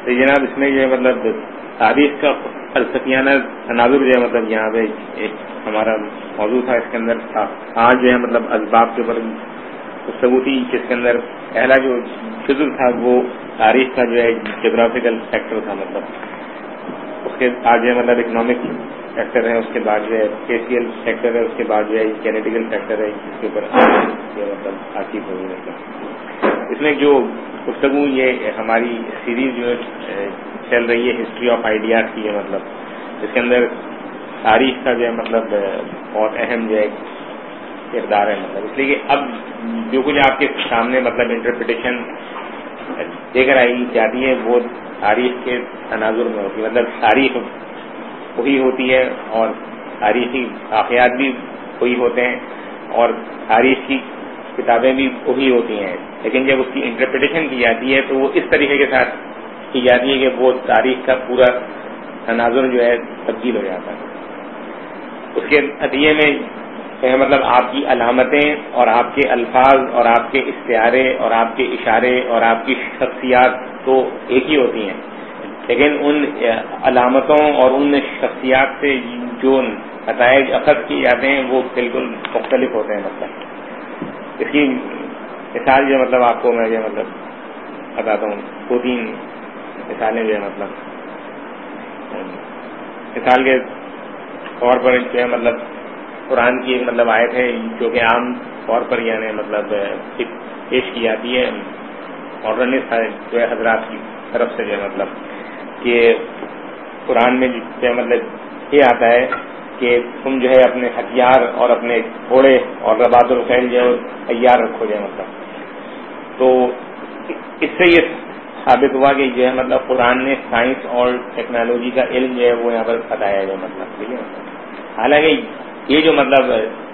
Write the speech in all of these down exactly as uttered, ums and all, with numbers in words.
تو جناب اس میں جو ہے مطلب تاریخ کا فلسفیانہ تناظر جو ہے مطلب یہاں پہ ایک ہمارا موضوع تھا. اس کے اندر تھا آج جو ہے مطلب اسباب کے اوپر گفتگو تھی, جس کے اندر پہلا جو شزل تھا وہ تاریخ کا جو ہے جغرافیکل فیکٹر تھا. مطلب اس کے بعد جو ہے مطلب اکنامک فیکٹر ہے, اس کے بعد جو ہے اسپیشیل فیکٹر ہے, اس کے بعد جو ہے جینیٹیکل فیکٹر ہے, جس کے اوپر جو مطلب آصف ہو گئی. اس میں جو گفتگو یہ ہماری سیریز جو چل رہی ہے ہسٹری آف آئیڈیاز کی ہے, مطلب اس کے اندر تاریخ کا جو ہے مطلب بہت اہم جو ہے کردار ہے. مطلب اس لیے کہ اب جو کچھ آپ کے سامنے مطلب انٹرپریٹیشن دے کر آئی جاتی ہے وہ تاریخ کے تناظر میں ہوتی ہے. مطلب تاریخ وہی ہوتی ہے اور تاریخی واقعات بھی وہی ہوتے ہیں اور تاریخ کی کتابیں بھی وہی ہوتی ہیں, لیکن جب اس کی انٹرپریٹیشن کی جاتی ہے تو وہ اس طریقے کے ساتھ کی جاتی ہے کہ وہ تاریخ کا پورا تناظر جو ہے تبدیل ہو جاتا ہے. اس کے نتیجے میں مطلب آپ کی علامتیں اور آپ کے الفاظ اور آپ کے استعارے اور آپ کے اشارے اور آپ کی شخصیات تو ایک ہی ہوتی ہیں, لیکن ان علامتوں اور ان شخصیات سے جو نتائج اخذ کیے جاتے ہیں وہ بالکل مختلف ہوتے ہیں. مطلب اس کی مثال جو مطلب آپ کو میں جو مطلب بتاتا ہوں, دو تین مثالیں جو ہے مطلب مثال کے طور پر جو ہے مطلب قرآن کی ایک مطلب آیت ہے جو کہ عام طور پر یعنی مطلب پیش کی جاتی ہے ماڈرنسٹ جو ہے حضرات کی طرف سے, جو ہے مطلب کہ قرآن میں جو ہے مطلب یہ آتا ہے کہ تم جو ہے اپنے ہتھیار اور اپنے گھوڑے اور رباط الخیل جو ہے تیار رکھو جو ہے مطلب. تو اس سے یہ ثابت ہوا کہ جو ہے مطلب قرآن نے سائنس اور ٹیکنالوجی کا علم جو ہے وہ یہاں پر بتایا جو مطلب ٹھیک ہے. حالانکہ یہ جو مطلب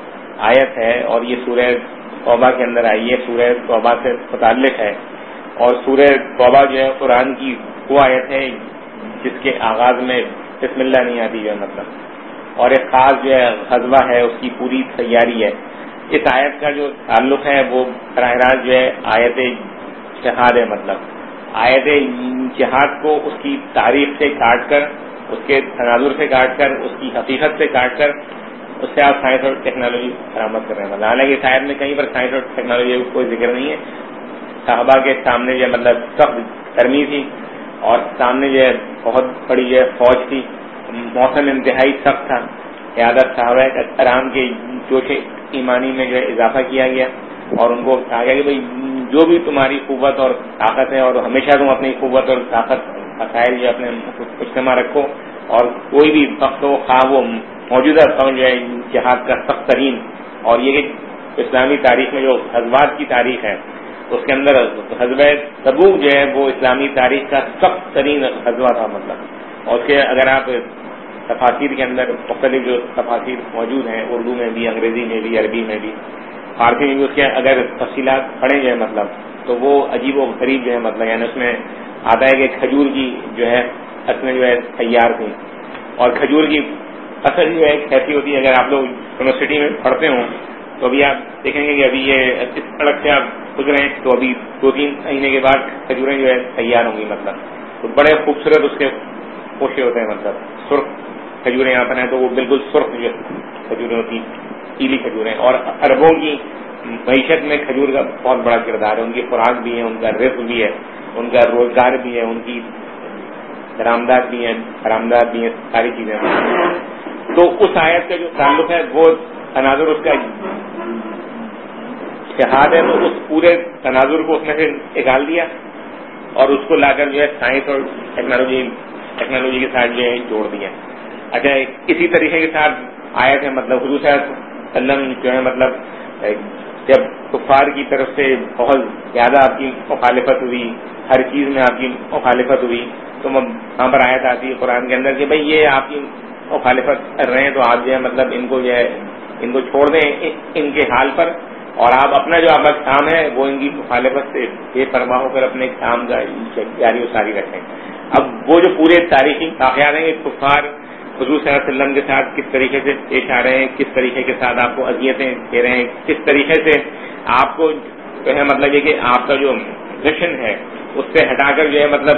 آیت ہے اور یہ سورہ توبہ کے اندر آئی ہے, سورہ توبہ سے متعلق ہے, اور سورہ توبہ جو ہے قرآن کی وہ آیت ہے جس کے آغاز میں بسم اللہ نہیں آتی جو ہے مطلب, اور ایک خاص جو ہے غزوہ ہے اس کی پوری تیاری ہے. اس آیت کا جو تعلق ہے وہ براہ راست جو ہے آیت جہاد ہے. مطلب آیت جہاد کو اس کی تاریخ سے کاٹ کر, اس کے تناظر سے کاٹ کر, اس کی حقیقت سے کاٹ کر اس سے آپ سائنس اور ٹیکنالوجی برآمد کر رہے ہیں. حالانکہ اس آیت میں کہیں پر سائنس اور ٹیکنالوجی کا کوئی ذکر نہیں ہے. صحابہ کے سامنے جو ہے مطلب سخت گرمی تھی اور سامنے جو ہے بہت بڑی جو ہے فوج تھی, موسم انتہائی سخت تھا, لہٰذا صحابہ کرام کے جوش ایمانی میں جو ہے اضافہ کیا گیا اور ان کو کہا گیا کہ بھائی جو بھی تمہاری قوت اور طاقت ہے, اور ہمیشہ تم اپنی قوت اور طاقت مسائل جو اپنے مجتمع رکھو, اور کوئی بھی وقت ہو خواہ وہ موجودہ جو ہے جہاد کا سخت ترین, اور یہ کہ اسلامی تاریخ میں جو غزوات کی تاریخ ہے اس کے اندر غزوہ تبوک جو ہے وہ اسلامی تاریخ کا سخت ترین غزوہ تھا. مطلب اور اس کے اگر آپ تفاسیر کے اندر مختلف جو تفاسیر موجود ہیں, اردو میں بھی, انگریزی میں بھی, عربی میں بھی, فارسی میں بھی, اس کے اگر تفصیلات پڑھیں جو ہے مطلب تو وہ عجیب و غریب جو ہے مطلب یعنی اس میں آتا ہے کہ کھجور کی جو ہے اصل میں جو ہے تیار تھی, اور کھجور کی اصل جو ہے کیسی ہوتی ہے, اگر آپ لوگ یونیورسٹی میں پڑھتے ہوں تو ابھی آپ دیکھیں گے کہ ابھی یہ اس سڑک سے آپ گزرے ہیں تو ابھی دو تین مہینے کے بعد کھجوریں جو ہے تیار ہوں گی. مطلب تو بڑے خوبصورت اس کے پوشے ہوتے ہیں, مطلب سرخ کھجوریں یہاں پر ہیں تو وہ بالکل سرخ جو کھجوریں ہوتی, پیلی کھجوریں. اور عربوں کی معیشت میں کھجور کا بہت بڑا کردار ہے, ان کی خوراک بھی ہے, ان کا رزق بھی ہے, ان کا روزگار بھی ہے, ان کی درآمدات بھی ہیں, حرامدات بھی ہیں, ساری چیزیں. تو اس آیت کا جو تعلق ہے وہ تناظر اس کا جہاد ہے, تو اس پورے تناظر کو اس میں سے نکال دیا اور اس کو لا کر جو ہے سائنس اور ٹیکنالوجی ٹیکنالوجی کے ساتھ جو ہے جوڑ دیا. اچھا, اسی طریقے کے ساتھ آیت ہے مطلب حضور صلی اللہ علیہ وسلم جو ہے مطلب جب کفار کی طرف سے بہت زیادہ آپ کی مخالفت ہوئی, ہر چیز میں آپ کی مخالفت ہوئی, تو وہاں پر آیت آتی ہے قرآن کے اندر کہ بھئی یہ آپ کی مخالفت کر رہے ہیں تو آپ جو ہے مطلب ان کو جو ہے ان کو چھوڑ دیں ان کے حال پر, اور آپ اپنا جو آپ کا کام ہے وہ ان کی مخالفت سے بے پرواہ ہو کر اپنے کام کا جاری و ساری رکھیں. اب وہ جو پورے تاریخی واقعات ہیں کہ کفار حضور صلی اللہ علیہ وسلم کے ساتھ کس طریقے سے پیش آ رہے ہیں, کس طریقے کے ساتھ آپ کو اذیتیں دے رہے ہیں, کس طریقے سے آپ کو جو ہے مطلب یہ کہ آپ کا جو مشن ہے اس سے ہٹا کر جو ہے مطلب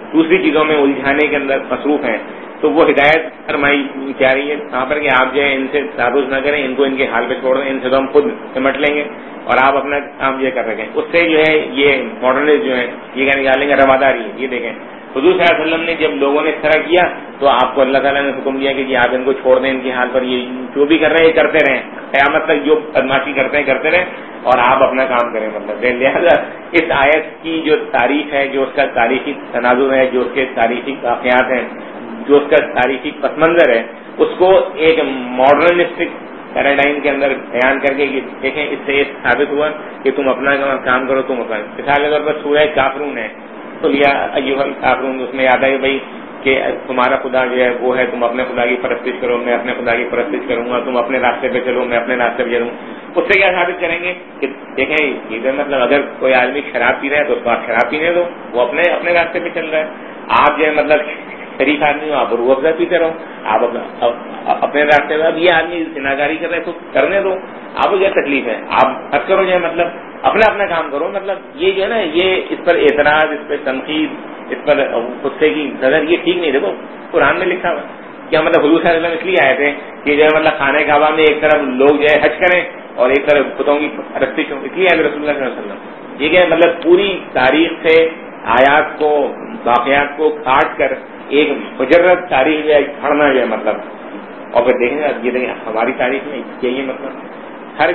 دوسری چیزوں میں الجھانے کے اندر مصروف ہیں، تو وہ ہدایت فرمائی جا رہی ہے وہاں پر کہ آپ جو ہے ان سے تعرض نہ کریں، ان کو ان کے حال پہ چھوڑ دیں، ان سے تو ہم خود نمٹ لیں گے اور آپ اپنا کام یہ کر رکھیں. اس سے جو ہے یہ ماڈرنسٹ جو ہے یہ کہنے نکالیں گے رواداری ہے. یہ دیکھیں حضور صلی اللہ علیہ وسلم نے جب لوگوں نے اس طرح کیا تو آپ کو اللہ تعالیٰ نے حکم دیا کہ جی آپ ان کو چھوڑ دیں، ان کے حال پر یہ جو بھی کر رہے ہیں یہ کرتے رہیں، قیامت تک جو بدماشی کرتے ہیں کرتے رہیں اور آپ اپنا کام کریں. مطلب لہٰذا اس آیت کی جو تاریخ ہے، جو اس کا تاریخی تناظر ہے، جو اس کے تاریخی واقعات ہیں، جو اس کا تاریخی پس منظر ہے، اس کو ایک ماڈرنسٹک پیراڈائم کے اندر بیان کر کے دیکھیں. اس سے یہ ثابت ہوا کہ تم اپنا کام کرو، تم اپنا. مثال کے طور پر سورہ کافرون ہے تو لیا ایھا الکافرون، اس میں یاد ہے کہ بھائی کہ تمہارا خدا جو ہے وہ ہے، تم اپنے خدا کی پرستش کرو، میں اپنے خدا کی پرستش کروں گا، تم اپنے راستے پہ چلو، میں اپنے راستے پہ چلوں. اس سے کیا ثابت کریں گے کہ دیکھیں یہ مطلب اگر کوئی آدمی شراب پی رہا ہے تو اس کو آپ شراب پینے دو، وہ اپنے اپنے راستے پہ چل رہا ہے. آپ جو ہے مطلب شریف آدمی ہو، آپ روح افزا پیتے رہو، آپ اپنے راستے میں. اب یہ آدمی زناکاری کر رہے تو کرنے دو، آپ کو کیا تکلیف ہے، آپ حد کرو جو ہے مطلب اپنا اپنا کام کرو. مطلب یہ جو ہے نا یہ اس پر اعتراض، اس پہ تنقید، اس پر غصے کی نظر یہ ٹھیک نہیں. دیکھو قرآن میں لکھا ہوا کیا مطلب حضور صلی اللہ علیہ وسلم اس لیے آئے تھے کہ جو ہے مطلب خانہ کعبہ میں ایک طرف لوگ جو ہے حج کریں اور ایک طرف بتوں کی پرستش ہو، اس لیے آئے رسول اللہ صلی اللہ علیہ وسلم. یہ کہ مطلب پوری تاریخ سے آیات کو واقعات کو کاٹ کر ایک مجرد تاریخ جو ہے گھڑنا جو ہے مطلب. اور پھر دیکھیں یہ دیکھیں ہماری تاریخ میں یہی مطلب ہر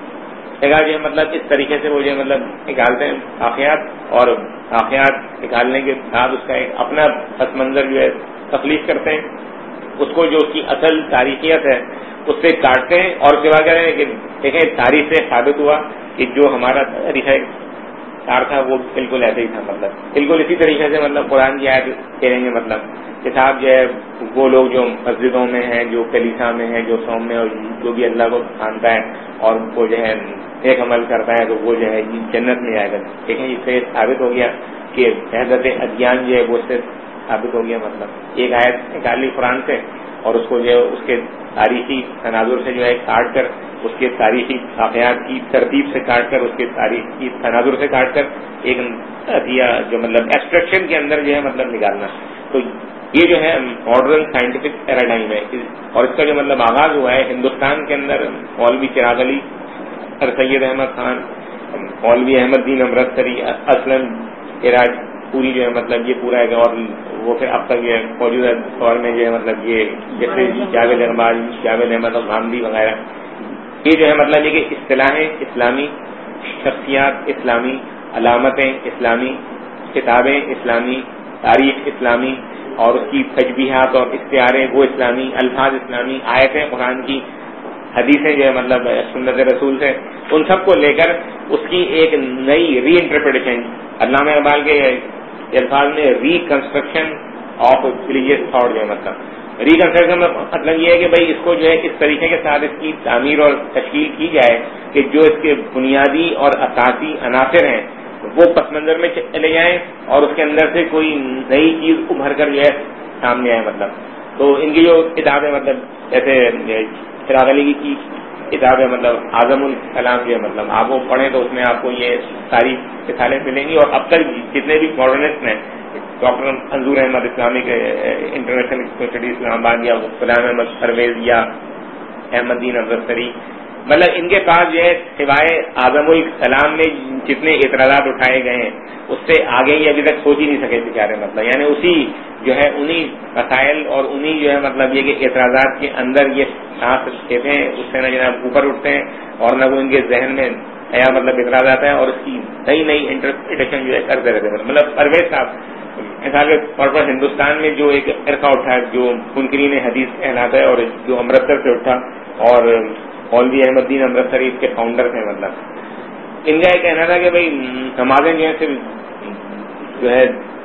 جگہ جو ہے مطلب اس طریقے سے وہ جو ہے مطلب نکالتے ہیں واقعات، اور واقعات نکالنے کے بعد اس کا ایک اپنا پس منظر جو ہے تخلیق کرتے ہیں، اس کو جو اس کی اصل تاریخیت ہے اس سے کاٹتے ہیں اور سوا کریں کہ دیکھیں تاریخ سے ثابت ہوا کہ جو ہمارا طریقہ کار تھا وہ بالکل ایسے ہی تھا. مطلب بالکل اسی طریقے سے مطلب قرآن کی آیت کہیں گے مطلب کتاب جو ہے وہ لوگ جو مسجدوں میں ہیں، جو کلیسا میں ہیں، جو سوم میں، اور جو بھی اللہ کو مانتا ہے اور وہ جو ہے ایک عمل کرتا ہے تو وہ جو ہے جنت میں جائے گا. دیکھیں اس سے ثابت ہو گیا کہ وحدت ادیان جو ہے وہ اس سے ثابت ہو گیا. مطلب ایک آیت نکالی قرآن سے اور اس کو جو ہے اس کے تاریخی تناظر سے جو ہے کاٹ کر، اس کے تاریخی واقعات کی ترتیب سے کاٹ کر، اس کے تاریخی تناظر سے کاٹ کر ایک عطیہ جو مطلب ایبسٹریکشن کے اندر جو ہے مطلب نکالنا. تو یہ جو ہے ماڈرن سائنٹیفک پیراڈائم ہے. اور اس کا جو مطلب آغاز ہوا ہے ہندوستان کے اندر مولوی چراغ علی، سید احمد خان، مولوی احمد دین امرتسری، اسلم عراج، پوری جو ہے مطلب یہ پورا ہے. اور وہ پھر اب تک جو ہے موجودہ دور میں جو ہے مطلب یہ جیسے جاوید اقبال، جاوید احمد غامدی وغیرہ، یہ جو ہے مطلب یہ کہ اصطلاحیں اسلامی، شخصیات اسلامی، علامتیں اسلامی، کتابیں اسلامی، تاریخ اسلامی، اور اس کی تجبیہات اور اختیاریں وہ اسلامی، الفاظ اسلامی، آیتیں قرآن کی، حدیثیں جو ہے مطلب سنت رسول سے، ان سب کو لے کر اس کی ایک نئی ری انٹرپریٹیشن، علامہ اقبال کے الفاظ میں reconstruction of religious thought جو ہے مطلب ری کنسٹرکشن کا مطلب یہ ہے کہ بھائی اس کو جو ہے اس طریقے کے ساتھ اس کی تعمیر اور تشکیل کی جائے کہ جو اس کے بنیادی اور اساسی عناصر ہیں وہ پس منظر میں چلے جائیں اور اس کے اندر سے کوئی نئی چیز ابھر کر جو ہے سامنے آئے. مطلب تو ان کی جو کتابیں مطلب جیسے چراغ علی کی کتاب ہے مطلب اعظم الکلام جو ہے مطلب آپ وہ پڑھیں تو اس میں آپ کو یہ ساری کتابیں ملیں گی. اور اب تک جتنے بھی ماڈرنسٹ ہیں، doctor Manzoor Ahmad Islamic international university Islamabad, یا غلام احمد پرویز، یا احمد دین امرتسری، مطلب ان کے پاس جو ہے سوائے اعظم الکلام میں جتنے اعتراضات اٹھائے گئے ہیں اس سے آگے یہ ابھی تک سوچ ہی نہیں سکے بیچارے. مطلب یعنی اسی جو ہے انہی مسائل اور انہی جو ہے مطلب یہ کہ اعتراضات کے اندر یہ سانس لیتے ہیں، اس سے نہ جناب اوپر اٹھتے ہیں اور نہ وہ ان کے ذہن میں نیا مطلب اعتراض آتا ہے اور اس کی نئی نئی انٹرپریٹیشن جو ہے کرتے رہتے ہیں. مطلب پرویز صاحب مثال کے طور پر ہندوستان میں جو ایک عرقہ اٹھا جو منکرین حدیث کہلاتا ہے اور جو امرتسر سے اٹھا، اور مولوی احمد دین امرتسری اس کے فاؤنڈر تھے، مطلب ان کا یہ کہنا تھا کہ بھائی نمازیں جو ہے صرف جو ہے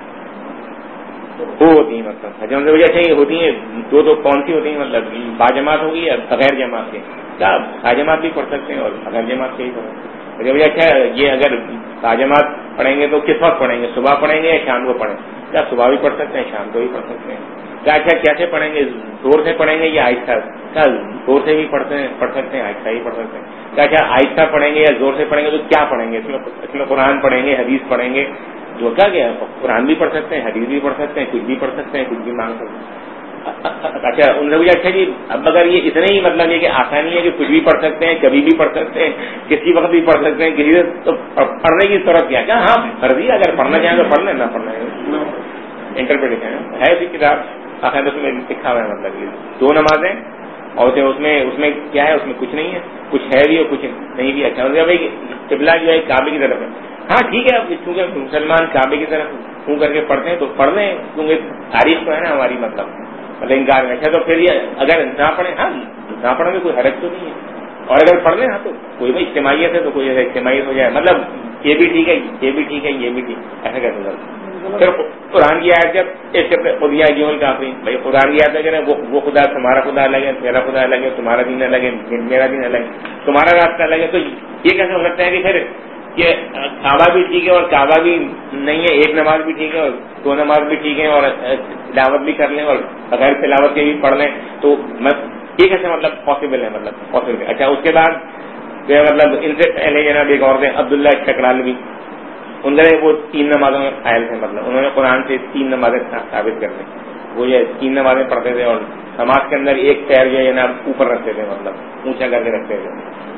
دو ہوتی ہیں، مطلب حجم سے وجہ اچھا یہ ہوتی ہیں دو تو کون سی ہوتی ہیں، مطلب باجماعت ہوگی یا بغیر جماعت کے. کیا باجماعت بھی پڑھ سکتے ہیں اور بغیر جماعت کے ہی پڑھیں. وجہ اچھا یہ اگر باجماعت پڑھیں گے تو کس وقت پڑھیں گے، صبح پڑھیں گے یا شام کو پڑھیں؟ کیا صبح بھی پڑھ سکتے ہیں، شام کو بھی پڑھ سکتے ہیں. کیا اچھا کیسے پڑھیں گے، زور سے پڑھیں گے یا آہستہ؟ کیا زور سے بھی پڑھتے ہیں پڑھ سکتے ہیں، آہستہ ہی پڑھ سکتے ہیں. کیا اچھا آہستہ پڑھیں گے یا زور سے پڑھیں گے تو کیا پڑھیں گے؟ اس میں قرآن پڑھیں گے، حدیث پڑھیں گے، دھوکہ کیا ہے؟ قرآن بھی پڑھ سکتے ہیں, حدیث بھی پڑھ سکتے ہیں, کچھ بھی پڑھ سکتے ہیں, کچھ بھی مانگ سکتے ہیں. اچھا ان نے اچھا جی اب اگر یہ اتنا ہی مطلب یہ کہ آسانی ہے کہ کچھ بھی پڑھ سکتے ہیں, کبھی بھی پڑھ سکتے ہیں, کسی وقت بھی پڑھ سکتے ہیں, کسی تو پڑھنے کی ضرورت کیا کیا ہاں فرضی اگر پڑھنا چاہیں تو پڑھ لیں, نہ پڑھنا ہے انٹرپریٹیشن ہے بھی کتاب آخر اس میں لکھا ہوا ہے مطلب یہ دو نمازیں اور اس میں اس میں کیا ہے, اس میں کچھ نہیں ہے, کچھ ہے بھی اور کچھ نہیں بھی. اچھا بھائی قبلہ جو ہے کعبے کی طرف ہے, ہاں ٹھیک ہے, چونکہ مسلمان کعبے کی طرف منہ کر کے پڑھتے ہیں تو پڑھ لیں, کیونکہ تاریخ تو ہے نا ہماری مطلب مطلب انکار میں. اچھا تو پھر یہ اگر نہ پڑھیں, ہاں نہ پڑھیں گے کوئی حرج تو نہیں ہے, اور اگر پڑھ لیں ہاں تو کوئی بھی اجتماعیت ہے تو کوئی اجتماعیت ہو جائے, مطلب یہ بھی ٹھیک ہے یہ بھی ٹھیک ہے یہ بھی ٹھیک, ایسا کیسے چلتا. پھر قرآن کی آیت جب ایک خدیا جیون کافی بھائی قرآن کی آیت ہے وہ خدا تمہارا خدا الگ ہے, میرا خدا الگ ہے, تمہارا دین الگ ہے, میرا دین الگ ہے, تمہارا راستہ الگ ہے, تو یہ کیسے ہو سکتا ہے کہ پھر یہ کعبہ بھی ٹھیک ہے اور کعبہ بھی نہیں ہے, ایک نماز بھی ٹھیک ہے اور دو نماز بھی ٹھیک ہے, اور تلاوت بھی کر لیں اور بغیر تلاوت کے بھی پڑھ لیں, تو یہ کیسے مطلب پاسبل ہے مطلب پاسبل ہے. اچھا اس کے بعد جو ہے مطلب ان سے پہلے جناب ایک اور تھے عبداللہ ٹکرالوی, ان کے وہ تین نمازوں میں قائل تھے, مطلب انہوں نے قرآن سے تین نمازیں ثابت کر دیں. وہ جو تین نمازیں پڑھتے تھے اور نماز کے اندر ایک پیر جو ہے جناب اوپر رکھتے تھے, مطلب اونچا کر کے رکھتے تھے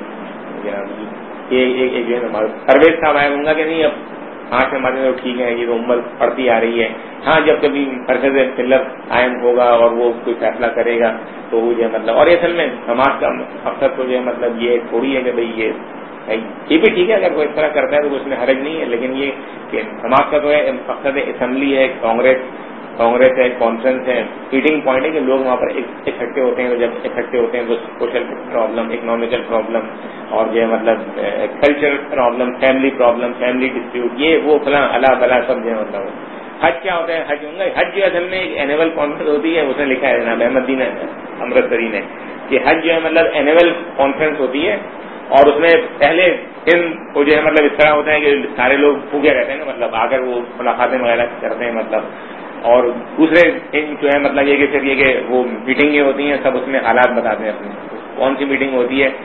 جناب. یہ جو ہے نماز پرویز صاحب آئے ہوں گا کہ نہیں اب پانچ نمازیں تو ٹھیک ہے, یہ تو عمر پڑتی آ رہی ہے, ہاں جب کبھی مرکز ملت قائم ہوگا اور وہ کوئی فیصلہ کرے گا تو وہ جو ہے مطلب, اور اصل میں نماز کا مقصد تو جو ہے مطلب یہ تھوڑی ہے کہ بھائی یہ یہ بھی ٹھیک ہے اگر وہ اس طرح کرتا ہے تو اس میں حرج نہیں ہے, لیکن یہ کہ نماز کا تو ہے مقصد اسمبلی ہے, کانگریس کانگریس ہے, کانفرنس ہے, میٹنگ پوائنٹ ہے کہ لوگ وہاں پر اکٹھے ہوتے ہیں, تو جب اکٹھے ہوتے ہیں تو سوشل پرابلم, اکنامیکل پرابلم اور جو ہے مطلب cultural problem, family problem, family dispute, یہ وہ فلاں اللہ بلا سب جو ہے مطلب. حج کیا ہوتا ہے, حج ہوں گا حج جو اصل میں ایک اینول کانفرنس ہوتی ہے, اس نے لکھا ہے جناب احمد دین امرتسری نے کہ حج جو ہے مطلب اینول کانفرنس ہوتی ہے, اور اس میں پہلے دن وہ جو ہے مطلب اس طرح ہوتا ہے کہ سارے لوگ بھوکے رہتے ہیں نا, مطلب آ کر وہ ملاقاتیں وغیرہ کرتے ہیں مطلب, اور دوسرے دن جو ہے مطلب یہ کہ پھر یہ کہ وہ میٹنگیں ہوتی ہیں, سب اس میں حالات بتاتے ہیں اپنے, کون سی میٹنگ ہوتی ہے,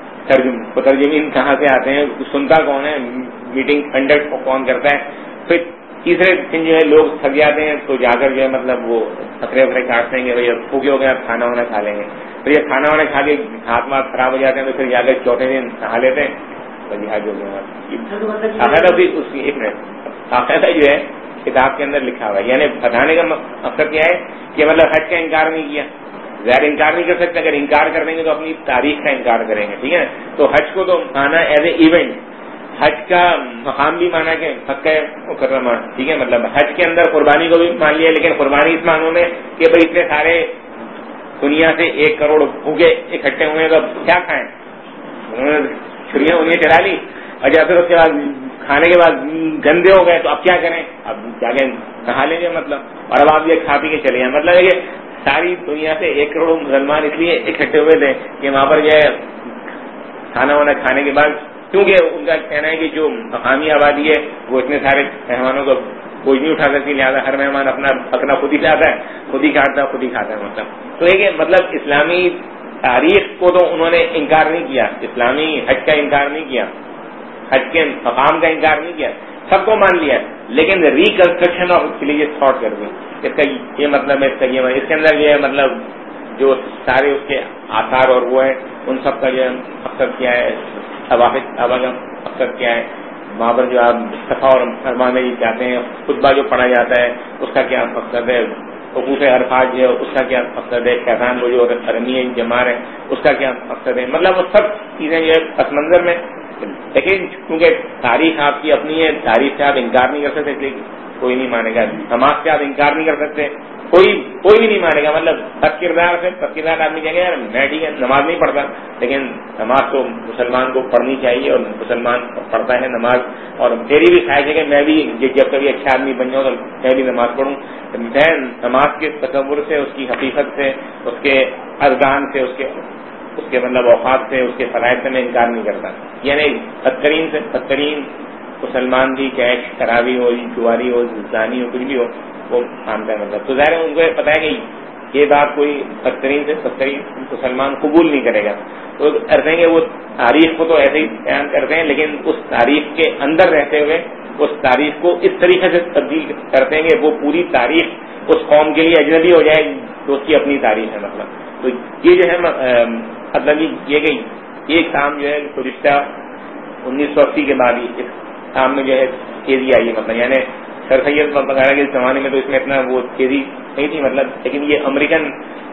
ترجمین کہاں سے آتے ہیں, سنتا کون ہے, میٹنگ کنڈکٹ کون کرتا ہے. پھر تیسرے دن جو ہے لوگ تھک جاتے ہیں تو جا کر جو ہے مطلب وہ پکڑے وکڑے کاٹتے ہیں کہ بھائی بھوکے ہو گئے آپ کھانا وانا کھا لیں گے, پھر یہ کھانا وانا کھا کے ہاتھ واتھ خراب ہو جاتے ہیں تو پھر جا کر چوتھے دن نہا لیتے ہیں, تو یہ حج ہو گیا. باقاعدہ بھی اس کی ایک منٹ باقاعدہ جو ہے کتاب کے اندر لکھا ہوا ہے, یعنی بتانے کا مقصد کیا ہے کہ مطلب حج کا انکار نہیں کیا, ظاہر انکار نہیں کر سکتے, اگر انکار کر دیں گے تو اپنی تاریخ کا انکار کریں گے, ٹھیک ہے. تو حج کو تو مانا ایز اے ایونٹ, حج کا مقام بھی مانا کہ مکہ مکرمہ, ٹھیک ہے, مطلب حج کے اندر قربانی کو بھی مان لیا, لیکن قربانی اس معنوں میں کہ بھائی اتنے سارے دنیا سے ایک کروڑ بھوکے اکٹھے ہوئے تو کیا کھائیں, انہوں نے چھریاں انہیں چلا لی, اور جب پھر اس کے بعد کھانے کے بعد گندے ہو گئے تو اب کیا کریں, اب جا کے نہا لیں گے مطلب, اور اب آپ یہ کھا پی کے چلے جائیں. مطلب ہے کہ ساری دنیا سے ایک کروڑ مسلمان اس لیے اکٹھے ہوئے تھے کہ وہاں پر جو ہے کھانا وانا کھانے کے بعد, کیونکہ ان کا کہنا ہے کہ جو مقامی آبادی ہے وہ اتنے سارے مہمانوں کو بوجھ نہیں اٹھا سکتی, لہٰذا ہر مہمان اپنا اپنا خود ہی لاتا ہے, خود ہی کاٹتا ہے, خود ہی کھاتا ہے مطلب. تو یہ کہ مطلب اسلامی تاریخ کو تو انہوں نے انکار نہیں کیا, اسلامی حج کا انکار نہیں کیا, حج کے مقام کا انکار نہیں کیا, سب کو مان لیا, لیکن ریکنسٹرکشن آف ریلیجیس تھاٹ کر دی. اس کا یہ مطلب ہے, اس کا یہ اس کے اندر جو ہے مطلب جو سارے اس کے آثار اور وہ ہیں ان سب کا جو ہے مقصد کیا ہے, ثوابت صحابہ کا مقصد کیا ہے, وہاں پر جو آپ صفا اور مروا میں یہ چاہتے ہیں خطبہ جو پڑھا جاتا ہے اس کا کیا مقصد ہے, حقوق عرفات جو ہے اس کا کیا مقصد ہے, کیسان وہ جو رمی ہے جمار ہے اس کا کیا مقصد ہے, مطلب وہ سب چیزیں جو ہے پس منظر میں. لیکن کیونکہ تاریخ آپ کی اپنی ہے, تاریخ سے آپ انکار نہیں کر سکتے, اس لیے کوئی نہیں مانے گا. نماز سے آپ انکار نہیں کر سکتے, کوئی کوئی بھی نہیں مانے گا. مطلب بد کردار سے بد کردار آدمی کہیں گے یار میں ٹھیک ہے نماز نہیں پڑھتا, لیکن نماز تو مسلمان کو پڑھنی چاہیے اور مسلمان پڑھتا ہے نماز, اور میری بھی خواہش ہے کہ میں بھی جب کبھی اچھا آدمی بن جاؤں تو میں بھی نماز پڑھوں. میں نماز کے تصور سے, اس کی حقیقت سے, اس کے ارکان سے, اس کے اس کے مطلب اوقات سے, اس کے فرائض سے میں انکار نہیں کرتا. یعنی بدترین سے بدترین مسلمان بھی, چاہے شرابی ہو, جواری ہو, زانی ہو, کچھ بھی ہو, وہ مانتا ہے مطلب. تو ظاہر ہے ان کو پتا ہے کہ یہ بات کوئی بدترین سے بدترین مسلمان قبول نہیں کرے گا. تو کرتے ہیں کہ وہ تاریخ کو تو ایسے ہی بیان کرتے ہیں, لیکن اس تاریخ کے اندر رہتے ہوئے اس تاریخ کو اس طریقے سے تبدیل کرتے ہیں کہ وہ پوری تاریخ اس قوم کے لیے اجنبی ہو جائے جو اس کی اپنی تاریخ ہے. مطلب تو یہ جو ہے مطلب یہ کہ ایک کام جو ہے گزشتہ انیس سو اسی کے بعد ہی اس کام میں جو ہے تیزی آئی ہے. مطلب یعنی سر سید وغیرہ کے زمانے میں تو اس میں اتنا وہ تیزی نہیں تھی. مطلب لیکن یہ امریکن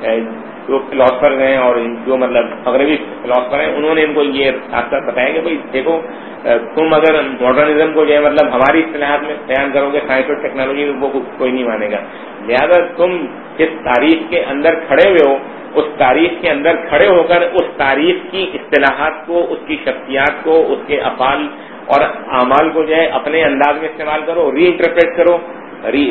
جو فلاسفر ہیں اور جو مطلب مغربی فلاسفر ہیں انہوں نے ان کو یہ راستہ بتایا کہ بھائی دیکھو تم اگر ماڈرنزم کو جو ہے مطلب ہماری اصطلاحات میں بیان کرو گے سائنس اور ٹیکنالوجی وہ کوئی نہیں مانے گا. لہذا تم جس تاریخ کے اندر کھڑے ہوئے ہو اس تاریخ کے اندر کھڑے ہو کر اس تاریخ کی اصطلاحات کو اس کی شخصیات کو اس کے افعال اور اعمال کو جو ہے اپنے انداز میں استعمال کرو ری انٹرپریٹ کرو. ری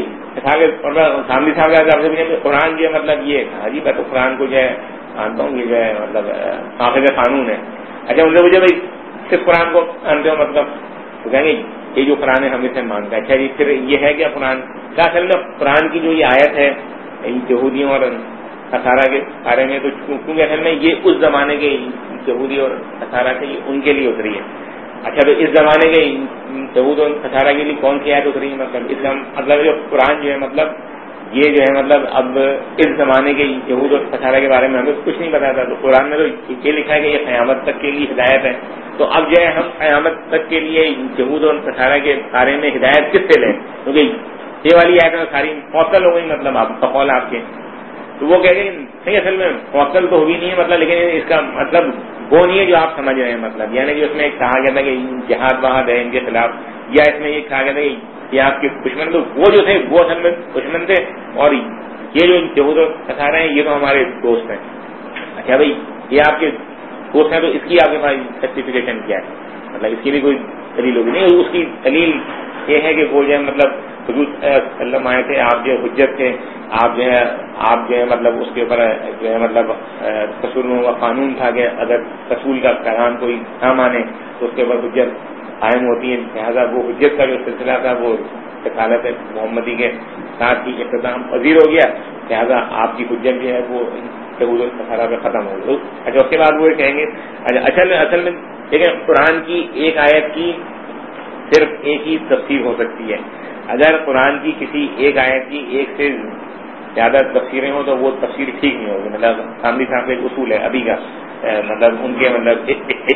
سامنے صاحب سے قرآن جو ہے مطلب یہ حجیب ہے تو قرآن کو جو ہے مانتا ہوں یہ جو ہے مطلب نافذ قانون ہے. اچھا ان سے مجھے بھائی صرف قرآن کو مانتے ہو مطلب تو کہیں گے یہ جو قرآن ہے ہم اسے مانتے ہیں. اچھا جی پھر یہ ہے کیا قرآن کیا اصل میں قرآن کی جو یہ آیت ہے یہودیوں اور نصارہ کے بارے میں تو کیونکہ اصل میں یہ اس زمانے کے یہودی اور نصارہ کے ان کے لیے اتری ہے. اچھا تو اس زمانے کے یہود اور نصارہ کے لیے کون سی آیت اتری ہے؟ مطلب اس کا مطلب جو قرآن جو ہے مطلب یہ جو ہے مطلب اب اس زمانے کے یہود اور نصارہ کے بارے میں ہمیں کچھ نہیں پتا تھا. تو قرآن میں تو یہ لکھا ہے کہ یہ قیامت تک کے لیے ہدایت ہے. تو اب جو ہے ہم قیامت تک کے لیے یہود اور نصارہ کے بارے میں ہدایت کس سے لیں؟ کیونکہ یہ والی آیت ساری معطل ہو گئی مطلب آپ بقول آپ کے. تو وہ کہہ گئے صحیح اصل میں معطل تو ہوگی نہیں ہے مطلب لیکن اس کا مطلب وہ نہیں ہے جو آپ سمجھ رہے ہیں. مطلب یعنی کہ اس میں کہا گیا تھا کہ جہاد بہاد ہے ان کے خلاف یا اس میں یہ کہا گیا تھا کہ یہ آپ کے دشمن تو وہ جو تھے وہ اصل میں دشمن تھے اور یہ جو یہود و نصارہ ہیں یہ تو ہمارے دوست ہیں. اچھا بھائی یہ آپ کے دوست ہیں تو اس کی آپ کے پاس جسٹیفیکیشن کیا ہے؟ مطلب اس کی بھی کوئی دلیل ہوگی نہیں. اس کی دلیل یہ ہے کہ وہ جو ہے مطلب حضور وسلم آئے تھے آپ جو حجت تھے آپ جو ہے آپ جو ہے مطلب اس کے اوپر جو ہے مطلب رسولوں کا قانون تھا کہ اگر رسول کا پیغام کوئی نہ مانے تو اس کے اوپر حجت قائم ہوتی ہے. لہٰذا وہ حجت کا جو سلسلہ تھا وہ رسالت محمدی کے ساتھ ہی اختتام پذیر ہو گیا. لہٰذا آپ کی حجت جو ہے وہ یہود و نصارہ پہ ختم ہو گئی. اچھا اس کے بعد وہ کہیں گے اچھا اصل میں اصل میں دیکھیں قرآن کی ایک آیت کی صرف ایک ہی تفسیر ہو سکتی ہے. اگر قرآن کی کسی ایک آیت کی ایک سے زیادہ تفسیریں ہوں تو وہ تفسیر ٹھیک نہیں ہوگی. مطلب سامنے صاحب کا ایک اصول ہے ابھی کا مطلب ان کے مطلب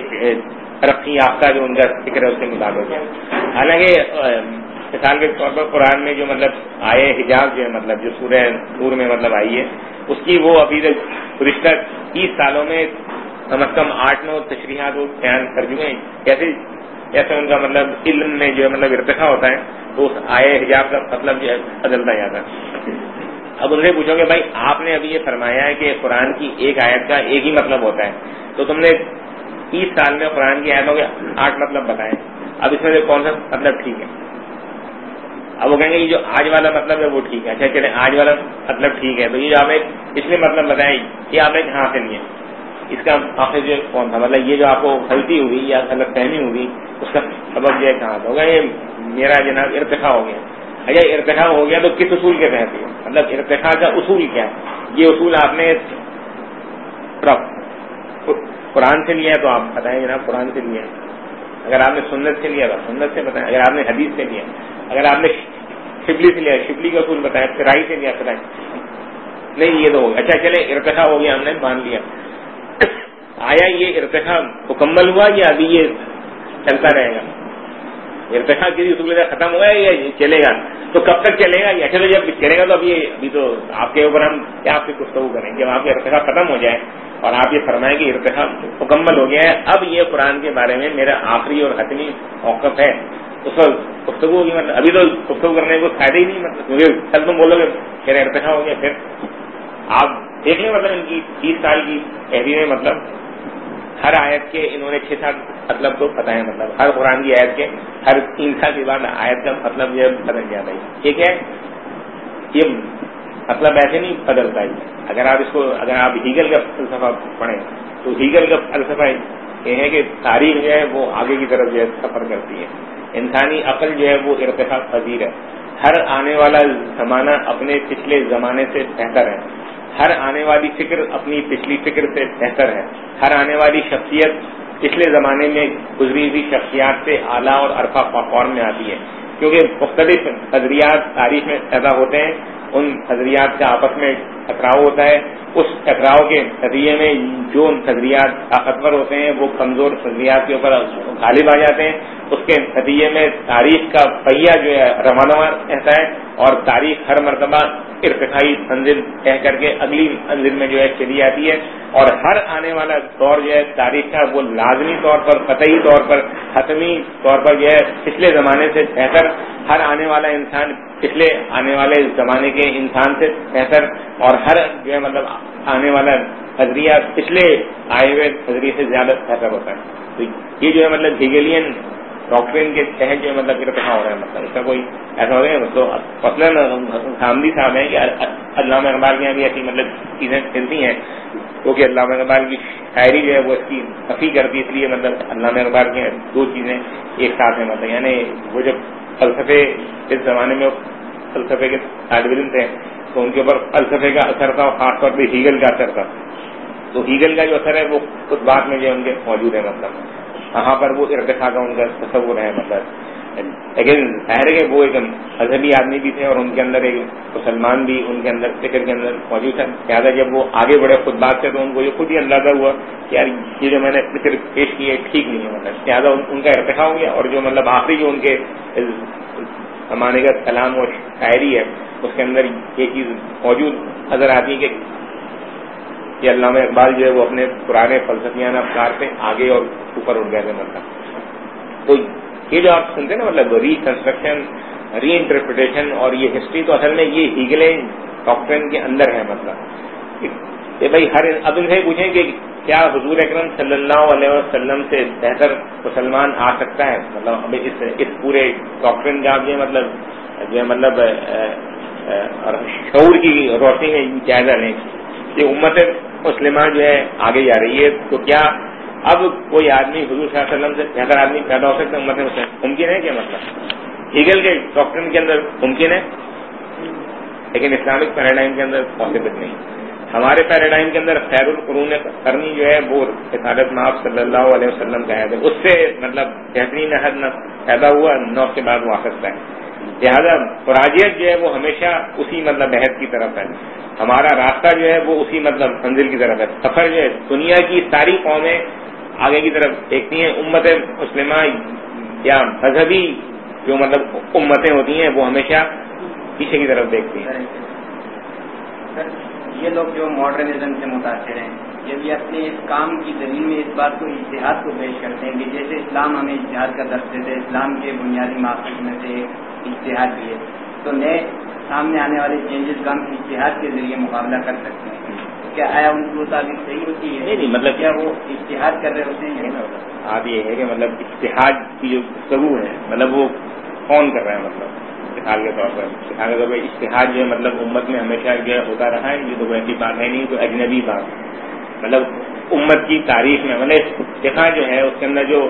ترقی یافتہ جو ان کا فکر ہے اس کے مطابق ہے. حالانکہ مثال کے طور پر قرآن میں جو مطلب آئے حجاب جو ہے مطلب جو سورہ نور میں مطلب آئی ہے اس کی وہ ابھی تک گزشتہ تیس سالوں میں کم از کم آٹھ نو تشریحات وہ بیان کر چکے ہیں. جیسے جیسے ان کا مطلب علم میں جو ہے مطلب ارتقا ہوتا ہے تو اس آئے حجاب کا مطلب جو ہے بدلتا جاتا ہے. اب ان سے پوچھو کہ بھائی آپ نے ابھی یہ فرمایا ہے کہ قرآن کی ایک آیت کا ایک ہی مطلب ہوتا ہے تو تم نے تیس سال میں قرآن کی آیتوں کے آٹھ مطلب بتائے اب اس میں سے کون سا مطلب ٹھیک ہے؟ اب وہ کہیں گے یہ جو آج والا مطلب ہے وہ ٹھیک ہے. اچھا چلے آج والا مطلب ٹھیک ہے تو یہ جو آپ نے پچھلے مطلب بتایا یہ آپ نے کہاں سے نہیں ہے اس کا آخر جو کون تھا مطلب یہ جو آپ کو غلطی ہوئی یا غلط فہمی ہوئی اس کا سبب جو ہے کہاں تھا ہوگا یہ میرا جناب ارتقا ہو گیا. اچھا ارتقا ہو گیا تو کس اصول کے تحت ہے مطلب ارتقا کا اصول کیا ہے؟ یہ اصول آپ نے قرآن سے لیا تو آپ بتائیں جناب قرآن سے لیا. اگر آپ نے سنت سے لیا تو سنت سے بتائیں. اگر آپ نے حدیث سے لیا اگر آپ نے شبلی سے لیا شبلی کا اصول بتایا فرائی سے لیا فرائی نہیں یہ تو ہو گیا. اچھا چلے ارتقا ہو گیا ہم نے مان لیا. آیا یہ ارتقا مکمل ہوا یا ابھی یہ چلتا رہے گا؟ ارتقا کسی اصول کا ختم ہوا ہے یا چلے گا تو کب تک چلے گا؟ اچھا تو جب چلے گا تو ابھی ابھی تو آپ کے اوپر ہم کیا آپ سے گفتگو کریں جب آپ کا ارتقا ختم ہو جائے اور آپ یہ فرمائیں کہ ارتقا مکمل ہو گیا ہے اب یہ قرآن کے بارے میں میرا آخری اور حتمی موقف ہے اس وقت گفتگو ہوگی. مطلب ابھی تو گفتگو کرنے کو فائدہ ہی نہیں مطلب کیونکہ کل تم بولو گے میرا ارتقا ہو گیا پھر آپ دیکھ لیں مطلب ان کی تیس سال کی تحریریں مطلب ہر آیت کے انہوں نے چھ سال مطلب تو پتہ ہے مطلب ہر قرآن کی آیت کے ہر تین سال کے بعد آیت کا مطلب یہ بدل جاتا ہے. ٹھیک ہے یہ مطلب ایسے نہیں بدلتا ہے. اگر آپ اس کو اگر آپ ہیگل کا فلسفہ پڑھیں تو ہیگل کا فلسفہ یہ ہے کہ تاریخ جو ہے وہ آگے کی طرف جو ہے سفر کرتی ہے. انسانی عقل جو ہے وہ ارتقا پذیر ہے. ہر آنے والا زمانہ اپنے پچھلے زمانے سے بہتر ہے. ہر آنے والی فکر اپنی پچھلی فکر سے بہتر ہے. ہر آنے والی شخصیت پچھلے زمانے میں گزری ہوئی شخصیات سے اعلیٰ اور عرفہ فور میں آتی ہے. کیونکہ مختلف نظریات تاریخ میں پیدا ہوتے ہیں، ان نظریات کا آپس میں ٹکراؤ ہوتا ہے، اس ٹکراؤ کے نتیجے میں جو نظریات طاقتور ہوتے ہیں وہ کمزور نظریات کے اوپر غالب آ جاتے ہیں، اس کے نتیجے میں تاریخ کا پہیہ جو ہے رواں رہتا ہے اور تاریخ ہر مرتبہ ارتقائی منزل کہہ کر کے اگلی منزل میں جو ہے چلی جاتی ہے، اور ہر آنے والا دور جو ہے تاریخ کا وہ لازمی طور پر، قطعی طور پر، حتمی طور پر جو ہے پچھلے زمانے سے بہتر، ہر آنے والا انسان پچھلے آنے والے زمانے کے انسان سے بہتر، اور ہر جو ہے مطلب آنے والا نظریہ پچھلے آئے ہوئے نظریے سے زیادہ بہتر ہوتا ہے. تو یہ جو ہے مطلب ہیگلیین ڈاکٹرین کے تحت جو ہے مطلب ارتقا ہو رہا ہے، مطلب اس کا کوئی ایسا ہو رہا ہے. تو مثلاً حامدی صاحب ہیں کہ علامہ اقبال کے یہاں بھی ایسی مطلب چیزیں ملتی ہیں، کیونکہ علامہ اقبال کی شاعری جو ہے وہ اس کی نفی کرتی ہے، اس لیے مطلب علامہ اقبال کے دو چیزیں ایک ساتھ ہیں. مطلب یعنی وہ جب فلسفے اس زمانے میں فلسفے کے طالب علم تھے تو ان کے اوپر فلسفے کا اثر تھا، اور خاص طور پہ ہیگل کا اثر تھا. تو ہیگل کا جو اثر ہے وہ خود بات میں جو ان کے موجود ہے، مطلب وہاں پر وہ ارتقا کا ان کا تصور ہے. مطلب لیکن ظاہر ہے کہ وہ ایک مذہبی آدمی بھی تھے اور ان کے اندر ایک مسلمان بھی ان کے اندر فکر کے اندر موجود تھا. لہٰذا جب وہ آگے بڑھے خود بات سے تو ان کو یہ خود ہی اندازہ ہوا کہ یار یہ جو میں نے فکر پیش کی ہے ٹھیک نہیں ہے. مطلب لہٰذا ان کا ارتقا ہو گیا، اور جو مطلب آخری جو ان کے زمانے کا کلام و شاعری ہے اس کے اندر یہ چیز موجود نظر آتی ہے کہ یہ علامہ اقبال جو ہے وہ اپنے پرانے فلسفیانہ افکار سے آگے اور اوپر اٹھ گئے تھے. مطلب تو یہ جو آپ سنتے ہیں نا مطلب ری کنسٹرکشن، ری انٹرپریٹیشن اور یہ ہسٹری، تو اصل میں یہ ہیگلین ڈاکٹرین کے اندر ہے. مطلب کہ بھائی ہر اب ان سے پوچھیں کہ کیا حضور اکرم صلی اللہ علیہ وسلم سے بہتر مسلمان آ سکتا ہے؟ مطلب ہمیں اس اس پورے ڈاکٹرین کا جو مطلب جو ہے مطلب شعور کی روشنی میں جائزہ لیں کہ امت مسلمہ جو ہے آگے جا رہی ہے، تو کیا اب کوئی آدمی حضور صلی اللہ علیہ وسلم سے بہتر آدمی پیدا ہو سکتا ہے امت مسلمہ؟ ممکن ہے کیا؟ مطلب ہیگل کے ڈاکٹرین کے اندر ممکن ہے، لیکن اسلامک پیراڈائم کے اندر پاسبل نہیں. ہمارے پیراڈائم کے اندر خیر القرون قرنی جو ہے وہ رسالت مآب صلی اللہ علیہ وسلم کا ہے، اس سے مطلب بہترین احد نہ پیدا ہوا نہ اس کے بعد وہ آ سکتا ہے. لہٰذا فراجیت جو ہے وہ ہمیشہ اسی مطلب عہد کی طرف ہے، ہمارا راستہ جو ہے وہ اسی مطلب منزل کی طرف ہے. سفر جو ہے دنیا کی ساری قومیں آگے کی طرف دیکھتی ہیں، امت مسلمہ یا مذہبی جو مطلب امتیں ہوتی ہیں وہ ہمیشہ پیچھے کی طرف دیکھتی ہیں. یہ لوگ جو ماڈرنزم سے متاثر ہیں یہ بھی اپنے اس کام کی دلیل میں اس بات کو اجتہاد کو پیش کرتے ہیں کہ جیسے اسلام ہمیں اجتہاد کا درس دیتے، اسلام کے بنیادی مقاصد میں سے اجتہاد بھی ہے، تو نئے سامنے آنے والے چینجز کا ہم اجتہاد کے ذریعے مقابلہ کر سکتے ہیں. کیا آیا ان کی مطابق صحیح ہوتی ہے؟ نہیں مطلب کیا وہ اجتہاد کر رہے ہوتے ہیں؟ آپ یہ ہے کہ مطلب اجتہاد کی جو گفتگو ہے مطلب وہ کون کر رہا ہے؟ مطلب مثال کے طور پر مثال کے طور پر اجتہاد جو ہے مطلب امت میں ہمیشہ جو ہے ہوتا رہا ہے، یہ تو ایسی بات ہے نہیں، کوئی اجنبی بات. مطلب امت کی تاریخ میں مطلب فقہ جو ہے اس کے اندر جو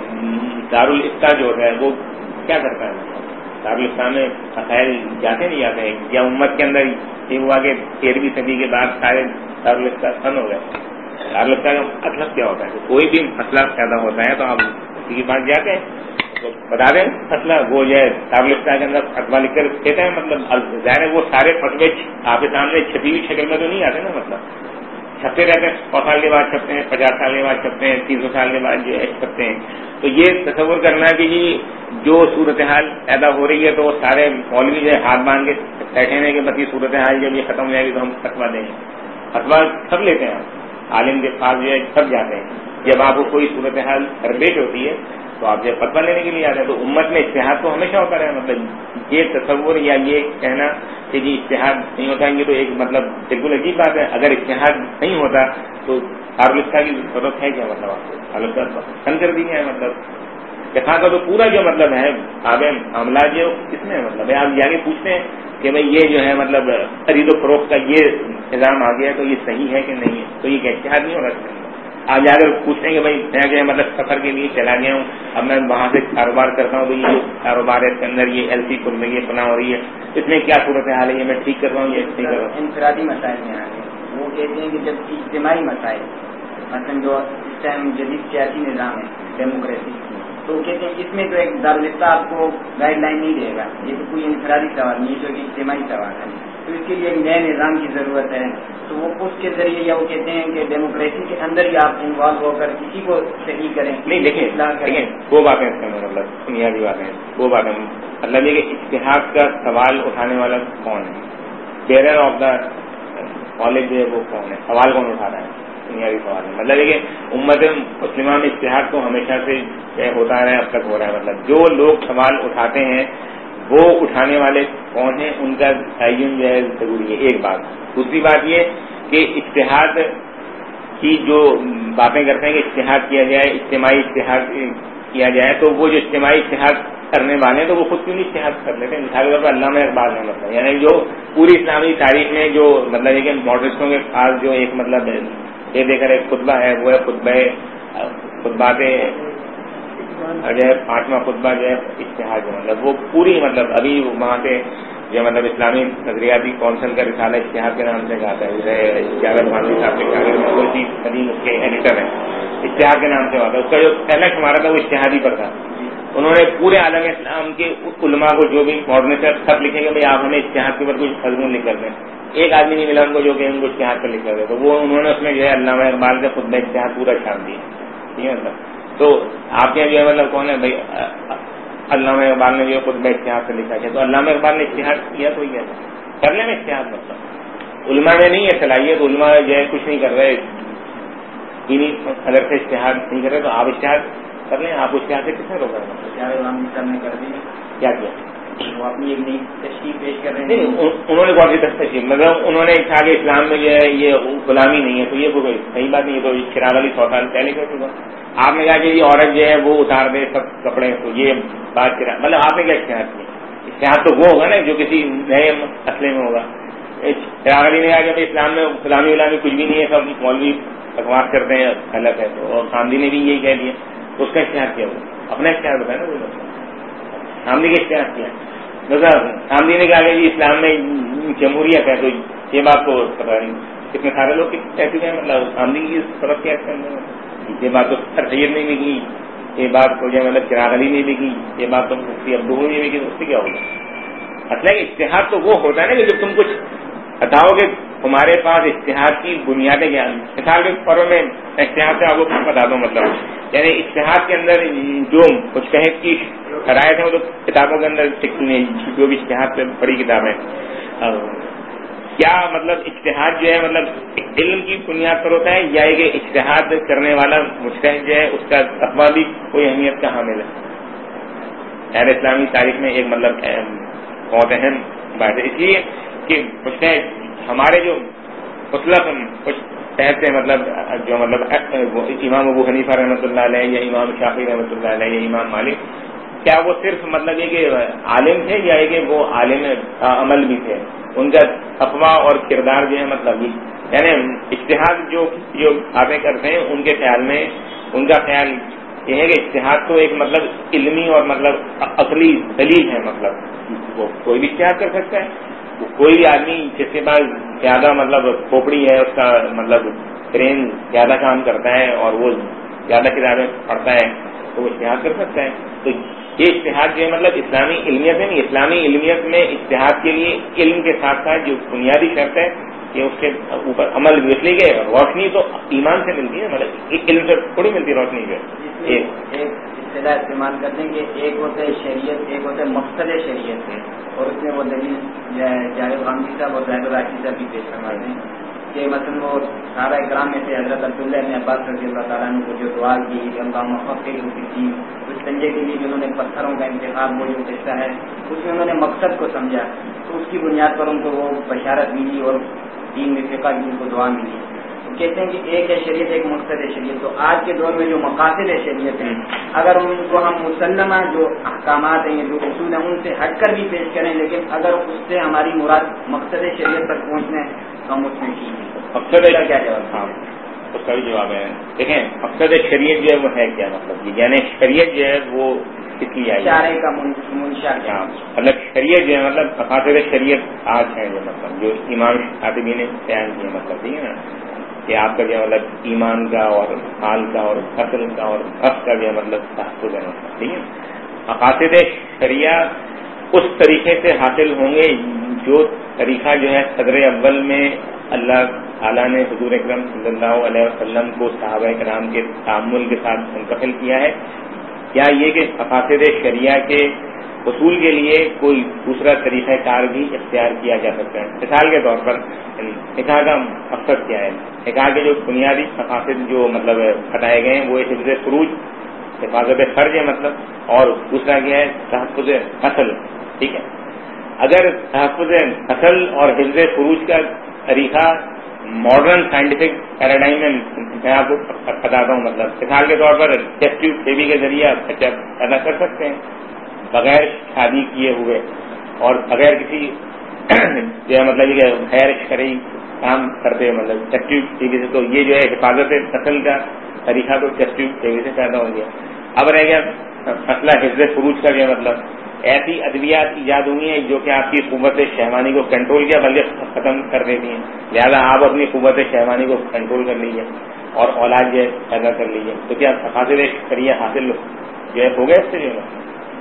دارالفتہ جو ہوتا ہے وہ کیا کرتا ہے؟ دارالفتہ میں مسائل جاتے نہیں جاتے ہیں، یا امت کے اندر یہ ہوا کہ تیرہویں صدی کے بعد سارے دارالفتہ بند ہو گئے. دارالفتہ کا مطلب کیا ہوتا ہے؟ کوئی بھی مسئلہ پیدا ہوتا ہے تو آپ کسی کے پاس جاتے ہیں تو بتا دیں مسئلہ، وہ جو ہے دارالفتہ کے اندر فتویٰ لکھ کر دیتے ہیں. مطلب ظاہر ہے وہ سارے فتوے آپ کے سامنے چھپی ہوئی شکل میں تو نہیں آتے نا، مطلب چھپتے رہتے ہیں، سو سال کے بعد چھپتے ہیں، پچاس سال کے بعد چھپتے ہیں، تین سو سال کے بعد جو ہے چھپتے ہیں. تو یہ تصور کرنا کہ جی جو صورتحال پیدا ہو رہی ہے تو وہ سارے مولوی جو ہے ہاتھ باندھ کے بیٹھے ہیں کہ بس یہ صورتحال جب یہ ختم ہو جائے گی تو ہم فتویٰ دیں گے. فتویٰ سب لیتے ہیں، عالم کے پاس جو ہے سب جاتے ہیں. جب آپ کو کوئی صورتحال درپیش ہوتی ہے تو آپ جب فتویٰ لینے کے لیے آتے ہیں. تو امت میں اجتہاد تو ہمیشہ ہوتا رہا. مطلب یہ تصور یا یہ کہنا کہ جی اجتہاد نہیں ہوتا ہے، یہ تو ایک مطلب بالکل عجیب بات ہے. اگر اجتہاد نہیں ہوتا تو دارالفتہ کی ضرورت ہے کیا؟ مطلب آپ کو دارالفتہ بند کر دی ہے. مطلب فقہ کا تو پورا جو مطلب ہے آب معاملات جو کس میں مطلب ہے، آپ جا کے پوچھتے ہیں کہ بھائی یہ جو ہے مطلب خرید و فروخت کا یہ نظام آ گیا تو یہ صحیح ہے کہ نہیں ہے، تو یہ اجتہاد نہیں ہو رہا. آپ جا کر پوچھتے ہیں کہ بھائی میں جو ہے مطلب سفر کے لیے چلا گیا ہوں، اب میں وہاں سے کاروبار کرتا ہوں تو یہ کاروبار ہے اس کے اندر یہ ایل سی کھل رہی ہے، فلاں ہو رہی ہے، اس میں کیا صورت حال ہے، یہ میں ٹھیک کر رہا ہوں یہ ٹھیک کر رہا ہوں. انفرادی مسائل میں آ گئے وہ کہتے ہیں کہ جب اجتماعی مسائل مثلاً جو اس ٹائم جدید سیاسی نظام ہے ڈیموکریسی تو کہتے ہیں اس میں تو ایک دارالفتہ آپ کو گائیڈ لائن نہیں دے گا, یہ تو کوئی انفرادی سوال نہیں ہے, جو کہ اجتماعی سوال ہے, تو اس کے لیے ایک نئے نظام کی ضرورت ہے. تو وہ اس کے ذریعے یا وہ کہتے ہیں کہ ڈیموکریسی کے اندر ہی آپ انوالو ہو کر کسی کو صحیح کریں. نہیں دیکھیں دیکھیں وہ باتیں اس میں مطلب بنیادی باتیں وہ باتیں مطلب یہ کہ اتحاد کا سوال اٹھانے والا کون ہے, بیرر آف دا کالج جو ہے وہ کون ہے, سوال کون اٹھا رہا ہے, بنیادی سوال ہے. مطلب یہ کہ امت مسلمہ میں اتحاد تو ہمیشہ سے ہوتا رہا ہے, اب تک ہو رہا ہے. مطلب جو لوگ سوال اٹھاتے ہیں وہ اٹھانے والے کون ہیں, ان کا تعین جو ہے ضروری ہے, ایک بات. دوسری بات یہ کہ اتحاد کی جو باتیں کرتے ہیں کہ اتحاد کیا جائے, اجتماعی اتحاد کیا جائے, تو وہ جو اجتماعی اتحاد کرنے والے ہیں تو وہ خود کیوں نہیں اتحاد کر لیتے. مثال کے طور پر علامہ اقبال نے مطلب یعنی جو پوری اسلامی تاریخ میں جو مطلب ہے کہ ماڈرنسٹوں کے پاس جو ایک مطلب یہ دے کر ایک خطبہ ہے وہ ہے خطبہ خطبات جو ہے پانچواں خطبہ جو ہے اتحاد, مطلب وہ پوری مطلب ابھی وہاں سے جو مطلب اسلامی نظریاتی کونسل کا رسالہ اتحاد کے نام سے کہتا ہے, جاوید خانوی صاحب کے شاگرد محبوبی قدیم اس کے ایڈیٹر ہیں, اتحاد کے نام سے ہوتا ہے. اس کا جو پہلا شمارہ تھا وہ اتحادی پر تھا. انہوں نے پورے عالم اسلام کے علماء کو جو بھی ماڈرنسٹ خط لکھے گا بھائی آپ ہمیں اتحاد کے اوپر کچھ مضمون لکھ کر دیں, ایک آدمی نہیں ملا ان کو جو کہ ان کو اتحاد پر لکھ کر دے. تو وہ انہوں نے اس میں جو ہے علامہ اقبال کا خطبہ اتحاد پورا چھاپ دیا. ٹھیک ہے مطلب تو آپ کے جو ہے مطلب کون ہے بھائی علامہ اقبال نے جو خطبہ اتحاد سے لکھا ہے, تو علامہ اقبال نے اتحاد کیا تو یہ کر لیں اتحاد. مطلب علماء میں نہیں ہے صلاحیت, علماء جو ہے کچھ نہیں کر رہے, دینی اگر سے اشتہار نہیں کر رہے تو آپ اشتہار کر لیں. آپ اشتہار سے کس نے روکا ہے, کر دی کیا کیا وہ اپنی ایک نئی تشریح پیش کر رہے ہیں. انہوں نے کون سی تشریح مطلب انہوں نے کہا کہ اسلام میں جو ہے یہ غلامی نہیں ہے, تو یہ کوئی صحیح بات نہیں ہے. تو چراغ علی سو سال پہلے کر چکا. آپ نے کہا کہ یہ عورت جو ہے وہ اتار دے سب کپڑے, تو یہ بات چراغ مطلب آپ نے کیا اشتہار کیا. اشتہار تو وہ ہوگا نا جو کسی نئے مسئلے میں ہوگا. چراغ علی نے کہا کہ اسلام میں غلامی غلامی کچھ بھی نہیں ہے, سب مولوی بکواس کرتے ہیں, غلط ہے. تو اور گاندھی نے بھی یہی کہہ دیا. اس کا اشتہار کیا ہوگا, اپنا اشتہار بتایا نا. وہ گاندھی کا اشتہار کیا گاندھی نے کہا کہ جی اسلام میں جمہوریت ہے, تو یہ بات کو پتا نہیں کتنے سارے لوگ کہہ چکے ہیں. مطلب گاندھی کی طرف کیا یہ بات تو سر سید نے بھی کی, یہ بات کو جو ہے مطلب چراغ علی نے بھی کی, یہ بات تو مفتی عبداللہ نے بھی کی. اس سے کیا ہوگا اصل ہے کہ اشتہار تو وہ ہوتا ہے نا کہ جب تم کچھ بتاؤ کہ تمہارے پاس اشتہار کی بنیادیں کیا. مثال کے طور میں اشتہار سے آپ کو بتا دوں مطلب یعنی اشتہار کے اندر جو کچھ کہیں کی شرائط ہیں وہ تو کتابوں کے اندر جو بھی اشتہار سے بڑی کتابیں کیا مطلب اجتہاد جو ہے مطلب علم کی بنیاد پر ہوتا ہے یا کہ اجتہاد کرنے والا مجتہد جو ہے اس کا تقویٰ بھی کوئی اہمیت کا حامل ہے. خیر اسلامی تاریخ میں ایک مطلب بہت اہم بات ہے, اس لیے کہ مجتہد ہمارے جو مطلب کچھ تحت سے مطلب جو مطلب امام ابو حنیفہ رحمۃ اللہ علیہ یا امام شافعی رحمۃ اللہ علیہ یا امام مالک, کیا وہ صرف مطلب یہ کہ عالم تھے یا کہ وہ عالم عمل بھی تھے. ان کا تقویٰ اور کردار جو ہے مطلب یعنی اجتہاد جو جو باتیں کرتے ہیں ان کے خیال میں ان کا خیال یہ ہے کہ اجتہاد تو ایک مطلب علمی اور مطلب عقلی دلیل ہے. مطلب وہ کوئی بھی اجتہاد کر سکتا ہے. کوئی بھی آدمی جس کے پاس زیادہ مطلب کھوپڑی ہے, اس کا مطلب برین زیادہ کام کرتا ہے اور وہ زیادہ کتابیں پڑھتا ہے تو وہ اجتہاد کر سکتا ہے. تو یہ اجتہاد جو ہے مطلب اسلامی علمیت میں نہیں, اسلامی علمیت میں اجتہاد کے لیے علم کے ساتھ ساتھ جو بنیادی شرط ہے کہ اس کے اوپر عمل بھی, اس لیے کہ روشنی تو ایمان سے ملتی ہے, مطلب علم سے تھوڑی ملتی روشنی جو ہے. اصطلاح استعمال کرتے ہیں کہ ایک ہوتا ہے شریعت, ایک ہوتا ہے مقصد شریعت ہے, اور اس میں وہ دلیل جاوید خانوی صاحب اور زاہد الراشدی صاحب بھی پیش کرواتے ہیں کہ مثلاً وہ صحابہ کرام میں سے حضرت عبداللہ بن عباس رضی اللہ تعالیٰ عنہ کو جو دعا کی اللہ مفقہ ہوتی تھی, اس سنجے کے لیے جنہوں نے پتھروں کا انتخاب وہ جو قصہ ہے اس میں انہوں نے مقصد کو سمجھا, تو اس کی بنیاد پر ان کو وہ بشارت ملی اور دین میں فقہ کی ان کو دعا ملی. کہتے ہیں کہ ایک ہے شریعت, ایک مقصد ہے شریعت. تو آج کے دور میں جو مقاصد ہے شریعت ہیں اگر ان کو ہم مسلمہ جو احکامات ہیں جو اصول ہیں ان سے ہٹ کر بھی پیش کریں, لیکن اگر اس سے ہماری مراد مقصد شریعت تک پہنچنے تو ہم اس میں ٹھیک ہے. مقصد کا کیا جواب تھا اس کا بھی جواب ہے. دیکھیں مقصد شریعت جو ہے وہ ہے کیا, مطلب یعنی شریعت جو ہے وہ کس لیے آئی اشارے کا منشا کیا, مطلب شریعت جو ہے مطلب مقاصد شریعت آج ہے جو مطلب جو امام خاطبی نے بیان کیا مطلب ٹھیک ہے نا. کہ آپ کا جو مطلب ایمان کا اور حال کا اور قتل کا اور حق کا جو مطلب تحفظ ہے. ٹھیک ہے. مقاصد شریعہ اس طریقے سے حاصل ہوں گے جو طریقہ جو ہے صدر اول میں اللہ تعالیٰ نے حضور اکرم صلی اللہ علیہ وسلم کو صحابہ کرام کے تعامل کے ساتھ منتقل کیا ہے, یا یہ کہ مقاصد شریعہ کے حصول کے لیے کوئی دوسرا طریقہ کار بھی اختیار کیا جا سکتا ہے. مثال کے طور پر نکاح کا مقصد کیا ہے؟ نکاح کے جو بنیادی مقاصد جو مطلب بتائے گئے ہیں وہ حفظ فروج, حفاظت فرج ہے مطلب, اور دوسرا کیا ہے تحفظ نسل. ٹھیک ہے. اگر تحفظ نسل اور حفظ فروج کا طریقہ ماڈرن سائنٹیفک پیراڈائم میں میں آپ کو بتاتا ہوں, مطلب مثال کے طور پر ٹیسٹ ٹیوب بیبی کے ذریعے بچہ پیدا کر سکتے ہیں بغیر شادی کیے ہوئے اور بغیر کسی جو ہے مطلب یہ غیر شرعی کام کرتے ہوئے, مطلب ٹیسٹ ٹیوب بیبی سے. تو یہ جو ہے حفاظت نسل کا طریقہ تو ٹیسٹ ٹیوب بیبی سے پیدا ہو گیا. اب رہ گیا مسئلہ حفظ فروج کا, جو مطلب ایسی ادویات ایجاد ہوئی ہیں جو کہ آپ کی قوت شہوانی کو کنٹرول کیا بلکہ ختم کر دیتی ہیں. لہذا آپ اپنی قوت شہوانی کو کنٹرول کر لیجیے اور اولاد جو ہے پیدا کر لیجیے. تو کیا مقاصد شریعہ حاصل جو ہے ہو گیا اس سے؟ جو ہے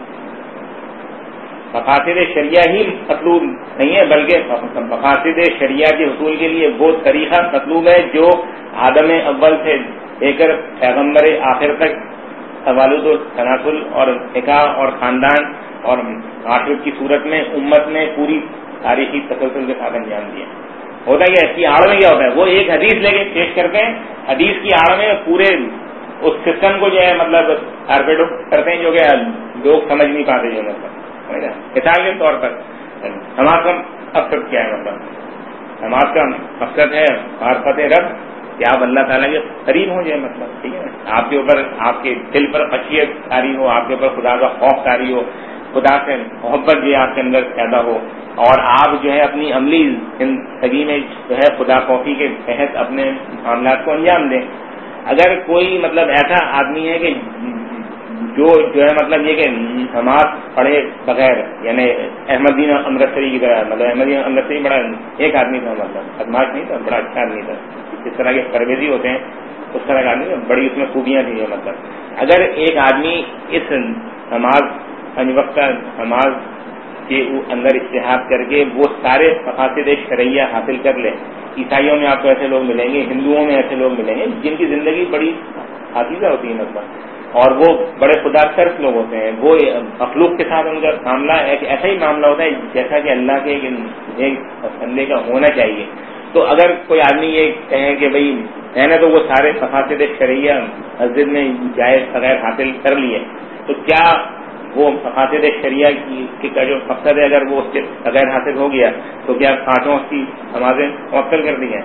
مقاصد شریعہ ہی مطلوب نہیں ہے بلکہ مقاصد شریعہ کے حصول کے لیے وہ طریقہ مطلوب ہے جو آدم اول سے لے کر پیغمبر آخر تک توالد و تناسل اور نکاح اور خاندان اور معاشرت کی صورت میں امت نے پوری تاریخی تسلسل کے ساتھ انجام دیا. ہوتا کیا اس کی آڑ میں کیا ہوتا ہے, وہ ایک حدیث لے کے پیش کرتے ہیں, حدیث کی آڑ میں پورے اس سسٹم کو جو ہے مطلب کارپیٹ کرتے ہیں جو کہ لوگ سمجھ نہیں پاتے. جو مطلب مثال کے طور پر نماز کا مقصد کیا ہے؟ مطلب نماز کا مقصد ہے معرفت رب, کہ آپ اللہ تعالیٰ کے قریب ہو جائے. مطلب ٹھیک ہے, آپ کے اوپر آپ کے دل پر خشیت طاری ہو, آپ کے اوپر خدا کا خوف طاری ہو, خدا سے محبت جو ہے آپ کے اندر پیدا ہو, اور آپ جو ہے اپنی عملی زندگی میں جو ہے خدا خوفی کے تحت اپنے معاملات کو انجام دیں. اگر کوئی مطلب ایسا آدمی ہے کہ جو جو ہے مطلب یہ کہ نماز پڑھے بغیر, یعنی احمدین امرتسری کی طرح, مطلب احمدین امرتسری بڑا ایک آدمی تھا, مطلب بدماش نہیں تھا, بڑا اچھا آدمی تھا. اس طرح کے پرویزی ہوتے ہیں اس طرح کا آدمی, بڑی اس میں خوبیاں تھیں. مطلب اگر ایک آدمی اس نماز پنج وقت نماز کے اندر اجتہاد کر کے وہ سارے مقاصد شرعیہ حاصل کر لے, عیسائیوں میں آپ کو ایسے لوگ ملیں گے, ہندوؤں میں ایسے لوگ ملیں گے جن کی زندگی بڑی حافظہ ہوتی ہے مطلب, اور وہ بڑے خدا ترس لوگ ہوتے ہیں. وہ مخلوق کے ساتھ ان کا معاملہ ایک ایسا ہی معاملہ ہوتا ہے جیسا کہ اللہ کے ایک بندے کا ہونا چاہیے. تو اگر کوئی آدمی یہ کہیں کہ بھائی میں نے تو وہ سارے مقاصد شرعیہ مسجد میں جائز بغیر حاصل کر لیے, تو کیا وہ مقاصد شریعہ کی کا جو مقصد ہے اگر وہ اس کے بغیر حاصل ہو گیا تو کیا پانچوں کی نمازیں معطل کر دی ہیں؟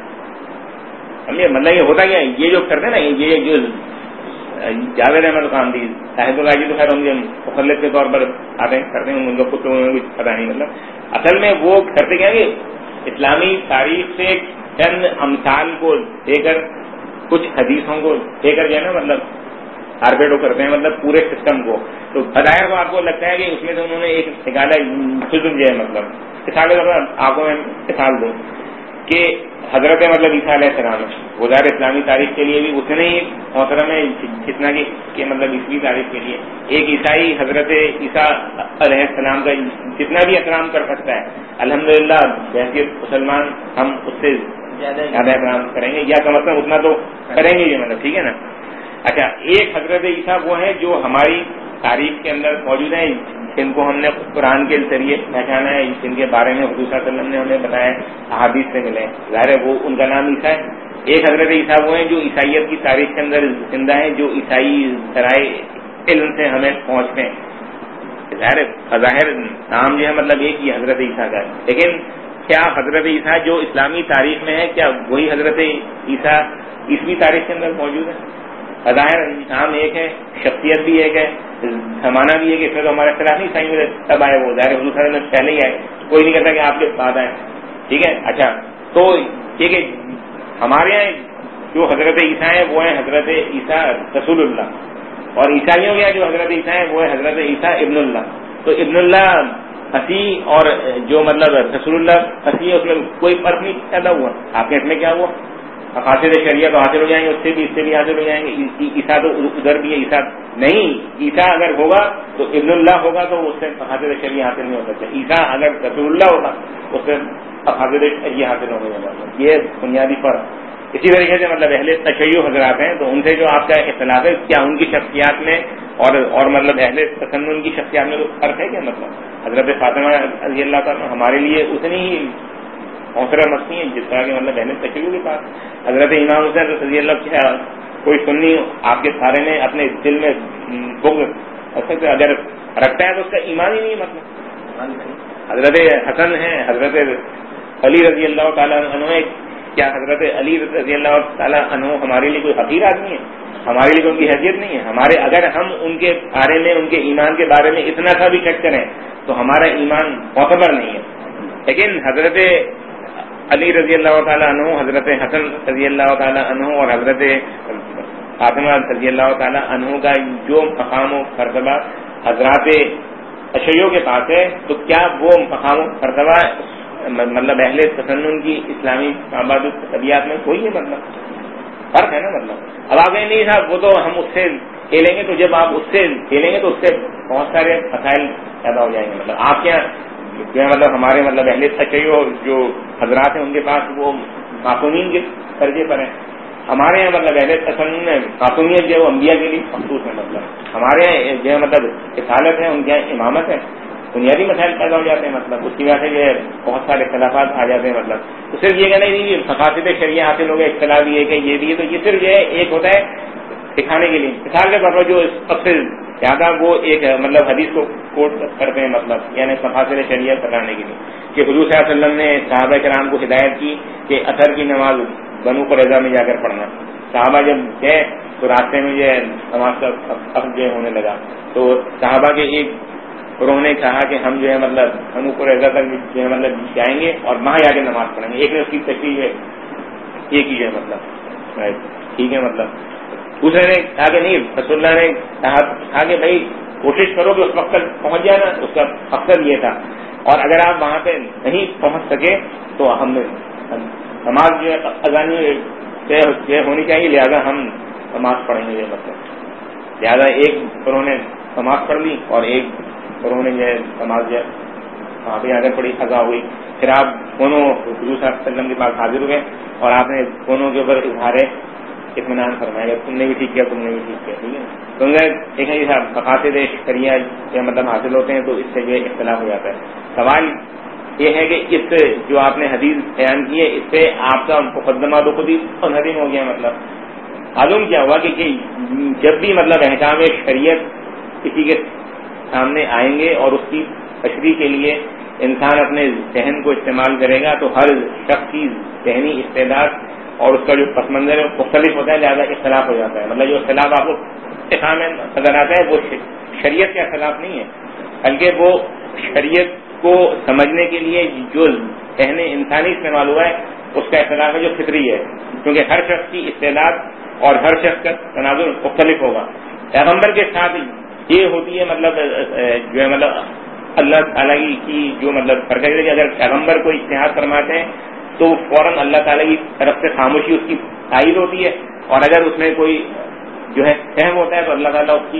سمجھے مطلب یہ ہوتا کیا, یہ جو کرتے ہیں نا, یہ جو جاوید احمد خان دی صاحب الراجی تو خیر ہم مخلص کے طور پر آتے ہیں کرتے ہیں, ان کو کچھ کچھ پتہ نہیں. مطلب اصل میں وہ کرتے کیا کہ اسلامی تاریخ سے چند امثال کو لے کر کچھ حدیثوں کو لے کر جو ہے نا مطلب کارپیٹو کرتے ہیں, مطلب پورے سسٹم کو. تو بظاہر کو آپ کو لگتا ہے کہ اس میں سے انہوں نے ایک نکالا حزب جو ہے, مطلب مثال کے طور پر آپ کو میں مثال دوں کہ حضرت مطلب عیسیٰ علیہ السلام گزار اسلامی تاریخ کے لیے بھی اتنے ہی محترم ہے جتنا کہ مطلب عیسوی تاریخ کے لیے. ایک عیسائی حضرت عیسیٰ علیہ السلام کا جتنا بھی احترام کر سکتا ہے, الحمدللہ بحیثیت مسلمان ہم اس سے زیادہ احترام کریں گے, یا کم از کم اتنا تو کریں گے یہ, مطلب ٹھیک ہے نا. اچھا, ایک حضرت عیسیٰ وہ ہیں جو ہماری تاریخ کے اندر موجود ہیں, جن کو ہم نے قرآن کے ذریعے پہچانا ہے, جن کے بارے میں حضور صلی اللہ علیہ وسلم نے ہمیں بتایا, احادیث سے ملے. ظاہر ہے وہ ان کا نام عیسیٰ ہے. ایک حضرت عیسیٰ وہ ہیں جو عیسائیت کی تاریخ کے اندر زندہ ہیں, جو عیسائی ذرائع علم سے ہمیں پہنچتے ہیں. ظاہر بظاہر نام جو ہے مطلب ایک ہی حضرت عیسیٰ کا ہے, لیکن کیا حضرت عیسیٰ جو اسلامی تاریخ میں ہے کیا وہی حضرت عیسیٰ عیسوی تاریخ کے اندر موجود ہے؟ بظاہر نام ایک ہے, شخصیت بھی ایک ہے, زمانہ بھی ہے کہ اس میں تو ہمارا اختلاف نہیں, صحیح میں تب آئے وہ, ظاہر حضور صلی اللہ علیہ وسلم پہلے ہی آئے, کوئی نہیں کہتا کہ آپ کے بعد آئے. ٹھیک ہے. اچھا, تو یہ کہ ہمارے یہاں جو حضرت عیسیٰ ہیں وہ ہیں حضرت عیسیٰ رسول اللہ, اور عیسائیوں کے جو حضرت عیسیٰ ہیں وہ ہے حضرت عیسیٰ ابن اللہ. تو ابن اللہ مسیح اور جو مطلب رسول اللہ مسیح, اس میں کوئی فرق نہیں پیدا ہوا. آپ کے اس میں کیا ہوا؟ مقاصد شریعت تو حاصل ہو جائیں گے، اس سے بھی اس سے بھی حاصل ہو جائیں گے. عیسیٰ تو ادھر بھی ہے، عیسیٰ نہیں، عیسیٰ اگر ہوگا تو ابن اللہ ہوگا تو اس سے مقاصد شریعت حاصل نہیں ہو سکتا. عیسیٰ اگر رسول اللہ ہوگا اس سے مقاصد شریعت حاصل ہو گئی. یہ بنیادی فرق. اسی طریقے سے مطلب اہل تشیع حضرات ہیں تو ان سے جو آپ کا اختلاف ہے کیا ان کی شخصیات میں اور اور مطلب اہل تسنن کی شخصیات میں کوئی فرق ہے کیا؟ مطلب حضرت فاطمہ رضی اللہ تعالیٰ ہمارے لیے اتنی ہی حوصلہ مچتی ہیں جس طرح کہ مطلب اہل تشیع کے پاس حضرت امام حسین رضی اللہ کیا کوئی سنی آپ کے سارے میں اپنے دل میں بغض اگر رکھتا ہے تو اس کا ایمان ہی نہیں ہے. مطلب حضرت حسن ہے، حضرت علی رضی اللہ تعالیٰ عنہ، کیا حضرت علی رضی اللہ تعالیٰ عنہ ہمارے لیے کوئی حقیر آدمی ہے؟ ہمارے لیے ان کی حیثیت نہیں ہے. ہمارے اگر ہم ان کے بارے میں ان کے ایمان کے بارے میں اتنا سا بھی شک کریں تو ہمارا ایمان معتبر نہیں ہے. لیکن حضرت علی رضی اللہ تعالیٰ عنہ، حضرت حسن رضی اللہ تعالیٰ عنہ اور حضرت فاطمہ رضی اللہ تعالیٰ عنہ کا جو مقام و مرتبہ حضرات تشیع کے پاس ہے تو کیا وہ مقام و مرتبہ مطلب اہل تسنن کی اسلامی آباد طبیعت میں کوئی ہے؟ مطلب فرق ہے نا. مطلب اب آپ نہیں صاحب وہ تو ہم اس سے کھیلیں گے، تو جب آپ اس سے کھیلیں گے تو اس سے بہت سارے مسائل پیدا ہو جائیں گے. مطلب آپ کیا جو ہے مطلب ہمارے مطلب اہل تشیع جو حضرات ہیں ان کے پاس وہ معصومین کے درجے پر ہیں. ہمارے یہاں مطلب اہل تسنن معصومیت جو ہے وہ انبیاء کے لیے مخصوص ہے. مطلب ہمارے یہاں جو ہے مطلب رسالت ہے، ان کے یہاں امامت ہے، بنیادی مسائل پیدا ہو جاتے ہیں. مطلب اس کی وجہ سے جو ہے بہت سارے اختلافات آ جاتے ہیں. مطلب تو صرف یہ کہنا نہیں مقاصد شریعہ حاصل ہو گئے، اختلاف یہ کہ یہ بھی ہے، تو یہ صرف جو ہے ایک ہوتا ہے دکھانے کے لیے. مثال کے طور پر جو سب سے زیادہ وہ ایک مطلب حدیث کو کوٹ کرتے ہیں، مطلب یعنی مقاصد شریعت بتانے کے لیے کہ حضور صلی اللہ علیہ وسلم نے صحابہ کرام کو ہدایت کی کہ اثر کی نماز بنو قریظہ میں جا کر پڑھنا. صحابہ جب گئے تو راستے میں جو ہے نماز کا عقد جو ہونے لگا تو صحابہ کے ایک انہوں نے کہا کہ ہم جو ہے مطلب بنو قریظہ تک جو ہے مطلب جائیں گے اور وہاں جا کے نماز پڑھیں گے. ایک نے اس کی تشریح ہے یہ کی ہے مطلب ٹھیک ہے. مطلب دوسرے نے کہا کہ نہیں، رسول اللہ نے کہا کہ بھائی کوشش کرو کہ اس وقت تک پہنچ جائے نا. اس کا مقصد یہ تھا. اور اگر آپ وہاں پہ نہیں پہنچ سکے تو ہم نماز جو ہے اذانی طے ہونی چاہیے، لہٰذا ہم نماز پڑھیں گے. مطلب لہٰذا ایک انہوں نے نماز پڑھ لی اور ایک انہوں نے جو ہے نماز جو ہے وہاں پہ آ کر پڑی، قضا ہوئی. پھر آپ دونوں حضور صلی اللہ علیہ وسلم کے پاس حاضر ہوئے اور آپ نے دونوں کے اوپر اظہار اطمینان فرمایا، تم نے بھی ٹھیک کیا تم نے بھی ٹھیک کیا. ٹھیک ہے. تو دیکھیں جی صاحب مقاصد شریعہ جو مطلب حاصل ہوتے ہیں تو اس سے جو ہے اختلاف ہو جاتا ہے. سوال یہ ہے کہ اس جو آپ نے حدیث بیان کی ہے اس سے آپ کا مقدمہ تو خود ہی منہدم ہو گیا. مطلب معلوم کیا ہوا کہ جب بھی مطلب احکام شریعت کسی کے سامنے آئیں گے اور اس کی تشریح کے لیے انسان اپنے ذہن کو استعمال کرے گا تو ہر شخص کی ذہنی استعداد اور اس کا جو پس منظر ہے مختلف ہوتا ہے، لہٰذا اختلاف ہو جاتا ہے. مطلب جو اختلاف آپ کو احکام میں نظر آتا ہے وہ شریعت کا اختلاف نہیں ہے، بلکہ وہ شریعت کو سمجھنے کے لیے جو ذہن انسانی استعمال ہوا ہے اس کا اختلاف ہے جو فطری ہے، کیونکہ ہر شخص کی استعداد اور ہر شخص کا تناظر مختلف ہوگا. پیغمبر کے ساتھ یہ ہوتی ہے مطلب جو ہے مطلب اللہ تعالیٰ کی جو مطلب فرق ہے کہ اگر پیغمبر کو اجتہاد فرماتے ہیں تو فوراً اللہ تعالیٰ کی طرف سے خاموشی اس کی تائید ہوتی ہے، اور اگر اس میں کوئی جو ہے فہم ہوتا ہے تو اللہ تعالیٰ اس کی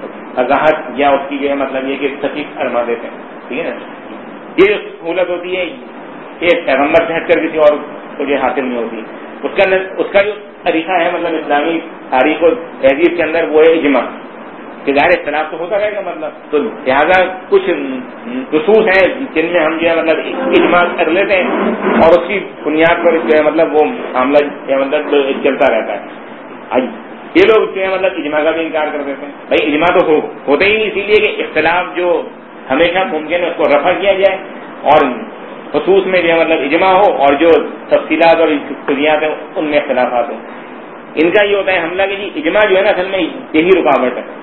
وضاحت یا اس کی جو ہے مطلب یہ کہ تفصیل فرما دیتے ہیں. ٹھیک ہے نا. یہ سہولت ہوتی ہے کہ پیغمبر سے ہٹ کر کسی اور کو جو حاصل نہیں ہوتی. اس کا اس کا جو طریقہ ہے مطلب اسلامی تاریخ و تہذیب کے اندر وہ ہے اجماع. کہ ظاہر اختلاف تو ہوتا رہے گا مطلب تو لہٰذا کچھ نصوص ہیں جن میں ہم جو ہے مطلب اجماع کر لیتے ہیں اور اس کی بنیاد پر جو ہے مطلب وہ معاملہ جو ہے مطلب چلتا رہتا ہے. یہ لوگ جو ہے مطلب اجماع کا بھی انکار کر دیتے ہیں. بھائی اجماع تو ہو ہوتے ہی نہیں، اسی لیے کہ اختلاف جو ہمیشہ ممکن ہے اس کو رفع کیا جائے اور خصوص میں جو ہے مطلب اجماع ہو اور جو تفصیلات اور جزیات ہیں ان میں اختلافات ہوں. ان کا یہ ہوتا ہے حملہ کہ جی اجماع جو ہے نا اصل میں یہی رکاوٹ ہے،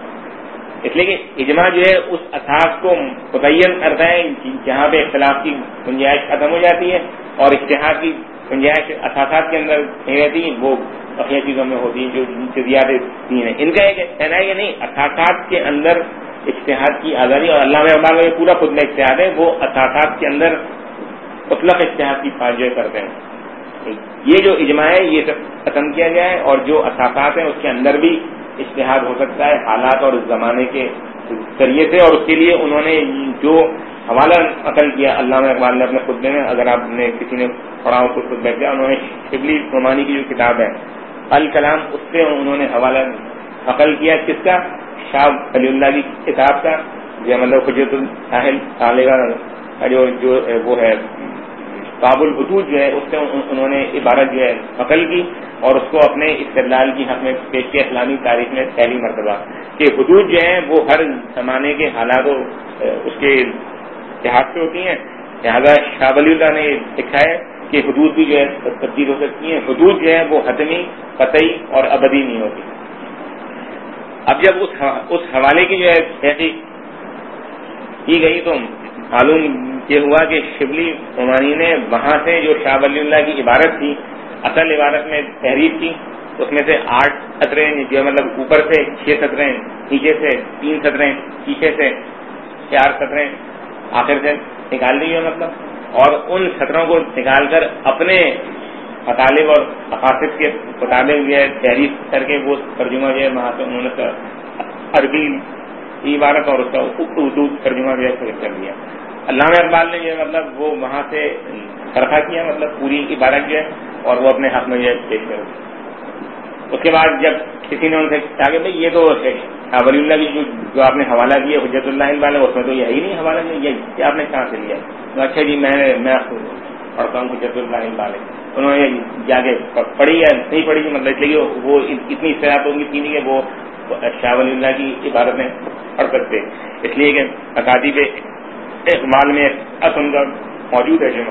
اس لیے کہ اجماع جو ہے اس اساس کو متعین کرتا ہے جہاں پہ اختلاف کی گنجائش ختم ہو جاتی ہے اور اجتہاد کی گنجائش اساسات کے اندر نہیں رہتی، وہ بقیہ چیزوں میں ہوتی ہیں جو جزیات دین ہیں. ان کا ایک کہنا ہے کہ نہیں، اساسات کے اندر اجتہاد کی آزادی، اور علامہ اقبال کا یہ پورا خود میں اجتہاد ہے، وہ اساسات کے اندر مطلق اجتہاد کی پاجوئی کرتے ہیں. یہ جو اجماع ہے یہ سب ختم کیا گیا ہے، اور جو اثاثات ہیں اس کے اندر بھی اجتہاد ہو سکتا ہے حالات اور زمانے کے ذریعے سے، اور اس کے لیے انہوں نے جو حوالہ نقل کیا علامہ اقبال نے اپنے خطبے میں، اگر آپ نے کسی نے پڑھا ہو تو خود بیٹھ گیا، انہوں نے شبلی نعمانی کی جو کتاب ہے الکلام، اس سے انہوں نے حوالہ نقل کیا کس کا؟ شاہ ولی اللہ کی کتاب کا، جو مطلب حجت الطالبہ جو جو وہ ہے باب الحدود جو ہے، اس سے انہوں نے عبارت جو ہے نقل کی اور اس کو اپنے استدلال کی حق میں پیش کیا اسلامی تاریخ میں پہلی مرتبہ کہ حدود جو ہیں وہ ہر زمانے کے حالات و اس کے لحاظ سے ہوتی ہیں، لہٰذا شاہ ولی اللہ نے لکھا ہے کہ حدود بھی جو ہے تبدیل ہو سکتی ہیں، حدود جو ہے وہ حتمی، قطعی اور ابدی نہیں ہوتی۔ اب جب اس اس حوالے کی جو ہے تحقیق کی گئی تو معلوم یہ ہوا کہ شبلی نعمانی نے وہاں سے جو شاہ ولی اللہ کی عبارت تھی، اصل عبارت میں تحریر کی، اس میں سے آٹھ سطریں جو مطلب اوپر سے چھ سطریں، نیچے سے تین سطریں، پیچھے سے چار سطریں، آخر سے نکال دی ہے مطلب، اور ان سطروں کو نکال کر اپنے مطالب اور مقاصد کے مطابق جو ہے تحریر کر کے وہ ترجمہ جو ہے وہاں سے انہوں نے عربی عبارت اور اس کا اردو ترجمہ جو ہے کر دیا۔ علامہ اقبال نے جو ہے مطلب وہ وہاں سے سرخہ کیا، مطلب پوری عبارت جو ہے، اور وہ اپنے حق میں جو ہے پیش کر دی۔ اس کے بعد جب کسی نے ان سے کہا کہ بھائی یہ تو شاہ ولی اللہ کی جو آپ نے حوالہ دیا حجت اللہ والے، اس میں تو یہی نہیں حوالہ دیا، یہ آپ نے کہاں سے لیا؟ تو اچھا جی میں میں پڑھتا ہوں حجت اللہ والے، انہوں نے جا کے پڑھی یا نہیں پڑھی، مطلب اس لیے وہ اتنی اصطلاحات ہوں گی تھی نہیں کہ وہ شاہ ولی اللہ کی عبارتیں پڑھ سکتے، اس لیے کہ اکادیب اقمال میں اصل کا موجود ہے۔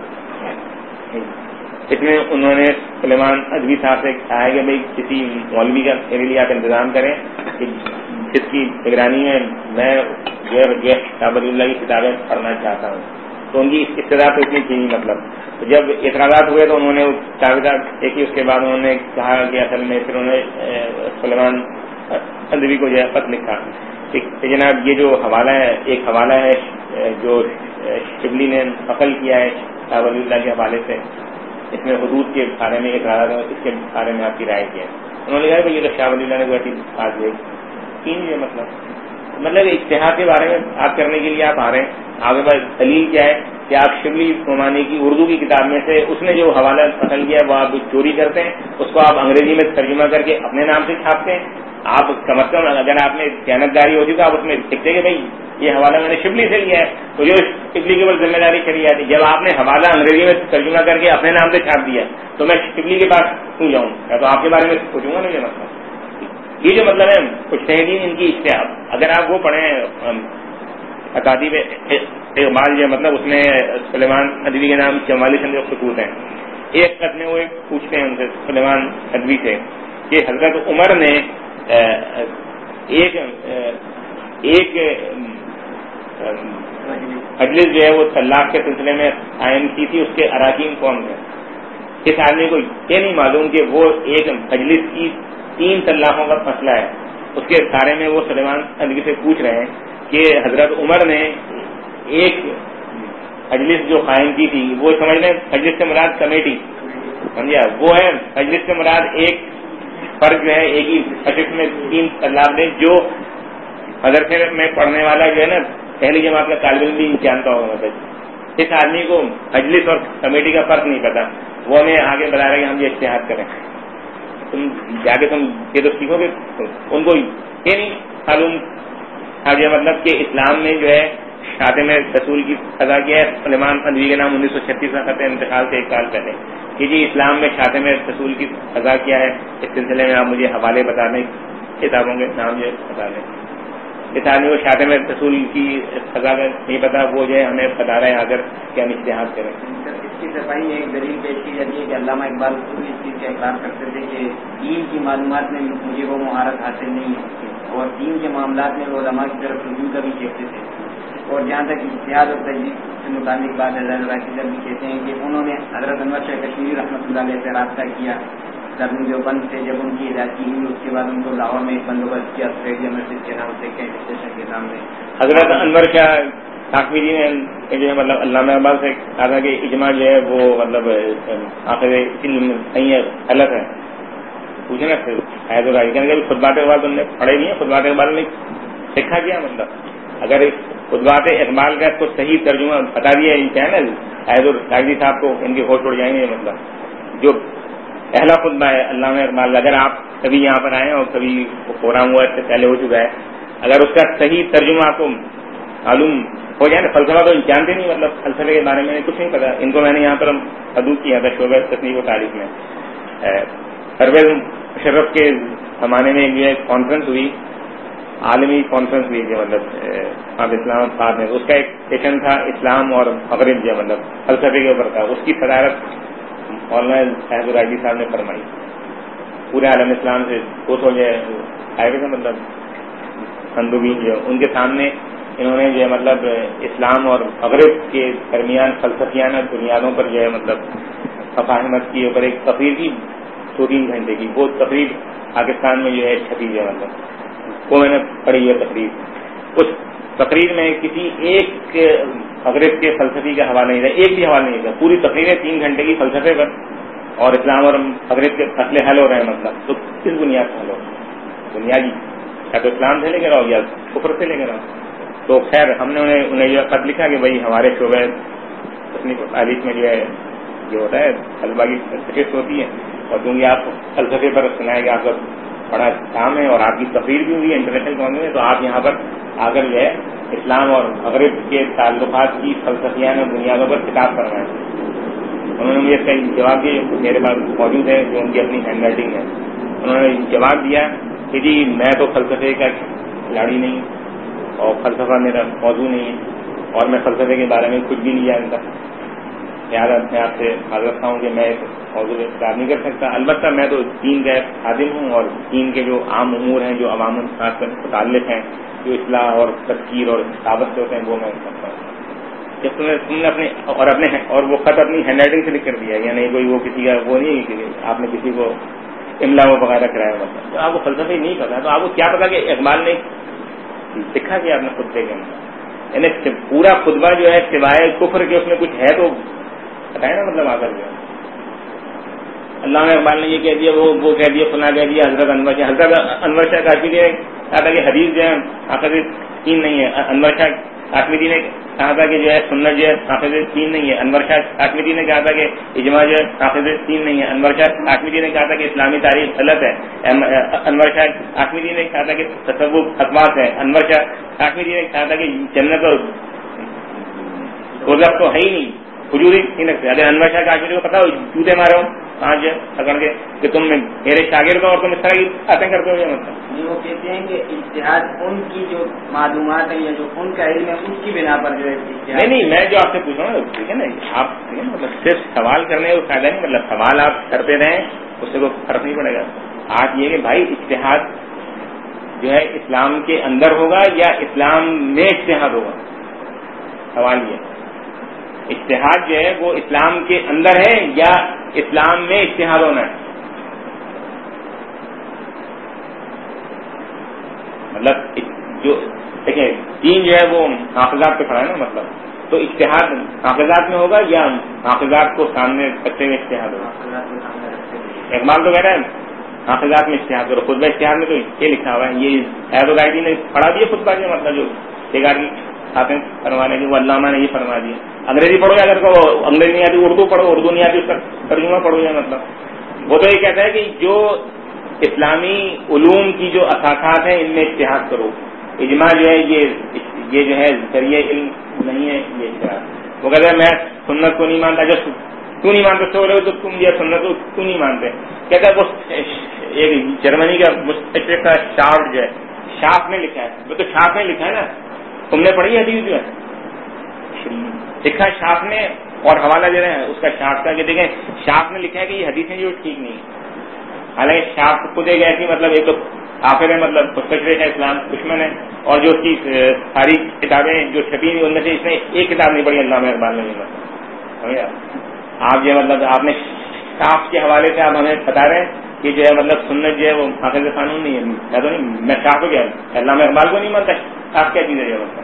اس میں انہوں نے سلیمان ادوی صاحب سے کہا ہے کہ بھائی کسی مولوی کا میرے لیے آپ انتظام کریں کہ جس کی نگرانی میں میں جو ہے شاہ ولی اللہ کی کتابیں پڑھنا چاہتا ہوں، تو ان کی استدعا تو اتنی تھی مطلب۔ تو جب اعتراضات ہوئے تو انہوں نے کاغذات دیکھی، اس کے بعد انہوں نے کہا کہ اصل میں پھر انہوں نے سلیمان ادوی کو جو ہے خط لکھا کہ جناب یہ جو حوالہ ہے، ایک حوالہ ہے جو شبلی نے نقل کیا ہے شاہ ولی اللہ کے حوالے سے، اس میں حدود کے بارے میں اعتراضات ہے، اس کے بارے میں آپ کی رائے کیا ہے؟ انہوں نے کہا کہ یہ تو شاہ ولی اللہ نے کوئی بات ہے تین یہ مطلب مطلب اجتہاد کے بارے میں آپ کرنے کے لیے آپ آ رہے ہیں، آگے بعد دلیل کیا ہے کہ آپ شبلی نعمانی کی اردو کی کتاب میں سے اس نے جو حوالہ نقل کیا ہے وہ آپ چوری کرتے ہیں، اس کو آپ انگریزی میں ترجمہ کر کے اپنے نام سے چھاپتے ہیں۔ آپ کم از کم اگر آپ نے دیانتداری ہوتی تو آپ اس میں لکھتے کہ بھائی یہ حوالہ میں نے شبلی سے لیا ہے، تو جو شبلی کے اوپر ذمہ داری چلی جاتی۔ جب آپ نے حوالہ انگریزی میں ترجمہ کر کے اپنے نام سے چھاپ دیا تو میں شبلی کے پاس کیوں جاؤں؟ یا تو آپ کے بارے میں سوچوں گا نہیں۔ یہ مطلب یہ جو مطلب ہے مجتہدین ان کی اجتہاد، اگر آپ وہ پڑھیں اکادیب اقبال جو مطلب اس میں سلیمان ادوی کے نام چوالیس جو خطوط ہیں، ایک خط میں وہ پوچھتے ہیں ان سے سلیمان ادوی سے کہ حضرت عمر نے ایک ایک مجلس جو ہے وہ طلاق کے سلسلے میں قائم کی تھی، اس کے اراکین کون تھے؟ اس آدمی کو یہ نہیں معلوم کہ وہ ایک مجلس کی تین طلاقوں کا مسئلہ ہے، اس کے بارے میں وہ سلیمان ادوی سے پوچھ رہے ہیں کہ حضرت عمر نے ایک مجلس جو قائم کی تھی، وہ سمجھ لیں مجلس سے مراد کمیٹی سمجھا، وہ ہے مجلس سے مراد ایک فرد جو ہے ایک ہی مجلس میں تین طلاق دے، جو مدرسے میں پڑھنے والا جو ہے نا پہلی جماعت کا طالب علم بھی جانتا ہوگا۔ اس آدمی کو مجلس اور کمیٹی کا فرق نہیں پتا، وہ ہمیں آگے بتا رہے کہ ہم یہ اجتہاد کریں۔ تم جا کے تم یہ تو سیکھو گے، ان کو یہ نہیں معلوم آگے مطلب کہ اسلام میں جو ہے خاتم رسول کی سزا کیا ہے۔ سلیمان ادوی کے نام انیس سو چھتیس میں خط انتقال سے ایک سال پہلے کہ جی اسلام میں خاتم رسول کی سزا کیا ہے، اس سلسلے میں آپ مجھے حوالے بتا دیں، کتابوں کے نام جو بتا دیں۔ اس آدمی کو خاتم رسول کی سزا کا نہیں پتا، وہ جو ہے ہمیں بتا رہے ہیں اگر کہ ہم اجتہاد کریں۔ اس کی صفائی میں ایک دلیل پیش کی جاتی ہے کہ علامہ اقبال خود اس چیز کا اقرار کرتے تھے کہ دین کی معلومات میں مجھے وہ مہارت حاصل نہیں ہے، اور دین کے معاملات میں وہ علماء کی طرف رجوع کا بھی کہتے تھے۔ اور جہاں تک اجتہاد اور تجدید سے متعلق بات ہے، راکب بھی کہتے ہیں کہ انہوں نے حضرت انور شاہ کشمیری رحمۃ اللہ علیہ سے رابطہ کیا دارالعلوم دیوبند سے، جب ان کی ہدایت ہوئی اس کے بعد ان کو لاہور میں ایک بندوبست کیا اسٹریڈیم مسجد کے نام سے کینٹ اسٹیشن کے سامنے۔ حضرت انور شاہ خاکمی جی نے جو ہے مطلب علامہ اقبال سے کہا تھا کہ اجماع جو ہے وہ مطلب آخر علم نہیں ہے، غلط ہے. پوچھنا پھر حید الرائی کہنے کہ خطبات اقبال تم نے پڑھے نہیں ہے، خطبات اقبال نے سیکھا کیا مطلب اگر خطبات اقبال کا اس کو صحیح ترجمہ بتا دیا ان چینل حید الرائی صاحب کو ان کے ہوش اڑ جائیں گے. مطلب جو پہلا خطبہ ہے علامہ اقبال، اگر آپ کبھی یہاں پر آئے اور کبھی پروگرام ہوا اس سے پہلے ہو چکا ہے، اگر اس کا صحیح ترجمہ آپ کو معلوم ہو جائے نا، فلسفہ تو جانتے نہیں، مطلب فلسفے کے بارے میں کچھ نہیں پتا. ان کو میں نے یہاں پر ادو کیا تھا شعبہ تصنیف و تاریخ میں. پرویز مشرف کے زمانے میں جو ہے کانفرنس ہوئی، عالمی کانفرنس ہوئی جو مطلب آپ اسلام آباد میں، اس کا ایک سیشن تھا اسلام اور مغرب جو مطلب فلسفے کے اوپر تھا. اس کی صدارت مولانا صاحب الراجی صاحب نے فرمائی. پورے عالم اسلام سے دو سو جو آئے ہوئے تھے مطلب اندوبین جو ان کے سامنے انہوں نے جو ہے مطلب اسلام اور مغرب کے درمیان فلسفیانہ بنیادوں پر جو ہے مطلب مفاہمت کے اوپر ایک تقریر کی دو تین گھنٹے کی. وہ تقریر پاکستان میں جو ہے چھپی ہے، مطلب وہ میں نے پڑھی ہے تقریر. اس تقریر میں کسی ایک مغرب کے فلسفی کا حوالہ نہیں تھا، ایک بھی حوالہ نہیں تھا. پوری تقریریں تین گھنٹے کی فلسفے پر اور اسلام اور مغرب کے مسئلے حل ہو رہے ہیں. مطلب تو کس بنیاد سے حل ہو؟ بنیادی یا تو اسلام سے لے کر آؤ یا کفر سے لے کر آؤ. تو خیر ہم نے انہیں انہیں یہ خط لکھا کہ بھائی ہمارے شعبہ تصنیف و تاریخ میں جو ہے یہ ہوتا ہے طلبا کی شکست ہوتی ہے، اور کیونکہ آپ فلسفے پر سنائے گا، آپ کا بڑا کام ہے اور آپ کی تقریر بھی ہوئی ہے انٹرنیشنل کانگریس میں، تو آپ یہاں پر آ کر جو ہے اسلام اور مغرب کے تعلقات کی فلسفیانہ بنیادوں پر کتاب فرمائیں. انہوں نے مجھے اس کا جواب دیا، میرے پاس موجود ہے، جو ان کی اپنی ہینڈ رائٹنگ ہے. انہوں نے جواب دیا کہ جی میں تو فلسفے کا کھلاڑی نہیں اور فلسفہ میرا موضوع نہیں ہے اور میں فلسفے کے بارے میں کچھ بھی نہیں جانتا. لہٰذا میں آپ سے معذرت کرتا ہوں کہ میں اس موضوع پہ کتاب نہیں کر سکتا. البتہ میں تو دین کا خادم ہوں اور دین کے جو عام امور ہیں جو عوام الناس سے متعلق ہیں، جو اصلاح اور تذکیر اور دعوت سے ہوتے ہیں، وہ میں کرتا ہوں. جب تم نے تم نے اپنے اور اپنے اور وہ خط اپنی ہینڈ رائٹنگ سے لکھ کر دیا، یا نہیں کوئی وہ کسی کا وہ نہیں کہ آپ نے کسی کو املا وغیرہ کرایا، مطلب تو آپ کو فلسفے نہیں پتا تو آپ کو کیا پتا کہ اقبال نے سکھا کیا آپ نے خطبے کے اندر. یعنی پورا خطبہ جو ہے سوائے کفر کے اس میں کچھ ہے تو بتائے نا. مطلب آ کر جو علامہ اقبال نے یہ کہہ دیا، وہ وہ کہہ دیا، فلاں کہہ دیا، حضرت انور شاہ حضرت انور شاہ کاشمیری نے کہا تھا کہ حدیث جو ہے آخر تین نہیں ہے. انور شاہ کاشمیری نے کہا تھا کہ جو ہے سنت جو ہے آخر تین نہیں ہے. انور شاہ کاشمیری نے کہا تھا کہ اجماع جو ہے آخر تین نہیں ہے. انور شاہ کاشمیری نے کہا تھا کہ اسلامی تاریخ غلط ہے. انور شاہ کاشمیری نے کہا تھا کہ تصوف اقواس ہے. انور شاہ کاشمیری نے کہا تھا کہ جنت اور دوزخ تو ہے ہی نہیں، حضوری نہیں رکھتے. اگر انور شاہ کاشمیری کو پتا ہو جوتے مارے ہو آج پکڑ کے کہ تم میرے شاگرد ہو اور تم اس طرح کی باتیں کرتے ہو. مطلب وہ کہتے ہیں کہ اجتہاد ان کی جو معلومات ہیں یا جو ان کا علم ہے اس کی بنا پر جو ہے نہیں نہیں میں جو آپ سے پوچھ رہا ہوں ٹھیک ہے نا، آپ مطلب صرف سوال کرنے کا فائدہ نہیں، مطلب سوال آپ کرتے رہیں اس سے کوئی فرق نہیں پڑے گا. آپ یہ کہ بھائی اجتہاد جو ہے اسلام کے اندر ہوگا یا اسلام میں اجتہاد ہوگا. سوال یہ اجتہاد جو ہے وہ اسلام کے اندر ہے یا اسلام میں اجتہاد ہونا ہے. مطلب جو دیکھیں دین جو ہے وہ حافظات پہ کھڑا ہے نا، مطلب تو اجتہاد حافظات میں ہوگا یا حافظات کو سامنے رکھتے ہوئے اجتہاد ہوگا. اقبال تو کہہ رہا ہے حافظات میں اجتہاد کرو. خطبہ اجتہاد میں تو یہ لکھا ہوا ہے، یہ حید الرائی نے پڑھا دیا خطبہ جو مطلب جو بیکار کی باتیں فرمانے کی، وہ علامہ نے یہ فرما دیا. انگریزی پڑھو یا اگر کو انگریزی نہیں آتی اردو پڑھو، اردو نہیں آتی اس کا ترجمہ پڑھو. یا مطلب وہ تو یہ کہتا ہے کہ جو اسلامی علوم کی جو اساسات ہیں ان میں اجتہاد کرو. اجماع جو ہے یہ یہ جو ہے ذریعہ علم نہیں ہے، یہ اجتہاد. وہ کہتا ہے میں سنت کو نہیں مانتا. جو تو نہیں مانتے سو رہے ہو تو تم یہ سنت کو کیوں نہیں مانتے. کہتا ہے وہ ایک جرمنی کا مستشرق کا شارٹ جو ہے شاف میں لکھا ہے، وہ تو شاف میں لکھا ہے نا، تم نے پڑھی حدیث جو ہے لکھا شاف نے اور حوالہ دے رہے ہیں اس کا شاف کا کہ دیکھیں شاف نے لکھا ہے کہ یہ حدیثیں جو ٹھیک نہیں ہے. حالانکہ شاف خود ایک ایسی مطلب ایک تو کافر ہے، مطلب مستشرق ہے، اسلام دشمن ہے، اور جو اس کی ساری کتابیں جو چھپی ہوئی ان میں سے اس نے ایک کتاب نہیں پڑھی علامہ اقبال نے. مطلب آپ جو مطلب آپ نے شاف کے حوالے سے آپ ہمیں بتا رہے ہیں کہ جو ہے مطلب سنت جو ہے وہ حافظ قانون نہیں ہے. میں تو نہیں، میں شاف کو کیا علامہ اقبال کو نہیں مانتا. آپ کیا چیز ہے یہ مطلب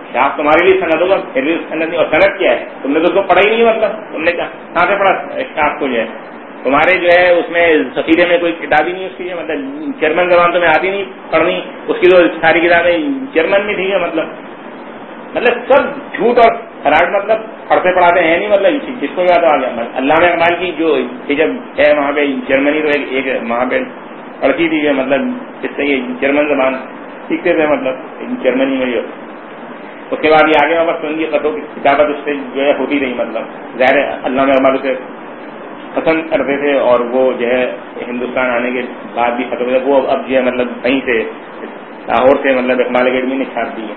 شاخ تمہارے لیے سند ہوگا، پھر بھی سند نہیں. اور سند کیا ہے؟ تم نے تو اس کو پڑھا ہی نہیں. مطلب تم نے کہاں سے پڑھا شاخ کو؟ جو ہے تمہارے جو ہے اس میں ذخیرے میں کوئی کتاب ہی نہیں اس کی. مطلب جرمن زبان تمہیں آتی نہیں پڑھنی، اس کی تو ساری کتابیں جرمن میں تھی. مطلب مطلب سب جھوٹ اور فراڈ. مطلب پڑھتے پڑھاتے ہیں نہیں. مطلب جس کو یاد آ گیا. علامہ اقبال کی جو جب ہے وہاں پہ جرمنی تو ایک وہاں پہ پڑھتی تھی. مطلب اس سے یہ جرمن زبان سیکھتے تھے. مطلب جرمنی میں جو اس کے بعد یہ آگے واپس ان کی خطوں کی کتابت اس سے جو ہے ہوتی رہی. مطلب ظاہر علامہ اقبال سے پسند کرتے تھے اور وہ جو ہے ہندوستان آنے کے بعد بھی ختم ہوئے. وہ اب جو ہے مطلب کہیں سے لاہور سے مطلب اقبال اکیڈمی نے چھاپ دی ہے.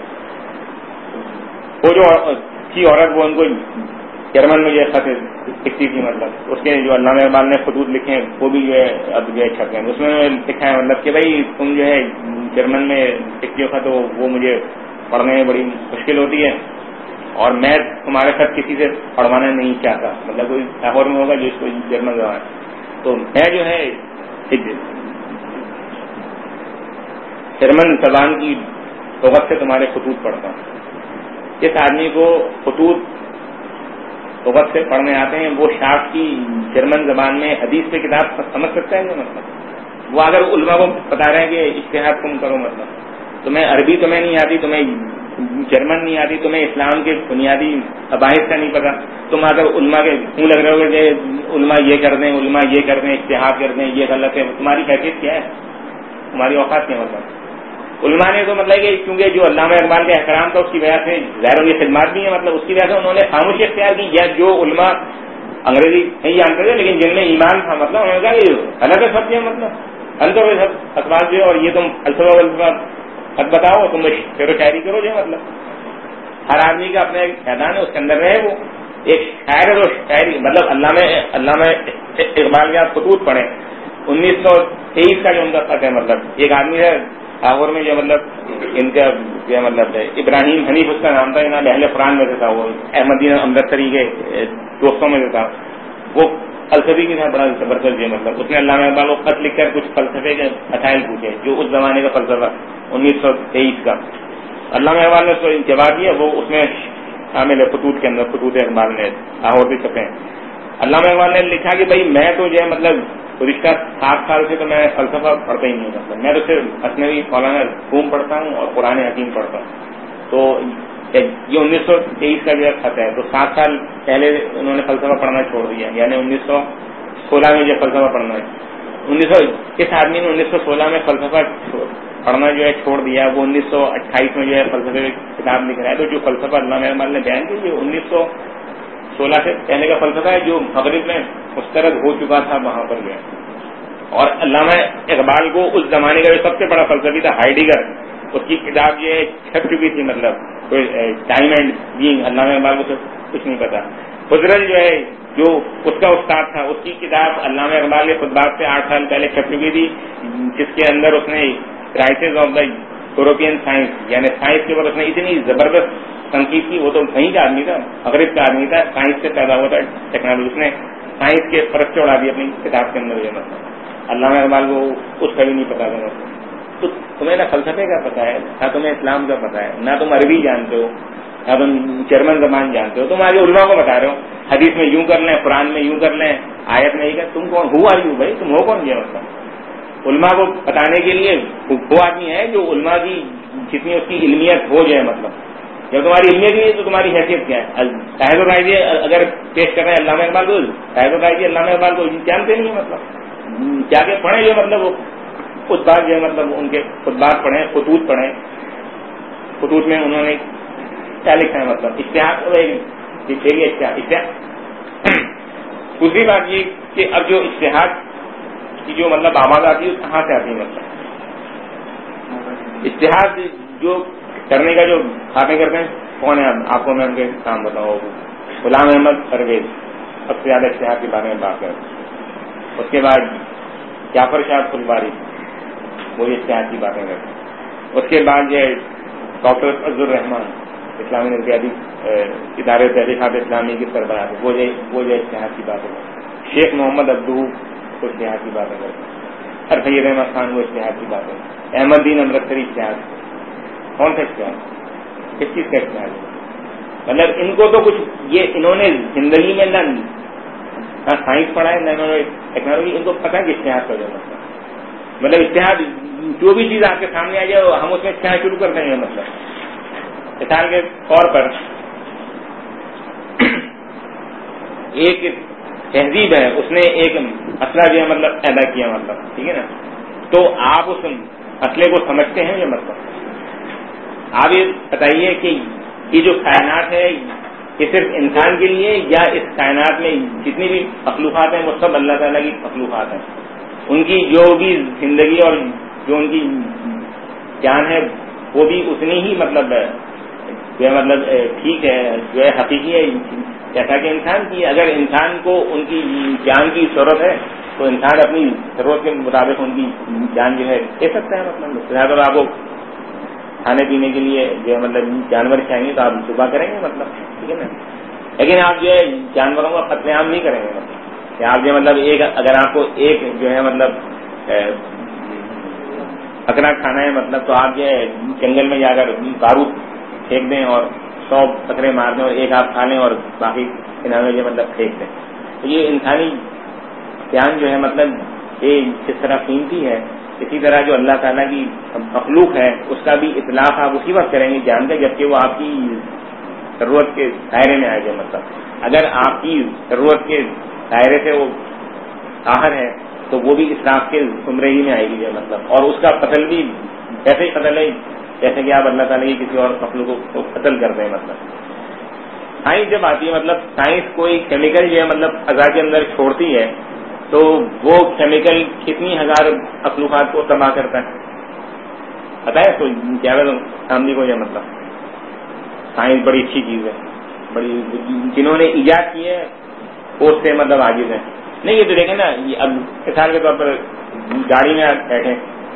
وہ جو کی عورت وہ ان کو جرمن میں جو ہے خط لکھتی تھی. مطلب اس کے جو علامہ اقبال نے خطوط لکھے ہیں وہ بھی جو ہے اب جو ہے چھپے ہیں. اس میں لکھا ہے مطلب کہ بھائی تم جو ہے جرمن میں لکھتی ہو خط تو وہ مجھے پڑھنے میں بڑی مشکل ہوتی ہے اور میں تمہارے خط کسی سے پڑھوانا نہیں چاہتا. مطلب کوئی لاہور میں ہوگا جو اس کو جرمن زبان تو میں جو ہے جرمن زبان کی لغت سے تمہارے خطوط پڑھتا ہوں. جس آدمی کو خطوط لغت سے پڑھنے آتے ہیں وہ شاخ کی جرمن زبان میں حدیث پہ کتاب سمجھ سکتا ہے. مطلب وہ اگر علماء کو بتا رہے ہیں کہ اجتہاد تم کرو، مطلب تمہیں عربی تمہیں نہیں آتی، تمہیں جرمن نہیں آتی، تمہیں اسلام کے بنیادی مباحث کا نہیں پتا، تم اگر علماء کے منہ لگ رہے ہو کہ علماء یہ کر دیں، علماء یہ کر دیں، اجتہاد کر دیں، یہ غلط ہے، تمہاری حیثیت کیا ہے؟ تمہاری اوقات کیا؟ مطلب علماء نے تو مطلب کہ کیونکہ جو علامہ اقبال کا احترام تھا اس کی وجہ سے ظاہر کی خدمات بھی ہیں. مطلب اس کی وجہ سے انہوں نے خاموشی اختیار کی. یا جو علماء انگریزی نہیں جانتے تھے لیکن جن میں ایمان تھا، مطلب انہوں نے کہا یہ غلط ہے سب. مطلب ہم تو سب اخبار جو اور یہ تم الفبا والفبا خط بتاؤ، تم شعر و شاعری کرو. جو مطلب ہر آدمی کا اپنا ایک میدان ہے، اس کے اندر رہے. وہ ایک شاعر ہے تو شاعری مطلب علامہ علامہ اقبال کے آپ خطوط پڑھیں. انیس سو تیئیس کا جو ان کا خط ہے، مطلب ایک آدمی ہے لاہور میں جو مطلب ان کا جو مطلب ہے ابراہیم حنیف اس کا نام تھا. یہاں اہل قرآن میں سے تھا. وہ احمدین امرتسری کے دوستوں میں سے تھا. وہ فلسفی کی تھا بڑا زبردست. جو مطلب اس نے علامہ اقبال کو خط لکھ کر کچھ فلسفے کے مسائل پوچھے جو اس زمانے کا فلسفہ انیس سو تیئیس کا. علامہ اقبال نے اس کو جواب دیا. وہ اس میں شامل ہے خطوط کے اندر. خطوط اقبال میں لاہور سے چھپے ہیں. علامہ اقبال نے لکھا کہ بھائی میں تو جو ہے مطلب گزشتہ سات سال سے تو میں فلسفہ پڑھتا ہی نہیں. مطلب میں تو صرف مثنوی مولانا روم پڑھتا ہوں اور قرآن حکیم پڑھتا ہوں. تو یہ انیس سو تیئیس کا جو ہے خط ہے. تو سات سال پہلے انہوں نے فلسفہ پڑھنا چھوڑ دیا. یعنی انیس سو سولہ میں جو فلسفہ پڑھنا ہے انیس سو اس آدمی نے انیس سو سولہ میں فلسفہ پڑھنا جو ہے چھوڑ دیا. وہ انیس سو اٹھائیس میں جو ہے فلسفے کی کتاب لکھ رہا ہے. تو جو فلسفہ علامہ اقبال نے بیان کیا یہ انیس سو سولہ سے پہلے کا فلسفہ ہے جو مغرب میں مسترد ہو چکا تھا وہاں پر جو ہے. اور علامہ اقبال کو اس زمانے کا جو سب سے بڑا فلسفی تھا ہائیڈگر، اس کی کتاب یہ چھپ چکی تھی. مطلب کوئی ٹائم اینڈ بینگ علامہ اقبال کو کچھ نہیں پتا. فضرل جو ہے جو اس کا استاد تھا اس کی کتاب علامہ اقبال کے خطبات سے آٹھ سال پہلے چھپ چکی تھی جس کے اندر اس نے crisis of the European science یعنی سائنس کے اوپر اس نے اتنی زبردست تنقید کی. وہ تو وہیں کا آدمی تھا، مغرب کا آدمی تھا، سائنس سے پیدا ہوا تھا ٹیکنالوجی. اس نے سائنس کے فرق چڑھا دی اپنی کتاب کے اندر. یہ مطلب علامہ اقبال کو اس کا بھی نہیں پتا تھا. تو تمہیں نہ فلسفے کا پتا ہے نہ تمہیں اسلام کا پتا ہے، نہ تم عربی جانتے ہو نہ تم جرمن زبان جانتے ہو. تم آگے علماء کو بتا رہے ہو حدیث میں یوں کر لیں، قرآن میں یوں کر لیں، آیت میں یہ کہ تم کون ہو آر یو بھائی، تم ہو کون؟ یہ مطلب علماء کو بتانے کے لیے وہ آدمی ہے جو علماء کی جتنی اس کی علمیت ہو جائے. مطلب جب تمہاری علمیت نہیں ہے تو تمہاری حیثیت کیا ہے؟ صاحب الرائے اگر پیش کر رہے ہیں علامہ اقبال کو، صاحب الرائے علامہ اقبال کو جانتے نہیں ہے. مطلب کیا کہ پڑھیں جو مطلب خطبات جو ہے مطلب ان کے خطبات پڑھیں، خطوط پڑھیں. خطوط میں انہوں نے کیا لکھا ہے؟ مطلب اشتہار. دوسری بات یہ کہ اب جو اشتہار کی جو مطلب آواز آتی ہے کہاں سے آتی ہے؟ مطلب اشتہار جو کرنے کا جو خاتمے کرتے ہیں کون ہے؟ آپ کو میں ان کے کام بتاؤں. غلام احمد پرویز سب سے زیادہ اشتہار کے بارے میں بات کریں. اس کے بعد جعفر شاہ فلباری وہ یہ اشتہار کی باتیں کرتے ہیں. اس کے بعد یہ ڈاکٹر فضل الرحمان اسلامی نظریاتی ادارے تحقیقات اسلامی کی سربراہ ہے، وہ وہ جو اشتہار کی باتیں کرتے ہیں. شیخ محمد عبدو وہ اشتہار کی باتیں کرتے ہیں. ہر سید احمد خان وہ اشتہار کی باتیں. احمد دین امرتسری اشتہار کون سا اشتہار؟ کس چیز کا اشتہاد؟ مطلب ان کو تو کچھ یہ انہوں نے زندگی میں نہ سائنس پڑھا ہے نہ انہوں نے ٹیکنالوجی، ان کو پتا ہے کہ اشتہاد کا جو مطلب مطلب اشتہاد جو بھی چیز آپ کے سامنے آ جائے ہم اس میں اشتہاد شروع کر دیں گے. مطلب مثال کے طور پر ایک تہذیب ہے، اس نے ایک مسئلہ جو ہے مطلب پیدا کیا، مطلب ٹھیک ہے نا، تو آپ اس مسئلے کو سمجھتے ہیں یہ مطلب آپ یہ بتائیے کہ یہ جو کائنات ہے یہ صرف انسان کے لیے یا اس کائنات میں جتنی بھی مخلوقات ہیں وہ سب اللہ تعالیٰ کی مخلوقات ہیں، ان کی جو بھی زندگی اور جو ان کی جان ہے وہ بھی اتنی ہی مطلب جو ہے مطلب ٹھیک ہے، جو ہے حقیقی ہے جیسا کہ انسان کی. اگر انسان کو ان کی جان کی ضرورت ہے تو انسان اپنی ضرورت کے مطابق ان کی جان جو ہے دے سکتا ہے. مطلب اگر آپ کو کھانے پینے کے لیے جو ہے مطلب جانور چاہیے تو آپ صبح کریں گے، مطلب ٹھیک ہے نا، لیکن آپ جو ہے جانوروں کا قتل عام نہیں کریں گے. مطلب کہ آپ جو مطلب ایک اگر آپ کو ایک جو ہے مطلب بکرا کھانا ہے مطلب تو آپ جو ہے جنگل میں جا کر بارود پھینک دیں اور سو بکرے مار دیں اور ایک آپ کھا لیں اور باقی کنارے جو مطلب پھینک دیں. تو یہ انسانی جان جو ہے مطلب یہ جس طرح قیمتی ہے اسی طرح جو اللہ تعالیٰ کی مخلوق ہے اس کا بھی اطلاق آپ اسی وقت کریں گے جان کا جبکہ وہ آپ کی ضرورت کے دائرے میں آئے گا. مطلب اگر آپ کی ضرورت کے دائرے سے وہ باہر ہے تو وہ بھی اسراف کے زمرے ہی میں آئے گی جو مطلب، اور اس کا قتل بھی ایسے ہی قتل ہے جیسے کہ آپ اللہ تعالیٰ کی کسی اور مخلوق کو قتل کرتے ہیں. مطلب سائنس جب آتی ہے مطلب سائنس کوئی کیمیکل جو ہے مطلب فضا کے اندر چھوڑتی ہے تو وہ کیمیکل کتنی ہزار مخلوقات کو تباہ کرتا ہے پتا ہے؟ تو جاوید خامنی کو جو مطلب سائنس بڑی اچھی چیز ہے، بڑی جنہوں نے ایجاد کی ہے وہ اس سے مطلب عاجز ہیں. نہیں یہ تو دیکھیں نا، اب مثال کے طور پر گاڑی میں آپ بیٹھے،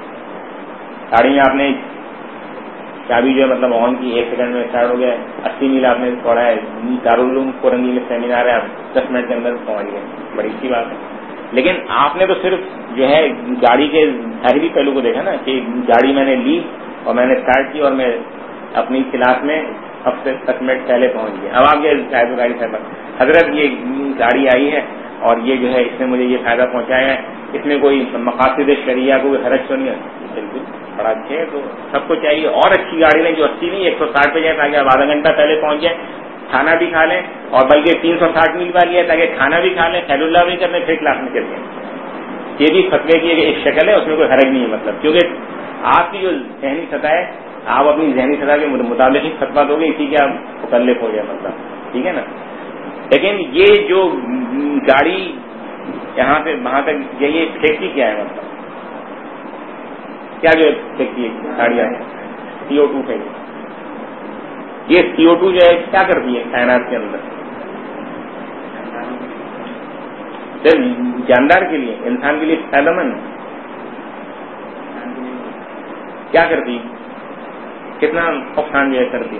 گاڑی میں آپ نے چابی جو ہے مطلب آن کی، ایک سیکنڈ میں اسٹارٹ ہو گیا، اسی میل آپ نے پڑھا ہے، دارالعلوم کورنگی میں سیمینار ہے، آپ دس منٹ کے اندر پہنچ گئے، بڑی اچھی بات ہے. لیکن آپ نے تو صرف جو ہے گاڑی کے ظاہری پہلو کو دیکھا نا کہ گاڑی میں نے لی اور میں نے اسٹارٹ کی اور میں اپنی کلاس میں ہفتے دس منٹ پہلے پہنچ گیا. اب آپ یہ شاید گاڑی صاحب حضرت یہ گاڑی آئی ہے اور یہ جو ہے اس نے مجھے یہ فائدہ پہنچایا ہے، اس میں کوئی مقاصد شریعہ کو حرج تو نہیں ہے؟ بالکل بڑا اچھے ہے. تو سب کو چاہیے اور اچھی گاڑی لیں جو اسی نہیں ایک سو ساٹھ پہ جائے تاکہ آپ آدھا گھنٹہ پہلے پہنچ جائیں، کھانا بھی کھا لیں اور بلکہ تین سو ساٹھ میل والی ہے تاکہ کھانا بھی کھا لیں، خیر اللہ بھی کر لیں، پھر کلاس میں چل جائیں. یہ بھی فتوے کی ایک شکل ہے، اس میں کوئی حرج نہیں ہے. مطلب کیونکہ آپ کی جو ذہنی سطح ہے آپ اپنی ذہنی سطح کے مطابق ہی فتوا دو گے، اسی کے آپ متعلق ہو جائے. مطلب ٹھیک ہے نا. لیکن یہ جو گاڑی یہاں سے وہاں تک یہ پھینکتی کیا ہے؟ مطلب کیا جو پھینکتی ہے گاڑیاں؟ سی او ٹو پھینکتی. یہ سی او ٹو جو ہے کیا کرتی ہے کائنات کے اندر؟ صرف جاندار کے لیے، انسان کے لیے فائدہ مند کیا کرتی؟ کتنا نقصان جو ہے کرتی؟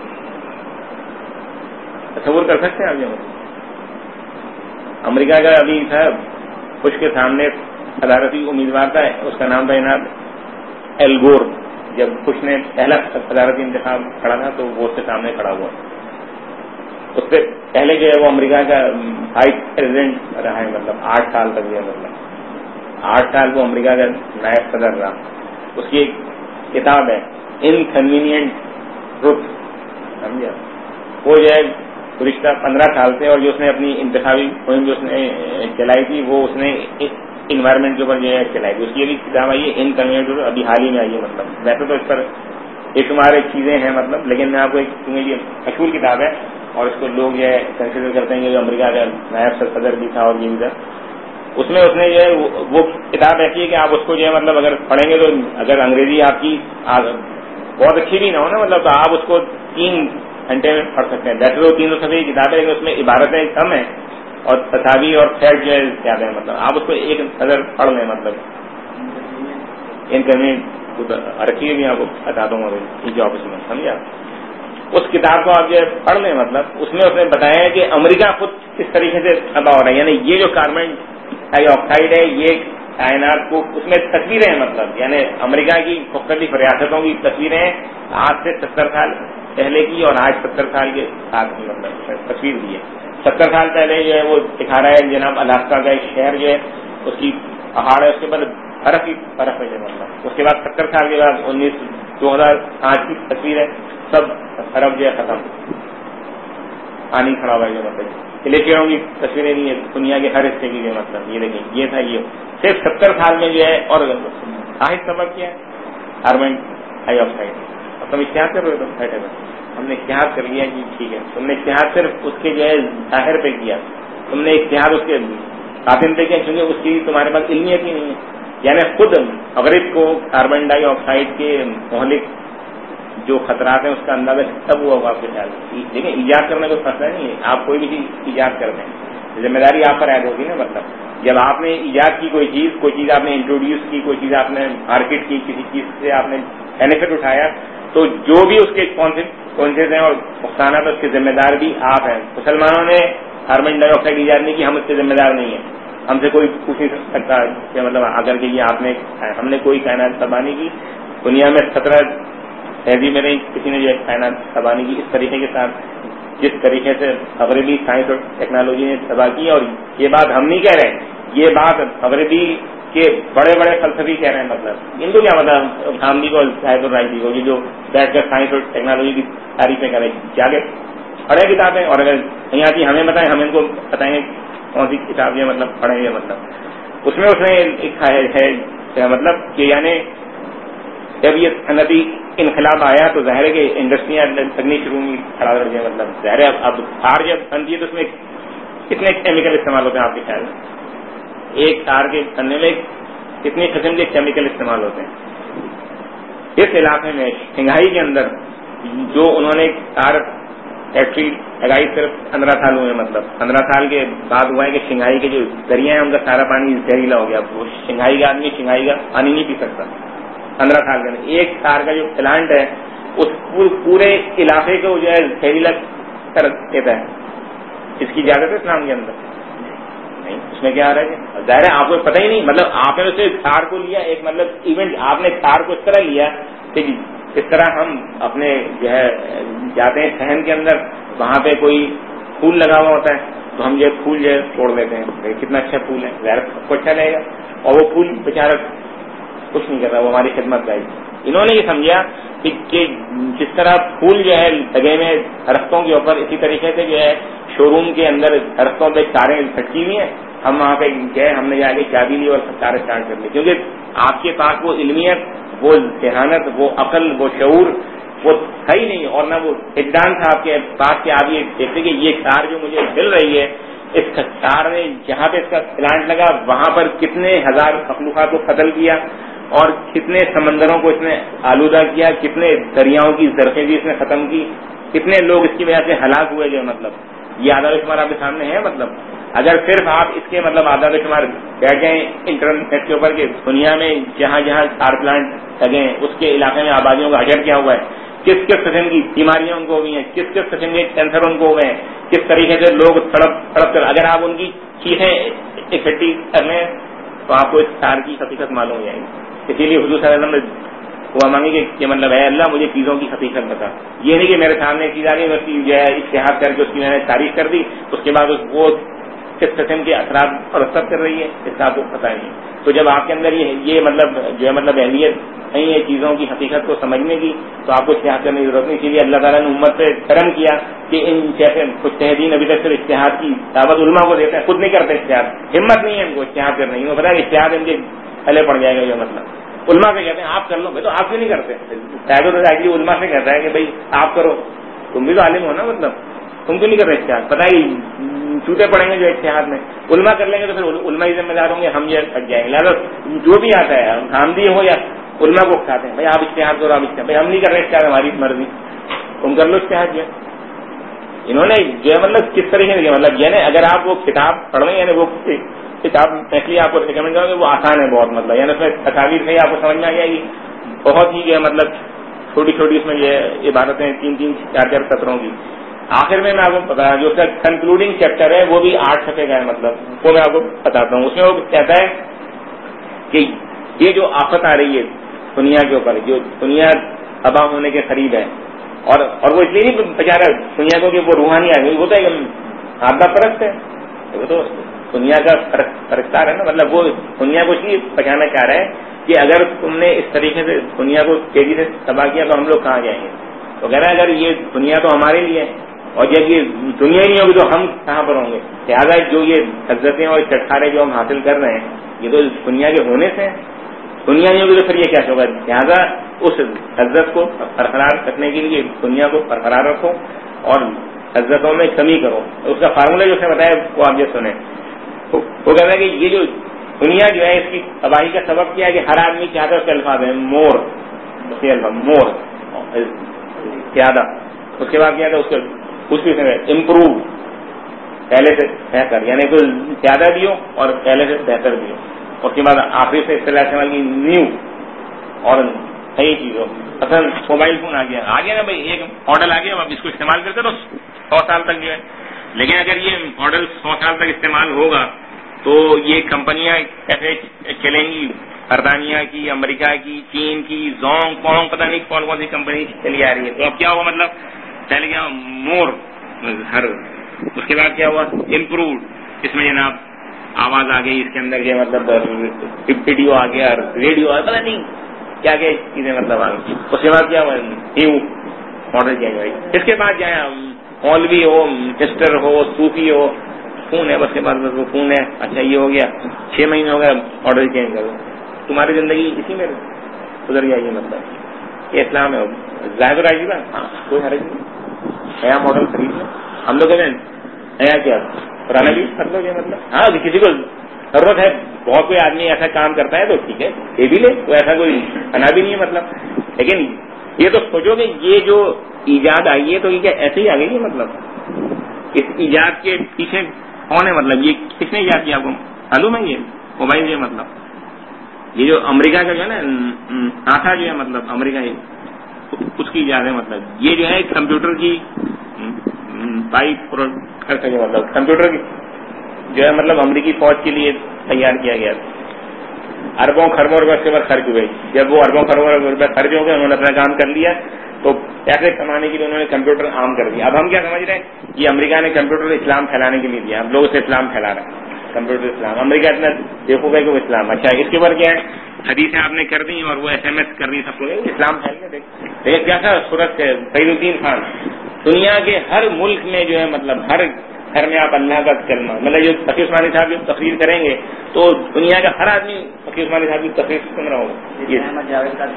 تصور کر سکتے ہیں آپ؟ یہ امریکہ کا ابھی تھا بش کے سامنے صدارتی امیدوار تھا، اس کا نام تھا جناب ایل گور. جب بش نے پہلا صدارتی انتخاب کھڑا تھا تو وہ اس کے سامنے کھڑا ہوا. اس سے پہلے جو ہے وہ امریکہ کا وائس پریزیڈنٹ رہا ہے، مطلب آٹھ سال تک جو ہے مطلب آٹھ سال وہ امریکہ کا نائب صدر رہا. اس کی ایک کتاب ہے انکنوینئنٹ ٹروتھ، سمجھا؟ وہ جو ہے گزشتہ پندرہ سال سے اور جو اس نے اپنی انتخابی مہم جو اس نے چلائی تھی وہ اس نے انوائرمنٹ کے اوپر جو ہے چلائی تھی. اس کی بھی کتاب آئی ہے انکنوینئنٹ ٹروتھ، ابھی حال ہی میں آئی ہے. مطلب ویسے تو اس پر بے شمار چیزیں ہیں مطلب، لیکن میں آپ کو ایک یہ مشہور کتاب ہے اور اس کو لوگ جو ہے کنسیڈر کرتے ہیں کہ جو امریکہ کا نائب صدر بھی تھا اور یہ بھی تھا. اس میں اس نے جو ہے وہ کتاب ایسی ہے کہ آپ اس کو جو ہے مطلب اگر پڑھیں گے تو اگر انگریزی آپ کی بہت اچھی بھی نہ ہو نا مطلب تو آپ اس کو تین گھنٹے میں پڑھ سکتے ہیں. ویسے تو تین سو صفحے کی کتاب ہے لیکن اس میں عبارتیں کم ہیں اور تصاویر اور فیکٹ جو ہے زیادہ ہے. مطلب آپ اس کو ایک نظر پڑھ لیں. مطلب ان کرنے رکھیے بھی آپ کو بتا دوں گا نیچے آفس میں، سمجھا؟ اس کتاب کو آپ جو ہے پڑھ لیں. مطلب اس میں اس نے بتایا ہے کہ امریکہ خود کس طریقے سے تباہ ہو رہا ہے. یعنی یہ جو کاربن ڈائی آکسائڈ ہے یہ کائنات کو اس میں تصویریں ہیں. مطلب یعنی امریکہ کی مختلف ریاستوں کی تصویریں ہیں آج سے ستر سال پہلے کی اور آج ستر سال کے ساتھ کی مطلب تصویر دی ہے. ستر سال پہلے جو ہے وہ دکھا رہا ہے جناب الاسکا کا ایک شہر جو ہے اس کی پہاڑ ہے, اس کے بعد برف ہی برف ہے مطلب. اس کے بعد ستر سال کے بعد انیس دو ہزار آٹھ کی تصویر ہے, سب برف جو ہے ختم, پانی کھڑا ہوا ہے جو مطلب گلیشیئروں کی تصویریں نہیں ہے دنیا کے ہر حصے کی جو مطلب. یہ دیکھیں یہ تھا یہ صرف ستر سال میں جو ہے. اور واحد سبب کیا ہے کاربن ڈائی آکسائڈ. اب تم اشتہار کر رہے ہو بیٹھے ہوئے, ہم نے اشتہار کر لیا جی ٹھیک ہے, تم نے اشتہار صرف اس کے جو ہے ظاہر پہ کیا, تم نے اشتہار اس کے باطن پہ کیا کیونکہ اس کی تمہارے پاس علمیت ہی نہیں ہے. یعنی خود مغرب کو کاربن ڈائی آکسائڈ کے مہلک جو خطرات ہیں اس کا اندازہ تب ہوا ہوگا آپ کے خیال میں. دیکھیں ایجاد کرنے کو فیصلہ نہیں ہے, آپ کوئی بھی چیز ایجاد کر دیں ذمہ داری آپ پر عائد ہوگی نا. مطلب جب آپ نے ایجاد کی کوئی چیز, کوئی چیز آپ نے انٹروڈیوس کی, کوئی چیز آپ نے مارکیٹ کی, کسی چیز سے آپ نے بینیفٹ اٹھایا, تو جو بھی اس کے کانسیکوینسز ہیں اور نقصانات اس کے ذمہ دار بھی آپ ہیں. مسلمانوں نے کاربن ڈائی آکسائڈ ایجاد نہیں کی, ہم اس کے ذمہ دار نہیں ہیں. ہم سے کوئی پوچھ نہیں سکتا کہ مطلب اگر کہ یہ آپ نے ہم نے کوئی کائنات تباہ نہیں کی. دنیا میں سترہ تہذیب میں نہیں کسی نے جو کائنات تباہ نہیں کی اس طریقے کے ساتھ جس طریقے سے مغربی سائنس اور ٹیکنالوجی نے تباہ کی. اور یہ بات ہم نہیں کہہ رہے, یہ بات مغربی کے بڑے بڑے فلسفی کہہ رہے ہیں. مطلب ان کو کیا مطلب گاندھی کو شاہد الرائجی کو جو بیٹھ کر سائنس اور ٹیکنالوجی کی تعریفیں کریں, کیا کہ پڑھے کتابیں, اور اگر نہیں آتی ہمیں بتائیں, ہم ان کو بتائیں گے کون سی کتاب یہ مطلب پڑھیں گے. مطلب اس میں اس نے لکھا ہے مطلب کہ یعنی جب یہ صنعتی انقلاب آیا تو ظاہر ہے کہ انڈسٹریاں لگنی شروع ہوئی کھڑا کر دیا. مطلب ظاہر ہے اب تار جب بنتی ہے تو اس میں کتنے کیمیکل استعمال ہوتے ہیں آپ کے خیال میں؟ ایک تار کے بننے میں کتنی قسم کے کیمیکل استعمال ہوتے ہیں. اس علاقے میں شنگھائی کے اندر جو انہوں نے تار فیکٹری لگائی صرف پندرہ سال ہوئے. مطلب پندرہ سال کے بعد ہوا ہے کہ شنگھائی کے جو دریا ہیں ان کا سارا پانی زہریلا ہو گیا. وہ شنگھائی کا آدمی شنگھائی کا پانی نہیں پی سکتا پندرہ سال کے اندر. ایک تار کا جو پلانٹ ہے اس پورے علاقے کو جو ہے زہریلا کر دیتا ہے. اس کی اجازت ہے اسلام کے اندر نہیں. اس میں کیا آ رہا ہے ظاہر ہے آپ کو پتہ ہی نہیں. مطلب آپ نے اسے تار کو لیا ایک مطلب ایونٹ, آپ نے تار کو اس طرح لیا کہ اس طرح ہم اپنے جو ہے جاتے ہیں صحن کے اندر, وہاں پہ کوئی پھول لگا ہوا ہوتا ہے تو ہم جو پھول جو ہے توڑ لیتے ہیں, کتنا اچھا پھول ہے, ظاہر سب کو اچھا لگے گا. اور وہ پھول بیچارہ کچھ نہیں کر رہا, وہ ہماری خدمت گائی. انہوں نے یہ سمجھا کہ جس طرح پھول جو ہے لگے ہوئے درختوں کے اوپر, اسی طریقے سے جو ہے شو روم کے اندر درختوں پہ تاریں پھٹکی ہوئی ہیں, ہم وہاں پہ گئے, ہم نے جا کے چابی لی اور تاریں اسٹارٹ کر لی. کیونکہ آپ کے پاس وہ علمیت, وہ ذہانت, وہ عقل, وہ شعور وہ تھا ہی نہیں, اور نہ وہ اقدام تھا آپ کے پاس کہ آپ یہ دیکھتے کہ یہ تار جو مجھے مل رہی ہے, اس تار نے جہاں پہ اس کا پلانٹ لگا وہاں پر کتنے ہزار مخلوقات کو قتل کیا, اور کتنے سمندروں کو اس نے آلودہ کیا, کتنے دریاؤں کی زرخیزی اس نے ختم کی, کتنے لوگ اس کی وجہ سے ہلاک ہوئے. جو مطلب یہ اعداد و شمار آپ کے سامنے ہے. مطلب اگر صرف آپ اس کے مطلب اعداد و شمار بیٹھ جائیں انٹرنیٹ کے اوپر کہ دنیا میں جہاں جہاں پاور پلانٹ لگے ہیں اس کے علاقے میں آبادیوں کا حشر کیا ہوا ہے, کس کس قسم کی بیماریاں ان کو ہوئی ہیں, کس کس قسم کے کینسر ان کو ہوئے ہیں, کس طریقے سے لوگ تڑپ تڑپ کر, اگر آپ ان کی چیزیں اکٹھی کر لیں تو آپ کو اس تار کی حقیقت معلوم ہو جائے گی. اسی لیے حضور صلی اللہ علیہ وسلم نے دعا مانگی کہ مطلب ہے اللہ مجھے چیزوں کی حقیقت بتا. یہ نہیں کہ میرے سامنے چیز آ گئی میں جو ہے اشتہار کر کے اس کی میں نے تعریف کر دی, اس کے بعد وہ کس قسم کے اثرات مرتب کر رہی ہے اس کا آپ کو پتہ نہیں. تو جب آپ کے اندر یہ یہ مطلب جو ہے مطلب اہلیت نہیں ہے چیزوں کی حقیقت کو سمجھنے کی, تو آپ کو اشتہار کرنے کی ضرورت نہیں. اسی لیے اللہ تعالیٰ نے امت پہ کرم کیا کہ ان جیسے کچھ تحدین ابھی تک صرف اشتہار کی دعوت علماء کو دیتے ہیں, خود نہیں کرتے اشتہار, ہمت نہیں ہے ان کو اشتہار کرنے کی. وہ پتا ہے اشتہار ان کے پہلے پڑ جائے گا. جو مطلب علماء سے کہتے ہیں آپ کر لو, بھائی تو آپ کیوں نہیں کرتے؟ شاید تو علماء سے کہتا ہے کہ بھائی آپ کرو, تم بھی تو عالم ہو نا, مطلب تم کیوں نہیں کر رہے اشتہار؟ پتہ ہی چوٹے پڑیں گے جو اشتہار میں. علماء کر لیں گے تو پھر علماء ہی ذمہ دار ہوں گے, ہم یہ تھک جائیں گے. لہٰذا جو بھی آتا ہے خامدی ہو یا علماء کو کھاتے ہیں, بھائی آپ اشتہار کرو, آپ اشتہار, بھائی ہم نہیں کر رہے اشتہار, ہماری مرضی, تم کر لو اشتہار. جو انہوں نے جو ہے مطلب کس طریقے سے مطلب یعنی اگر آپ وہ کتاب پڑھ رہے ہیں, یعنی وہ کتاب ایکچولی آپ کو ریکمینڈ کروں گے, وہ آسان ہے بہت, مطلب یعنی اس میں تصاویر سے ہی آپ کو سمجھ میں آ جائے گی. بہت ہی جو ہے مطلب چھوٹی چھوٹی اس میں یہ عبارتیں تین تین چار چار سطروں کی. آخر میں میں آپ کو بتا جو اس کا کنکلوڈنگ چیپٹر ہے وہ بھی آٹھ صفحے کا ہے, مطلب وہ میں آپ کو بتاتا ہوں. اس میں وہ کہتا ہے کہ یہ جو آفت آ رہی ہے دنیا کے اوپر, جو دنیا تباہ ہونے کے قریب ہے, اور اور وہ اس لیے نہیں بیچارہ دنیا کو کہ وہ روحانی آدمی، وہ تو ایک آدھا پرست ہے، وہ تو دنیا کا پرستار ہے نا، مطلب وہ دنیا کو اس لیے بچانا چاہ رہا ہے کہ اگر تم نے اس طریقے سے دنیا کو تیزی سے تباہ کیا تو ہم لوگ کہاں جائیں گے؟ تو کہہ رہا ہے اگر یہ دنیا تو ہمارے لیے ہے اور جب یہ دنیا ہی نہیں ہوگی تو ہم کہاں پر ہوں گے؟ لہٰذا جو یہ لذتیں اور چٹکارے جو ہم حاصل کر رہے ہیں یہ تو دنیا کے ہونے سے ہیں، دنیا نہیں ہوگی تو پھر یہ کیا ہوگا؟ لہٰذا اس لذت کو برقرار رکھنے کے لیے دنیا کو برقرار رکھو اور لذتوں میں کمی کرو۔ اس کا فارمولہ جو اس نے بتایا وہ آپ یہ سنیں، وہ کہتا ہے کہ یہ جو دنیا جو ہے اس کی تباہی کا سبب کیا ہے کہ ہر آدمی چاہتا ہے اس کے الفاظ ہیں مور، مور زیادہ، اس کے بعد کیا تھا اس کے کچھ بھی امپروو، پہلے سے بہتر، یعنی کوئی زیادہ بھی ہو اور پہلے سے بہتر بھی ہو، اس کے بعد آخری سے اصطلاح استعمال کی نیو اور صحیح چیز ہو۔ مثلا موبائل فون آ گیا آ گیا نا بھائی، ایک ماڈل آ گیا، اب اس کو استعمال کرتے تو سو سال تک جو ہے، لیکن اگر یہ ماڈل سو سال تک استعمال ہوگا تو یہ کمپنیاں کیسے چلیں گی؟ برطانیہ کی، امریکہ کی، چین کی، زونگ پونگ، پتہ نہیں کون کون سی کمپنی چلی آ رہی ہے۔ تو اب کیا ہوا؟ مطلب پہلے کیا مور ہر، اس کے بعد کیا ہوا امپرووڈ، اس میں جناب آواز آ گئی، اس کے اندر یہ مطلب ویڈیو آ گیا، ریڈیو آ گیا، پتہ نہیں کیا کیا چیزیں مطلب آ گئی۔ اس کے بعد کیا ہوا نیو ماڈل چینج ہوئی۔ اس کے بعد جائیں مولوی ہو، مسٹر ہو، صوفی ہو، فون ہے، بس کے بعد وہ فون ہے، اچھا یہ ہو گیا، چھ مہینے ہو گیا ماڈل چینج کرو، تمہاری زندگی اسی میں گزر جائے گی۔ مطلب یہ اسلام ہے، ظاہر راجی بات، ہاں کوئی حرج نہیں، نیا ماڈل خرید لو، ہم لوگ کہتے ہیں نیا کیا پرانا بھی کر لو، یہ مطلب ہاں کسی کو ضرورت ہے، بہت کوئی آدمی ایسا کام کرتا ہے تو ٹھیک ہے یہ بھی لے، تو ایسا کوئی بنا بھی نہیں ہے مطلب، لیکن یہ تو سوچو کہ یہ جو ایجاد آئی ہے تو یہ کیا ایسے ہی آ گئی ہے؟ مطلب اس ایجاد کے پیچھے کون ہے؟ مطلب یہ کس نے ایجاد کیا؟ آپ کو معلوم ہے یہ موبائل جو ہے مطلب یہ جو امریکہ کا جو ہے نا ناسا جو ہے مطلب امریکہ اس کی ایجاد ہے، مطلب یہ جو ہے کمپیوٹر کی پائپ مطلب کمپیوٹر کی جو ہے مطلب امریکی فوج کے لیے تیار کیا گیا تھا، اربوں خربوں روپے اس کے بعد خرچ ہوئے، جب وہ اربوں خربوں روپے خرچ ہو گئے انہوں نے اپنا کام کر لیا تو پیسے کمانے کے لیے انہوں نے کمپیوٹر عام کر دیا۔ اب ہم کیا سمجھ رہے ہیں؟ یہ امریکہ نے کمپیوٹر اسلام پھیلانے کے لیے دیا، ہم لوگ اسے اسلام پھیلا رہے ہیں، کمپیوٹر اسلام، امریکہ اتنا دیکھو گے کہ وہ اسلام، اچھا اس کے بعد کیا ہے حدیثیں آپ نے کر دی اور وہ ایس ایم ایس کر دی سب کو، اسلام پھیل گیا۔ دیکھ کیا تھا صورت فیض الدین خان، دنیا کے ہر ملک میں جو ہے مطلب ہر گھر میں آپ اللہ کا کلمہ، مطلب جو تقی عثمانی صاحب جو تقریر کریں گے تو دنیا کا ہر آدمی تقی عثمانی صاحب کی تقریر سن رہا ہوگا۔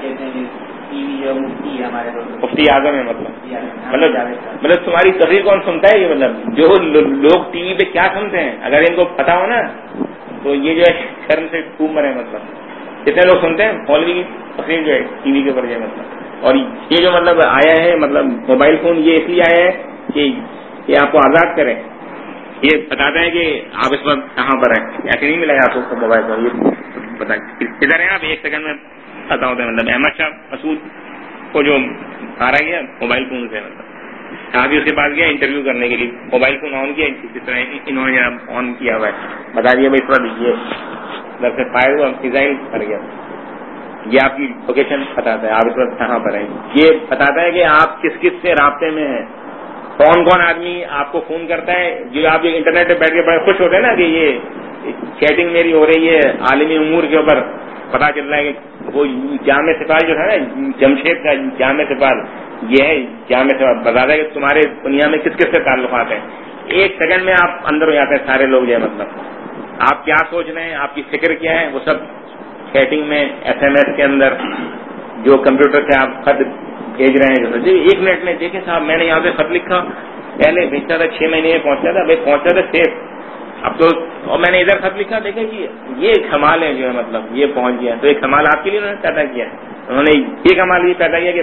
مفتی اعظم ہے مطلب مطلب مطلب تمہاری تقریر کون سنتا ہے؟ یہ مطلب جو لوگ ٹی وی پہ کیا سنتے ہیں اگر ان کو پتا ہو نا تو یہ جو ہے شرم سے خوب مرے، مطلب کتنے لوگ سنتے ہیں مولوی کی تقریر جو ہے ٹی وی کے اوپر جو مطلب، اور یہ جو مطلب آیا ہے مطلب موبائل فون یہ اس لیے آیا ہے کہ یہ آپ کو آزاد کرے، یہ بتاتا ہے کہ آپ اس وقت کہاں پر ہیں، ایسے نہیں ملا ہے آپ کو موبائل فون، یہ بتائیں ادھر ہیں آپ، ایک سیکنڈ میں پتا ہوتا ہے۔ مطلب احمد شاہ مسعود کو جو مارا گیا موبائل فون سے، مطلب آپ اس کے پاس گیا انٹرویو کرنے کے لیے، موبائل فون آن کیا جس طرح انہوں نے آن کیا ہوا ہے، بتا دیا بھائی تھوڑا دیجیے، ادھر سے فائر ہوا میزائل پڑ گیا، یہ آپ کی لوکیشن بتاتا ہے آپ اس وقت کہاں پر ہیں، یہ بتاتا ہے کہ آپ کس کس سے رابطے میں ہیں، کون کون آدمی آپ کو فون کرتا ہے، جو آپ انٹرنیٹ پہ بیٹھ کے بڑے خوش ہوتے ہیں نا کہ یہ چیٹنگ میری ہو رہی ہے عالمی امور کے اوپر، پتا چل رہا ہے کہ وہ جامع سپال جو ہے نا جمشید کا جامع سپال، یہ ہے جامع سپال، بتاتا ہے کہ تمہارے دنیا میں کس کس سے تعلقات ہیں، ایک سیکنڈ میں آپ اندر ہو جاتے ہیں سارے لوگ جو ہے مطلب آپ کیا سوچ رہے ہیں، آپ کی فکر کیا ہے، وہ سب چیٹنگ میں ایس ایم ایس کے اندر جو کمپیوٹر سے آپ خط بھیج رہے ہیں، جو ایک منٹ میں دیکھیں صاحب میں نے یہاں پہ خط لکھا، پہلے بھیجتا تھا چھ مہینے میں پہنچتا تھا، بھائی پہنچتا تھا سیف، اب تو اور میں نے ادھر خط لکھا، دیکھیں جی یہ ایک کمال ہے جو ہے مطلب یہ پہنچ گیا، تو ایک کمال آپ کے لیے انہوں نے پیدا کیا، انہوں نے یہ کمال یہ پیدا کیا کہ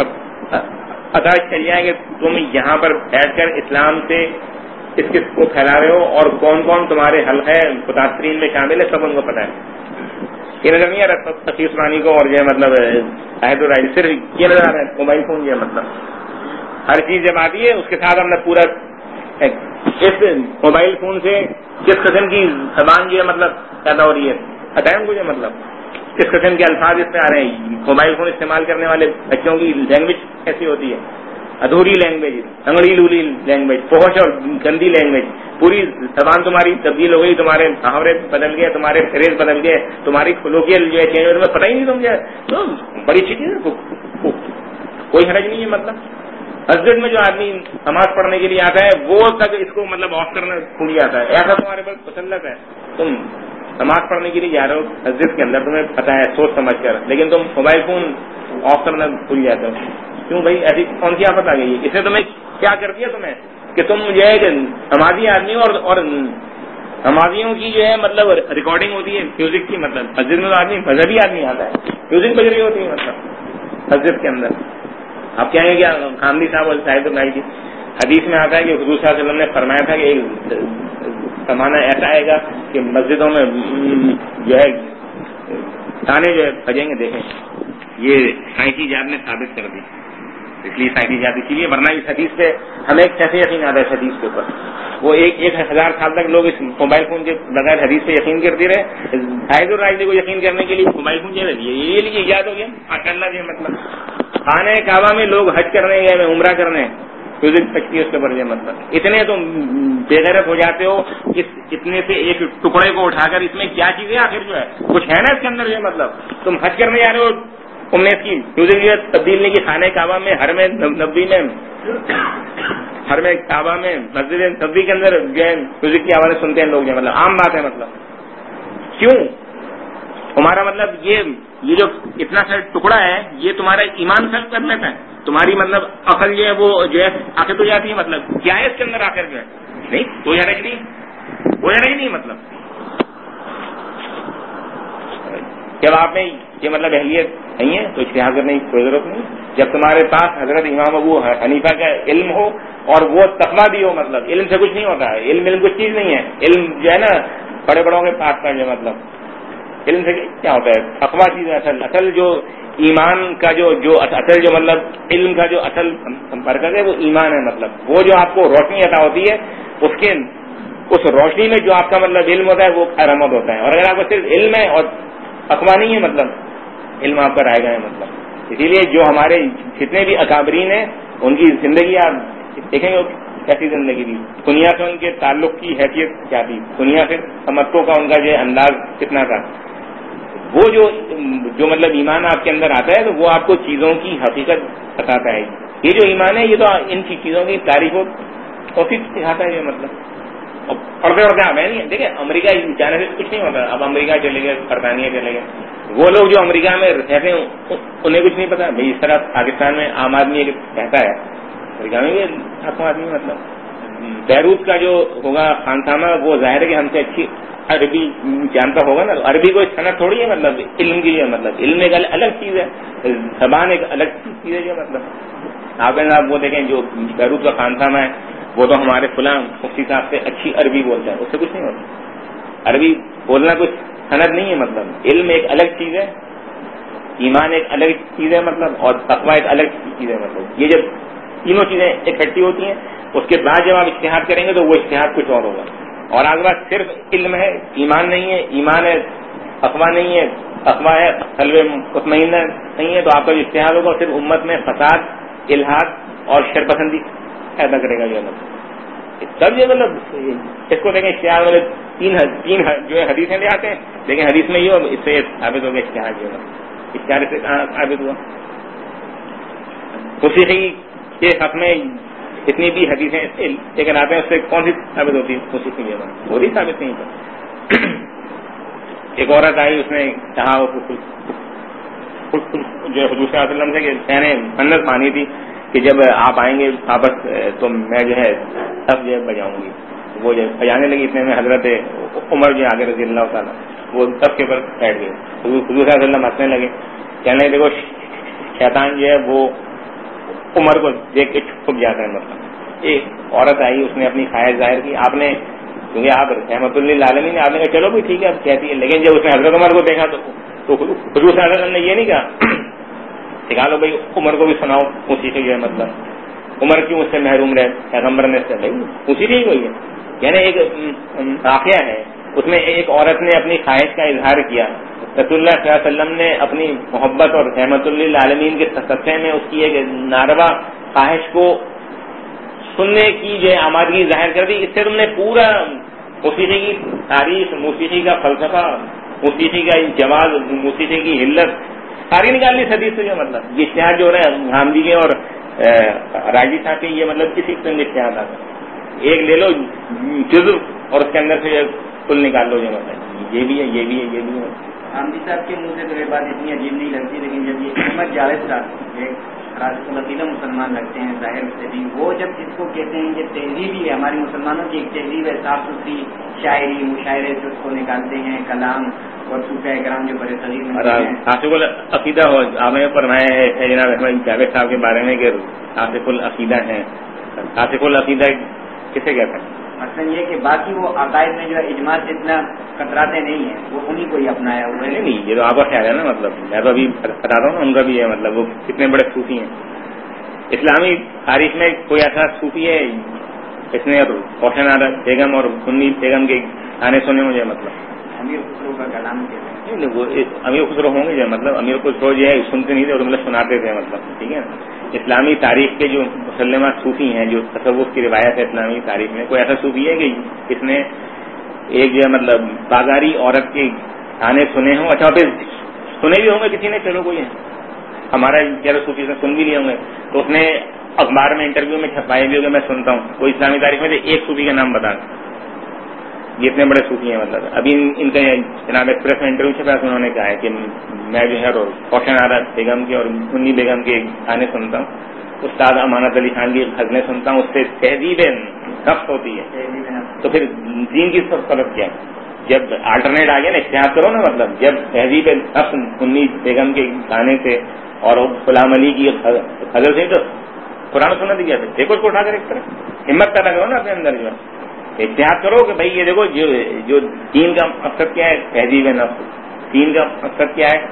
پتا چل جائے کہ تم یہاں پر بیٹھ کر اسلام سے اس کس کو پھیلا رہے ہو اور کون کون تمہارے حلقے متاثرین میں شامل ہے، سب ان کو پتا ہے۔ یہ نظر نہیں آ رہا تقی عثمانی کو اور جو ہے مطلب عہد الراج، صرف یہ نظر آ رہا ہے موبائل فون جو ہے مطلب ہر چیز جب آتی ہے اس کے ساتھ ہم نے پورا اس موبائل فون سے کس قسم کی زبان جو ہے مطلب پیدا ہو رہی ہے، پتہ ہے ان کو جو مطلب کس قسم کے الفاظ اس میں آ رہے ہیں، موبائل فون استعمال کرنے والے بچوں کی لینگویج کیسی ہوتی ہے، ادھوری لینگویج, انگڑی لولی لینگویج, فحش اور گندی لینگویج, پوری زبان تمہاری تبدیل ہو گئی, تمہارے محاورے بدل گئے, تمہارے فریز بدل گئے, تمہاری کولوکیل جو ہے چینج ہو, تمہیں پتہ ہی نہیں تم جو ہے, تو بڑی اچھی چیز ہے, کوئی حرج نہیں ہے. مطلب مسجد میں جو آدمی نماز پڑھنے کے لیے آتا ہے وہ تک اس کو مطلب آف کرنا بھول جاتا ہے, ایسا تمہارے پاس مسلط ہے, تم نماز پڑھنے کے لیے جا رہے ہو مسجد کے اندر, تمہیں پتہ ہے سوچ سمجھ کر, لیکن تم موبائل فون آف کرنا بھول جاتے ہو. کیوں بھائی, ایسی کون سی آفت آ گئی ہے؟ اس نے تمہیں کیا کر دیا تمہیں کہ تم جو ہے کہ نمازی آدمی اور اور نمازیوں کی جو ہے مطلب ریکارڈنگ ہوتی ہے میوزک کی, مطلب مسجد میں تو آدمی مذہبی آدمی آتا ہے, میوزک بج رہی ہوتی ہے مطلب مسجد کے اندر. آپ کہیں گے کیا خامدی صاحب اور شاہد بھائی جی, حدیث میں آتا ہے کہ حضور صلی اللہ علیہ وسلم نے فرمایا تھا کہ ایک زمانہ ایسا آئے گا کہ مسجدوں میں جو ہے گانے جو ہے بجیں گے. دیکھیں یہ سائنسی ایجاد نے ثابت کر دی, اس لیے سائنسی ایجاد اسی لیے, ورنہ اس حدیث پہ ہمیں کیسے یقین آتا ہے اس حدیث کے اوپر. وہ ایک ایک ہزار سال تک لوگ اس موبائل فون کے بغیر حدیث پہ یقین کرتے رہے. شاہد الراجی کو یقین کرنے کے لیے موبائل فون جو ہے یہ لیے ایجاد ہو گیا ماشاء اللہ جو مطلب. خانہ کعبہ میں لوگ حج کرنے گئے, میں عمرہ کرنے, میوزک بجتی ہے اس کے اوپر, مطلب اتنے تم بے غیرت ہو جاتے ہو, اس اتنے سے ایک ٹکڑے کو اٹھا کر اس میں کیا چیزیں آخر جو ہے کچھ ہے نا اس کے اندر جو مطلب. تم حج کرنے جا رہے ہو, تم نے اس کی میوزک جو ہے تبدیل نہیں کی. خانہ کعبہ میں ہر میں نبوی میں ہر میں کعبہ میں مسجد نبوی کے اندر جو ہے میوزک کی آوازیں سنتے ہیں لوگ جو مطلب عام بات ہے. مطلب کیوں ہمارا مطلب یہ یہ جو اتنا سا ٹکڑا ہے یہ تمہارا ایمان سلب کر لیتا ہے, تمہاری مطلب عقل جو ہے وہ جو ہے آخر تو جاتی ہے. مطلب کیا ہے اس کے اندر آخر جو ہے نہیں کوئی حرج نہیں, کوئی حرج نہیں. مطلب جب آپ نے یہ مطلب اہلیت نہیں ہے تو اشتہار کرنے کی کوئی ضرورت نہیں. جب تمہارے پاس حضرت امام ابو حنیفہ کا علم ہو اور وہ تقویٰ بھی ہو, مطلب علم سے کچھ نہیں ہوتا ہے, علم علم کچھ چیز نہیں ہے. علم جو ہے نا بڑے بڑوں کے پاس کا جو مطلب علم سے کیا ہوتا ہے, تقویٰ چیز ہے. اصل اصل جو ایمان کا جو جو اصل جو مطلب علم کا جو اصل برکت ہے وہ ایمان ہے. مطلب وہ جو آپ کو روشنی عطا ہوتی ہے اس کے اس روشنی میں جو آپ کا مطلب علم ہوتا ہے وہ رحمت ہوتا ہے. اور اگر آپ کو صرف علم ہے اور تقویٰ نہیں ہے مطلب علم آپ کا رائے گا ہے. مطلب اسی لیے جو ہمارے جتنے بھی اکابرین ہیں ان کی زندگی آپ دیکھیں گے کیسی زندگی تھی, دنیا سے ان کے تعلق کی حیثیت کیا تھی, دنیا سے تمتع کا ان کا جو انداز کتنا تھا. وہ جو جو مطلب ایمان آپ کے اندر آتا ہے تو وہ آپ کو چیزوں کی حقیقت بتاتا ہے. یہ جو ایمان ہے یہ تو ان کی چیزوں کی تاریخ کو توفیق سکھاتا ہے. مطلب پڑھتے پڑھتے آپ ہے نہیں. دیکھیں امریکہ جانے سے کچھ نہیں ہوتا. اب امریکہ چلے گئے, برطانیہ چلے گئے, وہ لوگ جو امریکہ میں رہتے ہیں انہیں کچھ نہیں پتا. بھائی اس طرح پاکستان میں عام آدمی رہتا ہے, امریکہ میں بھی لاکھوں آدمی. مطلب بیروت کا جو ہوگا خانسامہ وہ ظاہر ہے کہ ہم سے اچھی عربی جانتا ہوگا نا. عربی کوئی صنعت تھوڑی ہے, مطلب علم کی ہے. مطلب علم ایک الگ چیز ہے, زبان ایک الگ چیز ہے. جو مطلب آپ آپ وہ دیکھیں جو بیروت کا خانسامہ ہے وہ تو ہمارے فلاں مفتی صاحب سے اچھی عربی بولتا ہے, اس سے کچھ نہیں ہوتا. عربی بولنا کچھ صنعت نہیں ہے. مطلب علم ایک الگ چیز ہے, ایمان ایک الگ چیز ہے, مطلب اور تقویٰ ایک الگ چیز ہے. مطلب یہ جب تینوں چیزیں اکٹھی ہوتی ہیں اس کے بعد جب آپ اجتہاد کریں گے تو وہ اجتہاد کچھ اور ہوگا. اور آج بات صرف علم ہے, ایمان نہیں ہے, ایمان ہے تقویٰ نہیں ہے, تقویٰ ہے قلب مطمئنہ نہیں ہے, تو آپ کا جو اجتہاد ہوگا صرف امت میں فساد, الحاد اور شرپسندی پیدا کرے گا. جو مطلب سب یہ مطلب اس کو دیکھیں اشتہاد والے تین تین جو ہے حدیثیں لے آتے ہیں, لیکن حدیث میں یہ ہو اس سے ثابت ہو گیا اشتہاد جو ہے اشتہاد سے کہاں ثابت ہوا. موسیقی کے حق میں اتنی بھی حدیثیں لیکن آتے ہیں اس سے کون سی ثابت ہوتی ہے موسیقی کی جگہ وہ بھی ثابت نہیں ہوتا. ایک عورت آئی, اس نے کہا جو حضور صلی اللہ علیہ وسلم سے کہ میں نے منت مانی تھی کہ جب آپ آئیں گے واپس تو میں جو ہے تب جو ہے بجاؤں گی. وہ جو بجانے لگی اتنے میں حضرت عمر جو آگے رضی اللہ تعالیٰ وہ تب کے اوپر بیٹھ گئے. حضور صلی اللہ علیہ وسلم ہنسنے لگے, کہنے لگے دیکھو شیطان جو ہے وہ عمر کو دیکھ کے چھپ جاتا ہے. مطلب ایک عورت آئی, اس نے اپنی خواہش ظاہر کی, آپ نے کیونکہ آپ رحمت اللہ عالمین نے آپ نے کہا چلو بھی ٹھیک ہے اب کہتی ہے, لیکن جب اس نے حضرت عمر کو دیکھا تو حضور صلی اللہ علیہ وسلم نے یہ نہیں کہا سکھا لو بھائی عمر کو بھی سناؤ موسیقی جو ہے. مطلب عمر کیوں اس سے محروم رہے, پیغمبر نے سے موسیقی ہوئی ہے. یعنی ایک واقعہ ہے, اس میں ایک عورت نے اپنی خواہش کا اظہار کیا, رسول اللہ صلی اللہ علیہ وسلم نے اپنی محبت اور رحمت اللہ عالمین کے صدقے میں اس کی ایک ناروا خواہش کو سننے کی جو ہے آمادگی ظاہر کر دی. اس سے تم نے پورا موسیقی کی تاریخ, موسیقی کا فلسفہ, موسیقی کا جواز, موسیقی کی علت ساری نکال لی حدیث سے. جو مطلب یہ اشتہار جو رہا ہے گاندھی کے اور راجی صاحب کے, یہ مطلب کسی قسم کے اشتہار آتا ہے. ایک لے لو جزو اور اس کے اندر سے کل نکال لو. جو مطلب یہ بھی ہے, یہ بھی ہے, یہ بھی ہے. گاندھی صاحب کے منہ سے تو یہ بات اتنی عجیب نہیں لگتی, لیکن جب یہ احمد جاوید صاحب ایک راشد العقیدہ مسلمان لگتے ہیں ظاہر سے بھی, وہ جب اس کو کہتے ہیں یہ تہذیب ہی ہے, ہماری مسلمانوں کی ایک تہذیب ہے, صاف ستھری شاعری مشاعرے سے اس کو نکالتے ہیں, کلام اور صوفیہ کرام جو بڑے صغیر میں ہیں. راشد العقیدہ ہو آپ نے فرمایا ہے جناب احمد جاوید صاحب کے بارے میں کہ راشد العقیدہ ہیں. راشد العقیدہ کسے کہتے ہیں؟ مثلا یہ کہ باقی وہ عقائد میں جو ہے اجماع سے اتنا کتراتے نہیں ہیں, وہ انہیں کو ہی اپنایا ہوا ہے. نہیں نہیں, یہ تو آپ کا خیال ہے نا. مطلب میں تو ابھی بتاتا ہوں نا, ان کا بھی ہے. مطلب وہ کتنے بڑے صوفی ہیں. اسلامی تاریخ میں کوئی ایسا صوفی ہے اس نے روشن آرا بیگم اور سنی بیگم کے گانے سنے مجھے؟ مطلب امیر خسرو کا کلام کہتے ہیں. وہ امیر خسرو ہوں گے جو مطلب امیر خسرو جو ہے سنتے نہیں تھے اور مطلب سناتے تھے. مطلب ٹھیک ہے. اسلامی تاریخ کے جو مسلمہ صوفی ہیں, جو تصوف کی روایت ہے اسلامی تاریخ میں, کوئی ایسا صوفی ہے کہ اس نے ایک جو ہے مطلب بازاری عورت کے گانے سنے ہوں؟ اچھا پھر سنے بھی ہوں گے کسی نے, چلو کوئی ہے ہمارا کیا صوفی سے سن بھی لیے ہوں گے, تو اس نے اخبار میں انٹرویو میں چھپائے بھی ہوگا میں سنتا ہوں. کوئی اسلامی تاریخ میں ایک صوفی کا نام بتا, یہ اتنے بڑے صوفی ہیں. مطلب ابھی ان کا جناب ایکسپریس میں انٹرویو چھپا, انہوں نے کہا ہے کہ میں جو ہے روشن آرا بیگم کے اور منی بیگم کے گانے سنتا ہوں, استاد امانت علی خان کی غزلیں سنتا ہوں, اس سے تہذیب نفس ہوتی ہے. تو پھر دین کی سب غلط کیا ہے؟ جب آلٹرنیٹ آ گیا نا, اختیار کرو نا. مطلب جب تہذیب نفس منی بیگم کے گانے سے اور غلام علی کی غزل سے, تو قرآن سنت کیا تھا؟ دیکھو اس کو اٹھا کر ایک طرف ہمت پیدا کرو نا اپنے اندر, جو اتحاد کرو کہ بھائی یہ دیکھو جو جو دین کا مقصد کیا ہے, تہذیب نفس. دین کا مقصد کیا ہے؟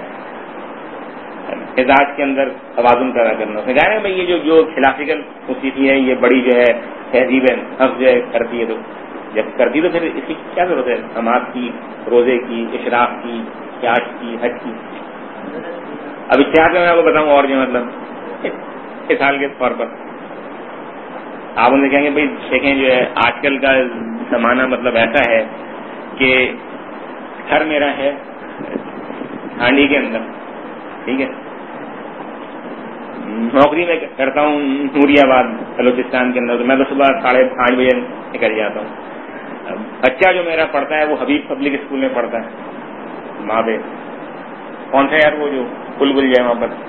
مزاج کے اندر توازن پیدا کرنا. اس نے کہا نا بھائی یہ جو جو کلاسیکل موسیقی ہے یہ بڑی جو ہے تہذیب نفس جو ہے کرتی ہے, تو جب کرتی تو پھر اس کی کیا ضرورت ہے نماز کی, روزے کی, اشراق کی, قیاس کی, حج کی. اب اتحاد میں میں آپ کو بتاؤں اور جو مطلب مثال کے طور پر آپ انہیں کہیں گے بھائی دیکھیں جو ہے آج کل کا زمانہ مطلب ایسا ہے کہ گھر میرا ہے ہانڈی کے اندر, ٹھیک ہے, نوکری میں کرتا ہوں نوری آباد بلوچستان کے اندر, تو میں تو صبح ساڑھے پانچ بجے نکل جاتا ہوں. بچہ جو میرا پڑھتا ہے وہ حبیب پبلک اسکول میں پڑھتا ہے. ماں بے کون سا یار وہ جو پل بل جائے وہاں پر,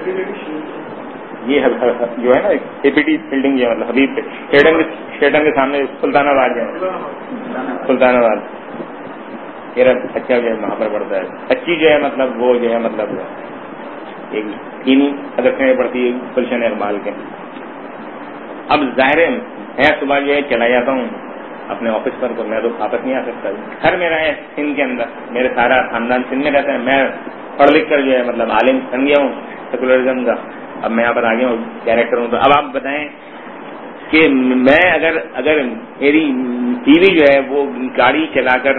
یہ جو ہے نا اے پی ٹی بلڈنگ جو ہے مطلب حبیب اسٹیڈیم کے سامنے سلطان آباد جو ہے, سلطان آباد میرا بچہ جو ہے وہاں پر پڑھتا ہے. بچی جو ہے مطلب وہ جو ہے مطلب ایک تین مدرسے میں پڑھتی ہے گلشن اقبال کے. اب ظاہر ہے میں صبح جو ہے چلا جاتا ہوں اپنے آفس پر, تو میں تو واپس نہیں آ سکتا. گھر میرا ہے سندھ کے اندر, میرے سارا خاندان سندھ میں رہتا ہے. میں پڑھ لکھ کر جو ہے مطلب عالم بن گیا ہوں سیکولرزم کا, اب میں یہاں پر آ گیا ہوں ڈائریکٹر ہوں. تو اب آپ بتائیں کہ میں اگر اگر میری بیوی جو ہے وہ گاڑی چلا کر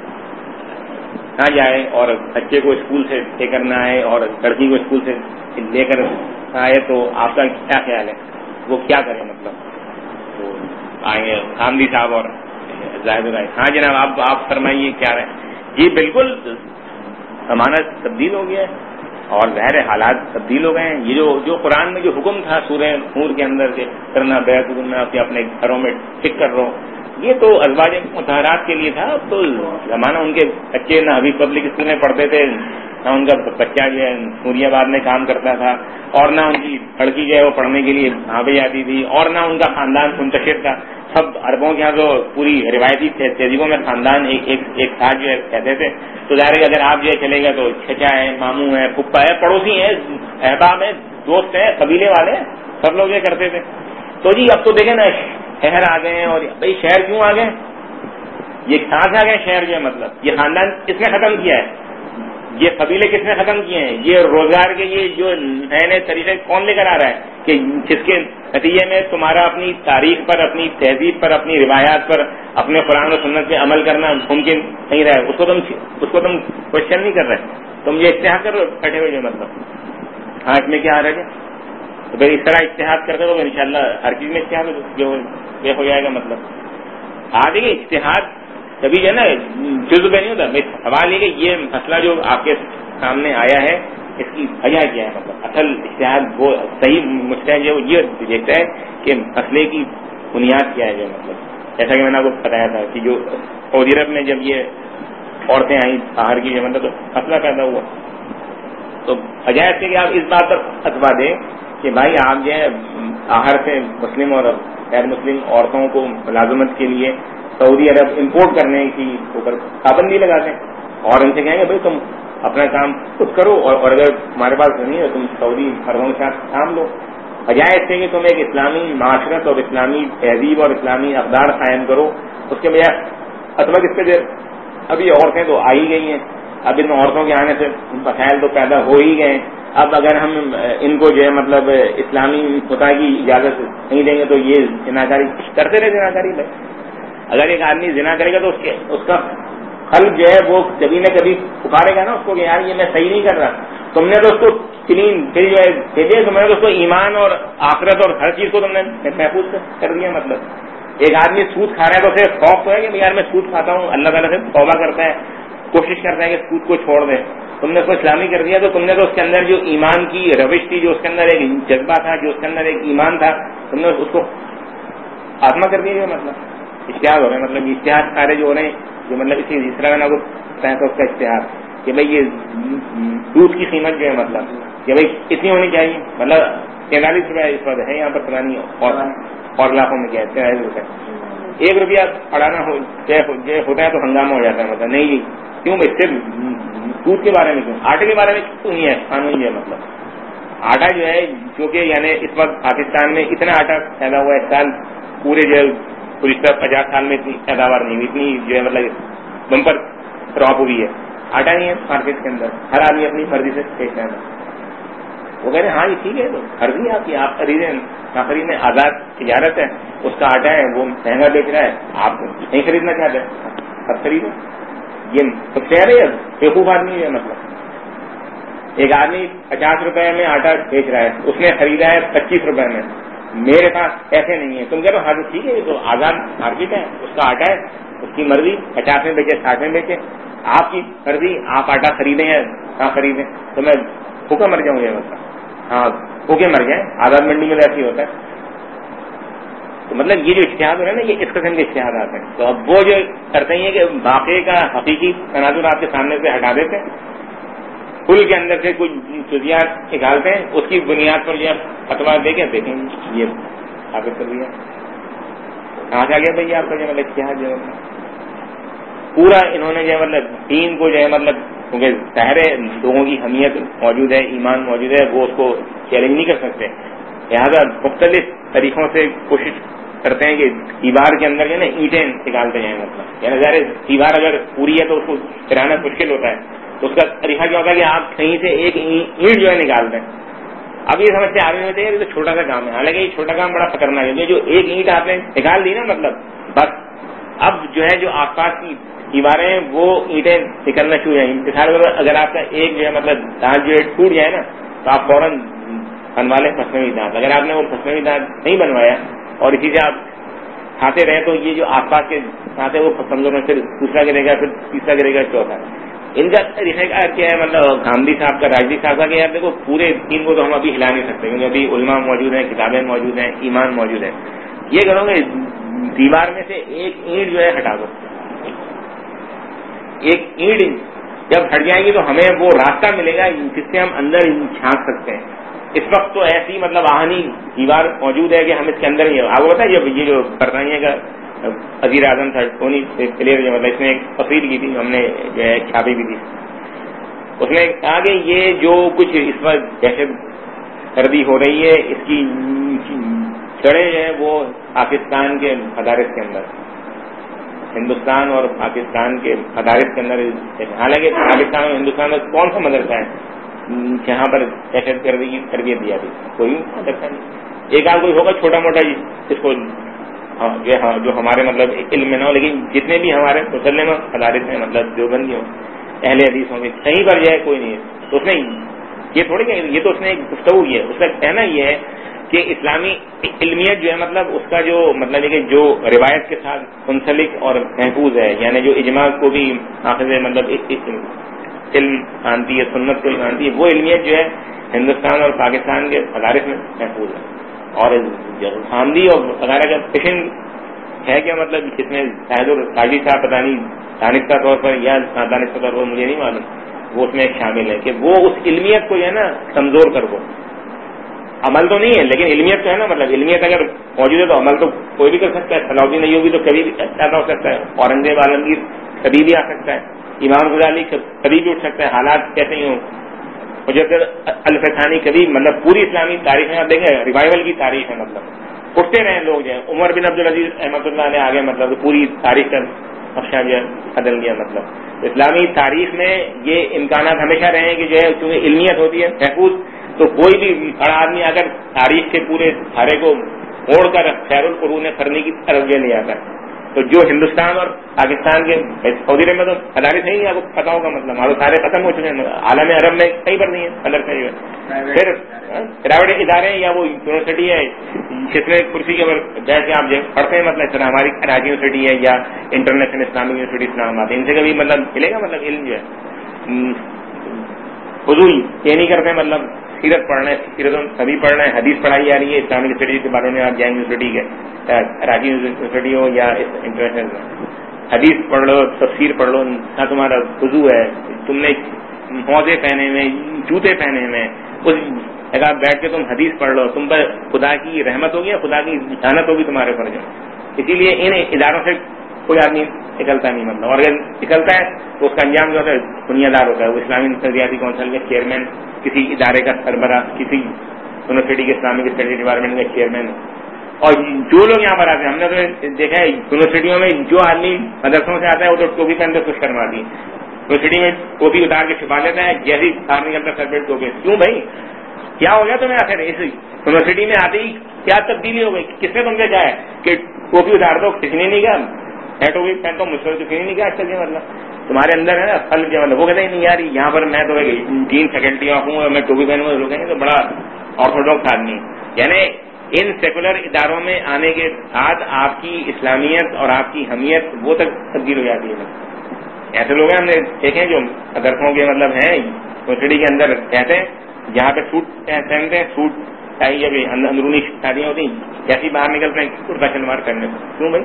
نہ جائے اور بچے کو اسکول سے لے کر نہ آئے اور لڑکی کو اسکول سے لے کر آئے, تو آپ کا کیا خیال ہے وہ کیا کرے؟ مطلب تو آئیں گے گاندھی صاحب اور زاہد الرائے. ہاں جناب آپ آپ فرمائیے کیا رہے. جی بالکل زمانہ تبدیل ہو گیا ہے اور ظاہر حالات تبدیل ہو گئے ہیں. یہ جو جو قرآن میں جو حکم تھا سورہ نور کے اندر کے کرنا بیعت کرنا اپنے اپنے گھروں میں ٹک کر رہو, یہ تو ازواج مطہرات کے لیے تھا. تو زمانہ ان کے بچے نہ حبیب پبلک اسکول میں پڑھتے تھے, نہ ان کا بچہ جو ہے نوری آباد میں کام کرتا تھا, اور نہ ان کی لڑکی جو ہے وہ پڑھنے کے لیے وہاں پہ جاتی تھی, اور نہ ان کا خاندان منتشر تھا. سب عربوں کے یہاں تو پوری روایتی تہذیبوں میں خاندان ایک ایک ایک ساتھ جو ہے کہتے تھے. تو ظاہر ہے اگر آپ جو ہے چلے گا تو چچا ہے, ماموں ہے, پھپھا ہے, پڑوسی ہیں, احباب ہیں, دوست ہیں, قبیلے والے ہیں, سب لوگ یہ کرتے تھے. تو جی اب تو دیکھیں نا شہر آ گئے ہیں, اور بھائی شہر کیوں آ گئے؟ یہ کہاں سے آ گئے شہر جو ہے مطلب یہ خاندان کس نے ختم کیا ہے, یہ قبیلے کس نے ختم کیے ہیں, یہ روزگار کے یہ جو نئے نئے طریقے کون لے کر آ رہا ہے کہ جس کے نتیجے میں تمہارا اپنی تاریخ پر, اپنی تہذیب پر, اپنی روایات پر, اپنے قرآن و سنت پہ عمل کرنا ممکن نہیں رہا ہے. اس کو تم اس کو تم کوشچن نہیں کر رہے, تم یہ اتحاد کر بیٹھے ہوئے جو مطلب. ہاں اس میں کیا آ رہا ہے؟ تو پھر اس طرح اجتہاد کرتے تو انشاءاللہ ہر چیز میں اجتہاد جو یہ ہو جائے گا. مطلب ہاں دیکھیے اجتہاد کبھی جو ہے نا جزو میں نہیں ہوتا. سوال یہ کہ یہ مسئلہ جو آپ کے سامنے آیا ہے اس کی وجہ کیا ہے. مطلب اصل اجتہاد وہ صحیح مجتہد جو یہ دیکھتا ہے کہ مسئلے کی بنیاد کیا ہے. جو مطلب جیسا کہ میں نے آپ کو بتایا تھا کہ جو سعودی عرب میں جب یہ عورتیں آئیں باہر کی جو مطلب مسئلہ پیدا ہوا تو وجہ سے کہ آپ اس بات پر فتویٰ دیں کہ بھائی آپ جو ہے باہر سے مسلم اور غیر مسلم عورتوں کو ملازمت کے لیے سعودی عرب امپورٹ کرنے کی اوپر پابندی لگا دیں اور ان سے کہیں گے بھائی تم اپنا کام خود کرو اور, اور اگر تمہارے پاس نہیں ہے تم سعودی مردوں کے ساتھ کام لو. بجائے اس سے کہ تم ایک اسلامی معاشرت اور اسلامی تہذیب اور اسلامی اقدار قائم کرو اس کے بجائے فتویٰ کس پہ دے. ابھی عورتیں تو آ ہی گئی ہیں. اب ان عورتوں کے آنے سے مسائل تو پیدا ہو ہی گئے. اب اگر ہم ان کو جو ہے مطلب اسلامی خدا کی اجازت نہیں دیں گے تو یہ زناکاری کرتے رہے. زناکاری بھائی اگر ایک آدمی زنا کرے گا تو اس کے اس کا قلب جو ہے وہ کبھی نہ کبھی پکارے گا نا اس کو کہ یار یہ میں صحیح نہیں کر رہا. تم نے تو اس کو کلین پھر جو ہے تم نے تو اس کو ایمان اور آخرت اور ہر چیز کو تم نے محفوظ کر دیا. مطلب ایک آدمی سود کھا رہا ہے تو اسے خوف تو ہے کہ یار میں سود کھاتا ہوں. اللہ تعالیٰ سے توبہ کرتا ہے کوشش کرتا ہے کہ سود کو چھوڑ دے. تم نے اس کو اسلامی کر دیا تو تم نے تو اس کے اندر جو ایمان کی روش تھی جو اس کے اندر ایک جذبہ تھا جو اس کے اندر ایک ایمان تھا تم نے اس کو آزما کر دیا. مطلب اشتہار ہو رہے ہیں. مطلب اشتہار سارے جو ہو رہے ہیں جو مطلب اسی اس طرح میں بتایا تھا اس کا اشتہار کہ بھائی یہ دودھ کی قیمت جو ہے مطلب کہ بھائی کتنی ہونی چاہیے. مطلب تینتالیس روپئے اس وقت ہے یہاں پر پرانی اور لاکھوں میں کیا ہے تینتالیس روپئے. ایک روپیہ اڑانا ہوتا ہے تو ہنگامہ ہو جاتا ہے. مطلب نہیں کیوں بھائی صرف دودھ کے بارے میں کیوں آٹے کے بارے میں کیوں نہیں ہے قانون جو ہے. مطلب آٹا جو ہے جو کہ یعنی اس وقت پاکستان میں اتنا آٹا پیدا ہوا ہے اس سال پورے جو گزشتہ پچاس سال میں اتنی پیداوار نہیں ہوئی اتنی جو ہے مطلب بمپر کراپ ہوئی ہے. آٹا نہیں ہے مارکیٹ کے اندر. ہر آدمی اپنی مرضی سے بیچتا ہے. وہ کہہ رہے ہیں ہاں یہ ٹھیک ہے مرضی آپ کی آپ خریدیں نہ خریدیں آزاد تجارت ہے. اس کا آٹا ہے وہ مہنگا بیچ رہا ہے آپ نہیں خریدنا چاہتے اب خریدیں. یہ سب کہہ رہے ہیں بیوقوف آدمی ہے. مطلب ایک آدمی پچاس روپے میں آٹا بیچ رہا ہے اس نے خریدا ہے پچیس روپے میں. میرے پاس پیسے نہیں ہیں. تم کہہ رہے ہو ہاں ٹھیک ہے یہ تو آزاد مارکیٹ ہے اس کا آٹا ہے اس کی مرضی پچاس میں بیچے ساٹھ میں بیچے آپ کی مرضی آپ آٹا خریدیں یا نہ خریدیں تو میں بھوکا مر جاؤں گا. مطلب ہاں بھوکے مر جائیں. آزاد منڈی میں ایسے ہی ہوتا ہے. تو مطلب یہ جو اشتہاد ہو رہا ہے نا یہ اس قسم کے اشتہاد آتے ہیں. تو اب وہ جو کرتے ہیں کہ واقعے کا حقیقی تناظر آپ کے سامنے سے ہٹا دیتے ہیں پل کے اندر سے کچھ جزیات نکالتے ہیں اس کی بنیاد پر جو ہے فتویٰ دے کے دیکھیں یہ ثابت کر دیا کہاں سے آ گیا بھائی آپ کا جو مطلب اشتہاد جو ہے پورا انہوں نے جو ہے مطلب دین کو جو ہے مطلب کیونکہ ظاہر ہے لوگوں کی حمیت موجود ہے ایمان موجود ہے وہ اس کو چیلنج نہیں کر سکتے. لہٰذا مختلف طریقوں سے کوشش کرتے ہیں کہ دیوار کے اندر جو ہے نا اینٹیں نکالتے جائیں. مطلب یعنی ظاہر دیوار اگر پوری ہے تو اس کو گرانا مشکل ہوتا ہے تو اس کا طریقہ کیا ہوتا ہے کہ آپ کہیں سے ایک اینٹ جو ہے نکال دیں. اب یہ سمجھتے ہیں آدمی ہوتے ہیں تو چھوٹا سا کام ہے حالانکہ یہ چھوٹا کام بڑا خطرناک ہے. جو ایک اینٹ آپ نے نکال دی نا مطلب بس اب جو ہے جو آس پاس کی دیواریں وہ اینٹیں نکلنا شروع ہیں. مثال اگر آپ کا ایک جو ہے مطلب دانت جو ہے ٹوٹ جائے نا تو آپ فوراً بنوا لیں مصنوعی دانت. اگر آپ نے وہ مصنوعی دانت نہیں بنوایا اور اسی سے آپ کھاتے رہے تو یہ جو آس پاس کے دانت ہیں وہ کمزور میں پھر دوسرا گرے گا پھر تیسرا گرے گا چوتھا. ان کا طریقہ کار کیا ہے مطلب گاندھی صاحب کا راجدی صاحب کا کہ یار دیکھو پورے دین کو تو ہم ابھی ہلا نہیں سکتے کیونکہ ابھی علماء موجود ہیں کتابیں موجود ہیں ایمان موجود ہے. یہ کرو گے دیوار میں سے ایک اینٹ جو ہے ہٹا دو. ایک اینٹ جب ہٹ جائے گی تو ہمیں وہ راستہ ملے گا جس سے ہم اندر جھانک سکتے ہیں. اس وقت تو ایسی مطلب آہنی دیوار موجود ہے کہ ہم اس کے اندر ہی آپ کو بتا یہ جو برطانیہ کا وزیر اعظم تھا ٹونی بلیئر جو مطلب اس نے ایک تقریر کی تھی ہم نے جو ہے چھاپی بھی تھی. اس نے کہا کہ یہ جو کچھ اس وقت دہشت گردی ہو رہی ہے اس کی جڑیں جو ہیں وہ پاکستان کے مدارس کے اندر ہندوستان اور پاکستان کے مدارس کے اندر. حالانکہ پاکستان اور ہندوستان میں کون سا مدرسہ ہے جہاں پر دہشت گردی کی تربیت دی جاتی کوئی مدرسہ نہیں. ایک آدھ کوئی ہوگا چھوٹا موٹا جس کو جو ہمارے مطلب علم میں نہ ہو لیکن جتنے بھی ہمارے مسلم مدارس ہیں مطلب دیوبندی ہوں اہل حدیث ہوں گے کہیں پر جائے کوئی نہیں ہے. تو اس نے یہ تھوڑی کہ یہ تو اس نے ایک گفتگو کی ہے. اس کا کہنا یہ ہے کہ اسلامی علمیت جو ہے مطلب اس کا جو مطلب ہے کہ جو روایت کے ساتھ منسلک اور محفوظ ہے، یعنی جو اجماع کو بھی آخر مطلب علم مانتی ہے، سنت کو مانتی ہے، وہ علمیت جو ہے ہندوستان اور پاکستان کے مدارس میں محفوظ ہے. اور خامدی اور وغیرہ کا پیشن ہے کیا مطلب اس میں شاید قاضی صاحب پتہ نہیں دانستہ طور پر یا نادانستہ طور پر مجھے نہیں معلوم، وہ اس میں شامل ہے کہ وہ اس علمیت کو جو ہے نا کمزور کر دو. عمل تو نہیں ہے لیکن علمیت تو ہے نا، مطلب علمیت اگر موجود ہے تو عمل تو کوئی بھی کر سکتا ہے. صلاح الدین ایوبی تو کبھی بھی پیدا ہو سکتا ہے، اورنگزیب عالمگیر کبھی بھی آ سکتا ہے، امام غزالی کبھی بھی اٹھ سکتا ہے، حالات کیسے ہی ہوں. مجدد الفسانی کبھی مطلب پوری اسلامی تاریخ میں آپ دیکھیں ریوائول کی تاریخ ہے، مطلب اٹھتے رہے لوگ جو ہے. عمر بن عبدالعزیز احمد اللہ علیہ آگے مطلب پوری تاریخ کا نقشہ جو ہے بدل گیا. مطلب اسلامی تاریخ میں یہ امکانات ہمیشہ رہے ہیں کہ جو ہے چونکہ علمیت ہوتی ہے محفوظ، تو کوئی بھی بڑا آدمی اگر تاریخ کے پورے دھارے کو موڑ کر خیر القرون کرنے کی طرف لے نہیں آتا. تو جو ہندوستان اور پاکستان کے سعودی عرب میں تو مدارس نہیں، آپ کو پتا ہوگا مطلب ہمارے سارے ختم ہو چکے ہیں، عالم عرب میں کہیں پر نہیں ہے مدرسے جو ہے. پھر پرائیویٹ ادارے ہیں یا وہ یونیورسٹی ہے جس میں کرسی کے بیٹھ کے آپ پڑھتے ہیں، مطلب طرح ہماری کراچی یونیورسٹی ہے یا انٹرنیشنل اسلامک یونیورسٹی اسلام آباد، ان سے کبھی مطلب ملے گا مطلب علم جو ہے فضول یہ نہیں کرتے. مطلب سیرت پڑھنا ہے، سیرت سبھی پڑھنا ہے، حدیث پڑھائی جا رہی ہے اسلامک اسٹڈیز کے بارے میں. آپ جائیں یونیورسٹی کے کراچی یونیورسٹی ہو یا انٹرنیشنل میں، حدیث پڑھ لو، تفسیر پڑھ لو، نہ تمہارا وضو ہے، تم نے موزے پہنے ہوئے، جوتے پہنے ہوئے، اس جگہ بیٹھ کے تم حدیث پڑھ لو، تم پر خدا کی رحمت ہوگی یا خدا کی لعنت ہوگی تمہارے پر جو. اسی لیے ان اداروں سے کوئی آدمی نکلتا نہیں مطلب، اور اگر نکلتا ہے تو اس کا انجام جو ہوتا ہے دنیا دار ہوتا ہے. وہ اسلامی نظریاتی کونسل کے چیئرمین، کسی ادارے کا سربراہ، کسی یونیورسٹی کے اسلامک اسٹڈی ڈپارٹمنٹ کا چیئرمین. اور جو لوگ یہاں پر آتے ہیں، ہم نے تو دیکھا ہے یونیورسٹیوں میں جو آدمی مدرسوں سے آتا ہے وہ تو ٹوپی پہن کے خوش کرواتی ہے. یونیورسٹی میں ٹوپی اتار کے چھپا لیتا ہے، جیسے ہی باہر نکلتا ہے سر پہ ٹوپی. کیوں بھائی کیا ہو گیا تمہیں آخر اس یونیورسٹی میں آتے ہی کیا تبدیلی ہو گئی؟ کس نے تم سے کہا ہے کہ ٹوپی اتار دو؟ کسی نے نہیں کہا. ٹوپی پہنتا ہوں مجھ سے کسی نے نہیں کہا. اچھا جی مطلب تمہارے اندر ہے نا پھل کے مطلب وہ کہتے ہیں نہیں یار یہاں پر میں تو تین فیکلٹی آف ہوں اور میں ٹوپی پہنوں گا، لوگ کہیں گے تو بڑا آرتھوڈاکس آدمی. یعنی ان سیکولر اداروں میں آنے کے بعد آپ کی اسلامیت اور آپ کی حمیت وہ تک تبدیل ہو جاتی ہے. ایسے لوگ ہیں ہم نے دیکھے جو مدرسوں کے مطلب ہیں یونیورسٹی کے اندر کہتے ہیں جہاں پہ سوٹ پہنتے ہیں، سوٹ چاہیے بھی اندرونی شادیاں ہوتی ہیں، جیسے باہر نکلتے ہیں کرتا شلوار کرنے. کیوں بھائی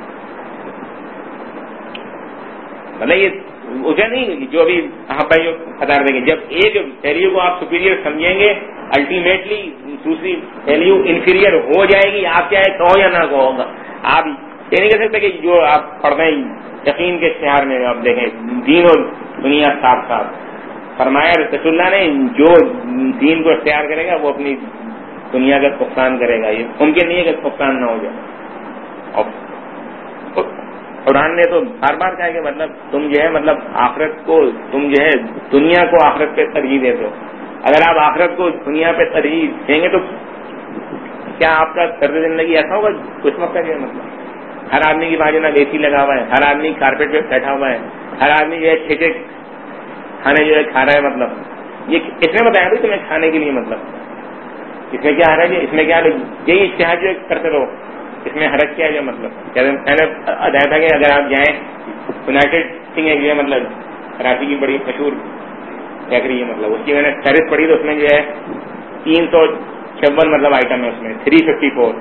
مطلب یہ اسے نہیں جو ابھی آپ بھائی بتا دیں گے جب ایک ویلیو کو آپ سپیریئر سمجھیں گے الٹیمیٹلی دوسری ویلیو انفیریئر ہو جائے گی. آپ چاہے کہو یا نہ کہو گا، آپ یہ نہیں کہہ سکتے کہ جو آپ پڑھتے ہیں یقین کے اشتہار میں آپ دیکھیں دین اور دنیا صاف صاف فرمایا رسول اللہ نے جو دین کو اختیار کرے گا وہ اپنی دنیا کا نقصان کرے گا. یہ ممکن نہیں ہے کہ نقصان نہ ہو جائے. اور قرآن نے تو بار بار کہا کہ مطلب تم جو ہے مطلب آخرت کو تم جو ہے دنیا کو آخرت پہ ترجیح دیتے ہو. اگر آپ آخرت کو دنیا پہ ترجیح دیں گے تو کیا آپ کا طرز زندگی ایسا ہوگا کچھ مقصد ہے مطلب ہر آدمی کی باجو اے سی لگا ہوا ہے، ہر آدمی کارپیٹ پہ بیٹھا ہوا ہے، ہر آدمی جو ہے ٹھیکے کھانے جو ہے کھا رہا ہے. مطلب یہ اس نے بتایا تمہیں کھانے کے لیے مطلب اس میں کیا ہے اس میں کیا یہی اشتہار جو کرتے رہو، اس میں حرج کیا ہے جو مطلب میں نے بتایا تھا کہ اگر آپ جائیں یونائٹیڈ تھنگ ہے مطلب کراچی کی بڑی مشہور بیکری ہے، مطلب اس کی میں نے فہرست پڑھی تو اس میں جو ہے تین سو چھپن مطلب آئٹم ہے، اس میں تھری ففٹی فور.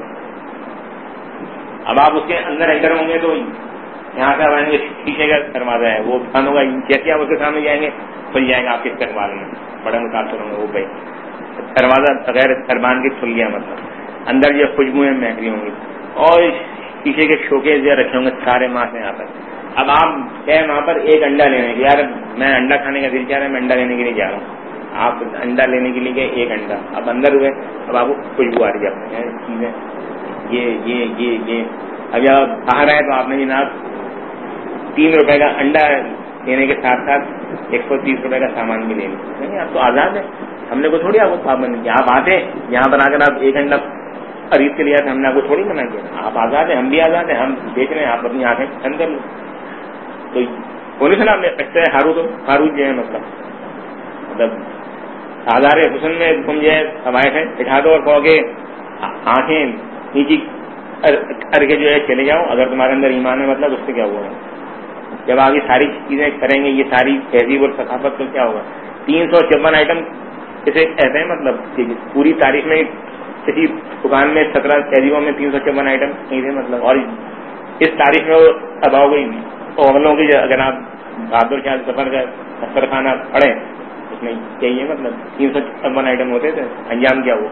اب آپ اس کے اندر انٹر ہوں گے تو یہاں سے آئیں گے شیشے کا دروازہ ہے وہ بند ہوگا، جیسے آپ اس کے سامنے جائیں گے کھل جائے گا آپ کے استقبال میں. بڑا متاثر ہوں گے وہ بھائی دروازہ بغیر سربان کے کھل گیا، مطلب اندر جو خوشبوئیں مہکری ہوں گی اور شیشے کے شوکے جو رکھے ہوں گے سارے ماس یہاں پر. اب آپ گئے وہاں پر ایک انڈا لینے کے، یار میں انڈا کھانے کا دل چاہ رہا ہے میں انڈا لینے کے لیے جا رہا ہوں. آپ انڈا لینے کے لیے گئے ایک انڈا، اب اندر ہوئے اب آپ کو خوشبو آ رہی ہے چیزیں یہ یہ یہ یہ اب جب باہر آئے تو آپ نے جناب تین روپے کا انڈا لینے کے ساتھ ساتھ ایک سو تیس روپے کا سامان بھی لے لیں. آپ تو آزاد ہیں، ہم نے کو تھوڑی آپ کو پابند کیا. آپ آتے یہاں پر آ کر آپ ایک انڈا خرید کے لیا تھا، ہم نے آپ کو تھوڑی منع کیا. آپ آزاد ہیں، ہم بھی آزاد ہیں، ہم بیچ رہے ہیں، آپ اپنی آنکھیں بند کر لیں. تو ہونے سے نا ہم نے ہارو تو ہارو جو ہے مطلب مطلب آزار حسن میں تم جو ہے ہمارے سے بٹھا دو اور کہو کہ آنکھیں نیچی کر کے جو ہے چلے جاؤ, اگر تمہارے اندر ایمان ہے مطلب اس سے کیا ہوا ہے. جب آپ یہ ساری چیزیں کریں گے, یہ ساری تہذیب اور ثقافت, تو کیا ہوگا. تین سو چون آئٹم اسے کہتے ہیں, مطلب پوری تاریخ میں کسی دکان میں سترہ تہذیبوں میں تین سو چون آئٹم نہیں تھے مطلب. اور اس تاریخ میں وہ تباہ ہو گئی مغلوں کی. اگر آپ بہادر شاہ ظفر کا دفتر خانہ پڑھیں اس میں یہی ہے مطلب تین سو چون آئٹم ہوتے تھے. انجام کیا ہوا,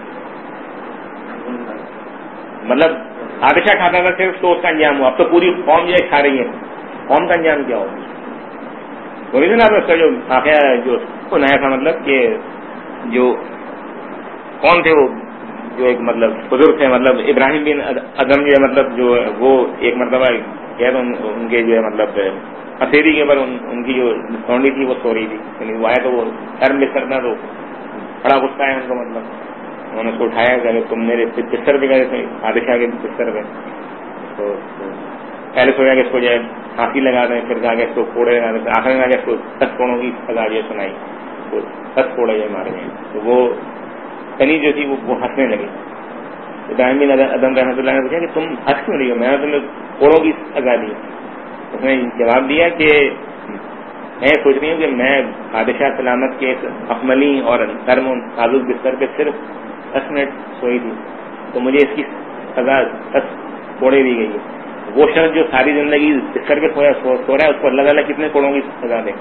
مطلب بادشاہ کھاتا تھا صرف تو اس کا انجام ہوا. اب تو پوری قوم جو ہے کھا رہی ہے, قوم کا انجام کیا ہو. وہی نا اس کا جو واقعہ جو سنایا تھا, مطلب کہ جو کون تھے وہ, جو ایک مطلب بزرگ تھے, مطلب ابراہیم بن ادم جو ہے, مطلب جو وہ ایک مرتبہ کیا تو ان کے جو ہے مطلب پسیری کے اوپر ان کی جو سونڈی تھی وہ سو رہی تھی. یعنی وہ آیا تو وہ سر مس کرنا تو بڑا غصہ ہے ان کو. مطلب انہوں نے اس کو اٹھایا کہ تم میرے بستر پہ گئے تھے, بادشاہ کے بستر پہ, تو پہلے سوچا کہ اس کو جو ہے پھانسی لگا دیں, پھر جا کے اس کو کوڑے لگا دیں, آخر میں جا کے اس کو دس کوڑوں کی سزا جو سنائی, تو دس کوڑے جو مارے گئے. تو وہ کنی جو تھی وہ ہنسنے لگی. ابراہیم بن ادم رحمۃ اللہ نے پوچھا کہ تم ہنس کیوں رہی ہو, میں نے تمہیں کوڑوں کی سزا دی. اس نے جواب دیا کہ میں سوچ رہی ہوں کہ میں بادشاہ سلامت کے اکملی اور نرم نازک بستر پہ صرف دس منٹ سوئی تھی, تو مجھے اس کی سزا دس کوڑے دی گئی ہے. وہ شخص جو ساری زندگی بستر پہ سویا سو رہا ہے, اس کو اللہ تعالیٰ کتنے کوڑوں کی سزا دے.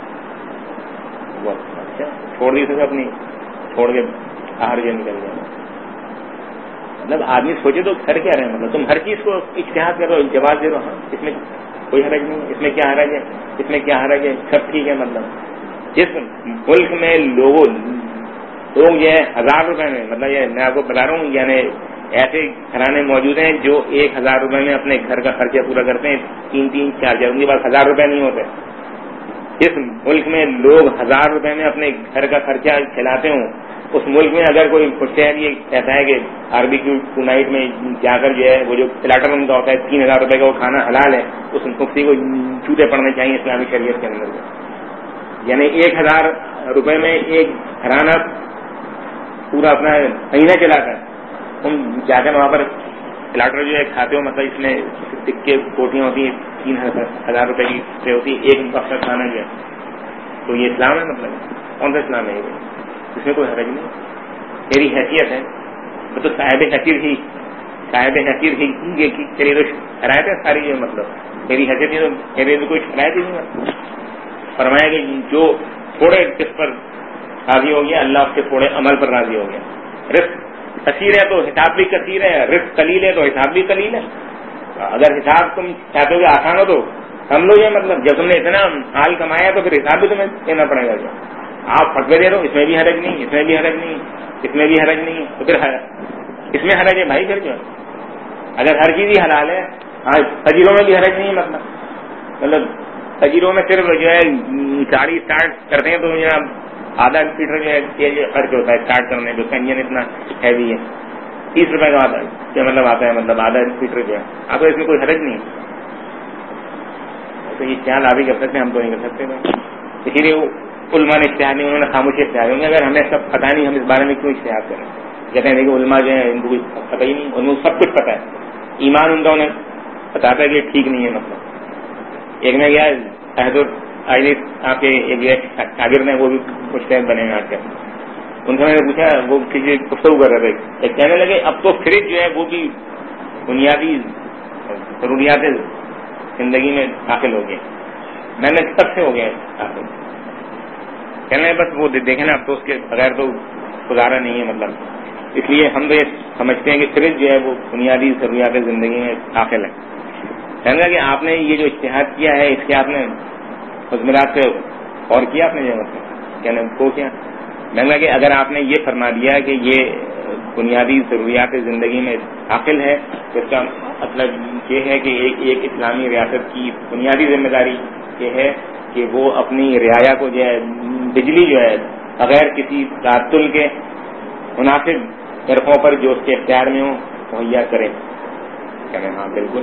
اچھا چھوڑ دی سزا اپنی, چھوڑ کے باہر جو نکل گیا. مطلب آدمی سوچے تو کر کیا رہے, مطلب تم ہر چیز کو اجتہاد کرو, جواب دے دو, ہاں اس میں کوئی حرج نہیں, اس میں کیا حرج ہے, اس میں کیا حرج ہے, سب ٹھیک ہے. مطلب جس ملک میں لوگوں لوگ جو ہے ہزار روپے میں, مطلب یہ میں آپ کو بتا رہا ہوں, یعنی ایسے گھرانے موجود ہیں جو ایک ہزار روپے میں اپنے گھر کا خرچہ پورا کرتے ہیں, تین تین چار چار, ان کے پاس ہزار روپے نہیں ہوتے. جس ملک میں لوگ ہزار روپے میں اپنے گھر کا خرچہ چلاتے ہوں, اس ملک میں اگر کوئی پوچھتے ہیں, یہ کہتا ہے کہ باربیکیو نائٹ میں جا کر جو ہے وہ جو پلاٹر ان کا ہوتا ہے تین ہزار روپے کا وہ کھانا حلال ہے, اس مفتی کو جوتے پڑنے چاہیے اسلامی شریعت کے اندر. یعنی ایک ہزار روپے میں ایک گھرانہ پورا اپنا مہینہ چلاتا ہے. تم جا کر وہاں پر پلاٹر جو ہے کھاتے ہو, مطلب اس میں سکے کوٹیاں ہوتی ہیں تین ہزار روپے کی سے ہوتی ہے ایک وقت کا کھانا جو ہے. تو یہ اسلام ہے, مطلب کون سا اسلام ہے یہ, اس میں کوئی حرج نہیں. میری حیثیت ہے وہ تو صاحب حقیر ہی صاحب حقیر ہی کے لیے تو شرائط ہے ساری جو, مطلب میری حیثیت ہے تو میرے لیے کوئی شرائط ہی نہیں. فرمایا کہ جو تھوڑے کس پر راضی ہو گیا, اللہ اس کے تھوڑے عمل پر راضی ہو گیا. رزق کثیر ہے تو حساب بھی کثیر ہے, رزق قلیل ہے تو حساب بھی قلیل ہے. اگر حساب تم چاہتے ہو کہ آسان ہو تو ہم لوگ یہ, مطلب جب تم نے اتنا مال کمایا تو پھر حساب بھی تمہیں دینا پڑے گا. جو آپ فتوے دے رہے ہو اس میں بھی حرج نہیں, اس میں بھی حرج نہیں, اس میں بھی حرج نہیں, تو پھر اس میں حرج ہے بھائی. پھر جو اگر ہر چیز ہی حلال ہے, ہاں تجیروں میں بھی حرج نہیں ہے. مطلب مطلب تجیروں میں صرف جو ہے گاڑی اسٹارٹ کرتے ہیں تو آدھا لیٹر جو ہے خرچ ہوتا ہے اسٹارٹ کرنے پہ, اس کا انجن اتنا ہیوی ہے, تیس روپے کا آتا ہے مطلب آتا ہے, مطلب آدھا لیٹر جو ہے. آپ کو اس میں کوئی حرج نہیں ہے. تو یہ خیال آپ ہی کر سکتے ہیں, ہم تو نہیں کر سکتے. اسی لیے علماء نے اشتہار نہیں, انہوں نے خاموشی اختیار ہوں گے. اگر ہمیں سب پتہ نہیں, ہم اس بارے میں کیوں اشتہار کریں. کہتے ہیں کہ علماء جو ہیں ان کو پتہ ہی نہیں, ان کو سب کچھ پتہ ہے. ایمان ان کا انہیں بتاتا ہے کہ ٹھیک نہیں ہے. مطلب ایک میں گیا آپ کے ایک شاگرد ہیں, وہ بھی مجتہد بنے ہیں آج کل. ان سے میں نے پوچھا, وہ کسی گفتگو کر رہے تھے, کہنے لگے اب تو فریج جو ہے وہ بھی بنیادی ضروریات زندگی میں داخل ہو گئے. میں نے تب سے ہو گیا داخل. کہنے بس وہ دیکھیں نا, اب تو اس کے بغیر تو گزارا نہیں ہے. مطلب اس لیے ہم تو یہ سمجھتے ہیں کہ فریج جو ہے وہ بنیادی ضروریات زندگی میں داخل ہے. کہنے لگا کہ آپ نے یہ جو اشتہاد کیا ہے اس کے آپ نے مضمرات سے اور کیا آپ نے جو مطلب کہنے کو کیا. میں نے کہا کہ اگر آپ نے یہ فرما دیا کہ یہ بنیادی ضروریات زندگی میں داخل ہے تو اس کا مطلب یہ ہے کہ ایک ایک اسلامی ریاست کی بنیادی ذمہ داری یہ ہے کہ وہ اپنی رعایا کو جو ہے بجلی جو ہے بغیر کسی تعطل کے مناسب نرخوں پر جو اس کے اختیار میں ہو مہیا کرے. کہنے ہاں بالکل.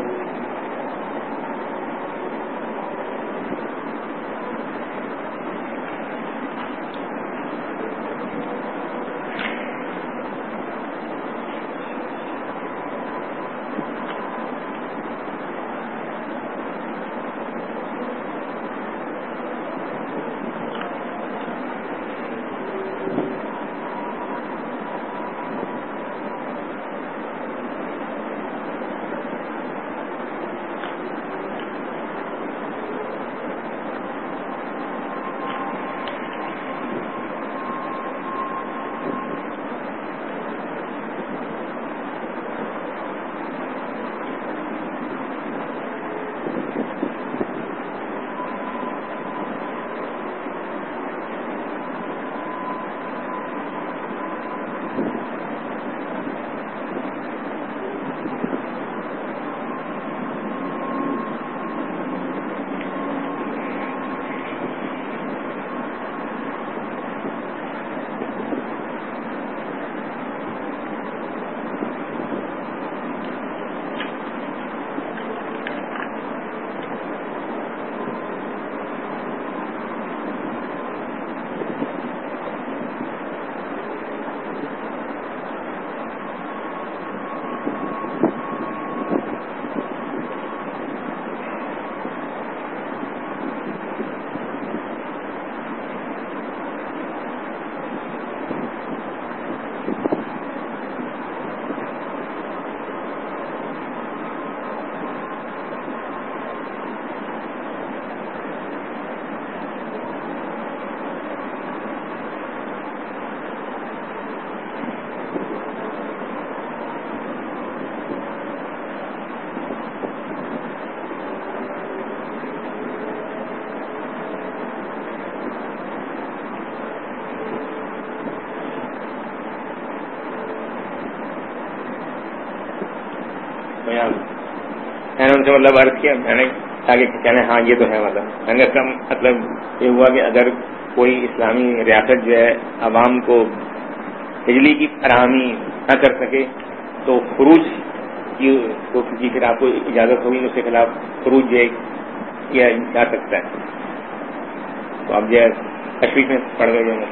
سے مطلب عرض کیا میں نے تاکہ کہنے ہاں یہ تو ہے مطلب میں نے کم مطلب یہ ہوا کہ اگر کوئی اسلامی ریاست جو ہے عوام کو بجلی کی فراہمی نہ کر سکے تو خروج کی پھر آپ کو اجازت ہوگی اس کے خلاف خروج جو ہے کیا جا سکتا ہے. تو آپ جو ہے تشویش میں پڑ گئے جو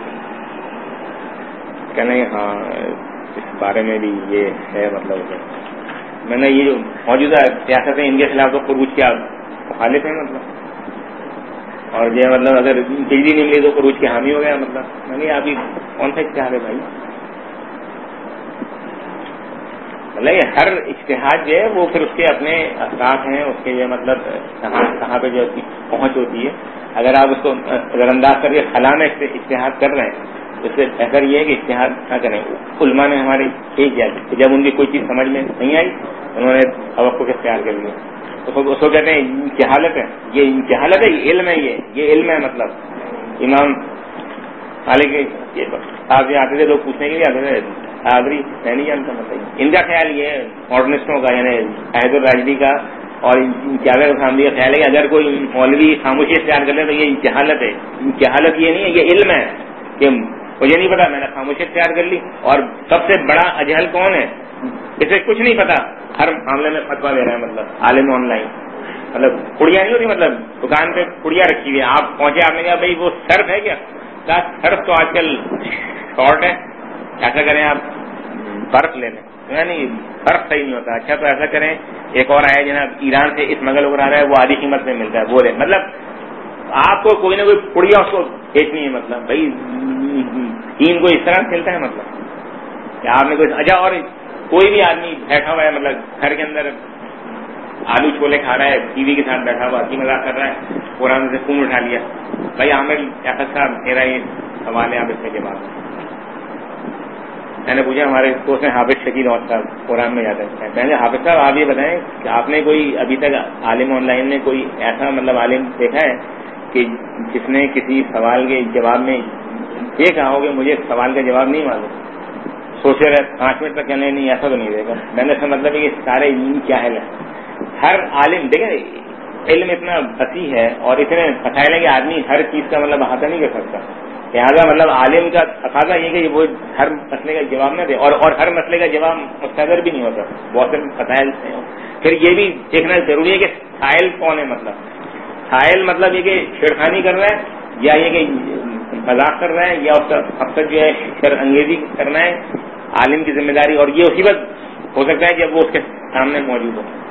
کہنا ہاں اس بارے میں بھی یہ ہے مطلب میں نے یہ جو موجودہ سیاست ہے ان کے خلاف تو خروج کیا مخالف ہیں مطلب اور جو مطلب اگر بجلی نہیں ملی تو خروج کے حامی ہو گیا مطلب میں نے آپ کی کون سا اشتہار ہے بھائی مطلب یہ ہر اجتہاد جو ہے وہ پھر اس کے اپنے اثرات ہیں اس کے یہ مطلب کہاں کہاں پہ جو پہنچ ہوتی ہے اگر آپ اس کو نظر انداز کر کے خلا میں اجتہاد کر رہے ہیں اس سے بہتر یہ ہے کہ اجتہاد نہ کریں. علماء نے ہمارے ایک کیا کہ جب ان کی کوئی چیز سمجھ میں نہیں آئی انہوں نے توقف اختیار کر لیا اس کو کہتے ہیں جہالت ہے یہ جہالت ہے یہ علم ہے یہ یہ علم ہے مطلب امام مالک آپ یہ آتے تھے لوگ پوچھنے کے لیے آتے تھے آگری میں نہیں جانتا مطلب ان کا خیال یہ ہے ماڈرنسٹوں کا یعنی عہد الراجدی کا اور جاوید خامدی کا خیال ہے کہ اگر کوئی مولوی خاموشی اختیار کر لے تو یہ جہالت ہے. جہالت یہ نہیں ہے یہ علم ہے کہ مجھے نہیں پتا میں نے خاموشی اختیار کر لی. اور سب سے بڑا اجہل کون ہے اسے کچھ نہیں پتا ہر معاملے میں فتویٰ دے رہا ہے مطلب عالم آن لائن مطلب پڑیا نہیں ہوتی مطلب دکان پہ پڑیا رکھی ہوئی ہے آپ پہنچے آپ نے کہا بھائی وہ سرف ہے کیا سرف تو آج کل شارٹ ہے ایسا کریں آپ برف لے لیں نہیں برف صحیح نہیں ہوتا اچھا تو ایسا کریں ایک اور آیا جناب ایران سے اسمگل ہو رہا ہے وہ آدھی قیمت میں ملتا ہے وہ لیں مطلب آپ کو کوئی نہ کوئی پڑیا اس کو بیچنی ہے مطلب بھائی دین کو اس طرح چلتا ہے مطلب کہ آپ نے کوئی اچھا اور کوئی بھی آدمی بیٹھا ہوا ہے مطلب گھر کے اندر آلو چھولے کھا رہا ہے ٹی وی کے ساتھ بیٹھا ہوا ہنسی مذاق کر رہا ہے قرآن سے خون اٹھا لیا بھائی عامر یاسر صاحب میرا یہ سوال ہے آپ اس کا جواب میں نے پوچھا ہمارے دوست ہیں حافظ شکیل اور صاحب قرآن میں جاتا ہے میں نے حافظ صاحب آپ یہ بتائیں کہ آپ نے کوئی ابھی تک عالم آن لائن میں کوئی ایسا مطلب عالم دیکھا ہے کہ جس نے کسی سوال کے جواب میں یہ کہا ہو کہ مجھے سوال کا جواب نہیں معلوم سوچے رہے پانچ منٹ تک کہنے نہیں ایسا تو نہیں دیکھا. میں نے اس کا مطلب ہے کہ سارے علم کیا ہے ہر عالم دیکھیں علم اتنا وسیع ہے اور اتنے مسائل ہے کہ آدمی ہر چیز کا مطلب احاطہ نہیں کر سکتا. لہٰذا مطلب عالم کا تقاضا یہ کہ وہ ہر مسئلے کا جواب نہ دے اور اور ہر مسئلے کا جواب مستقر بھی نہیں ہوتا بہت سے مسائل. پھر یہ بھی دیکھنا ضروری ہے کہ سائل کون ہے مطلب سائل مطلب یہ کہ چھیڑخانی کر رہا ہے یا یہ کہ مذاق کر رہا ہے یا اس کا مقصد جو ہے شر انگیزی کرنا ہے عالم کی ذمہ داری اور یہ اسی وقت ہو سکتا ہے جب وہ اس کے سامنے موجود ہو.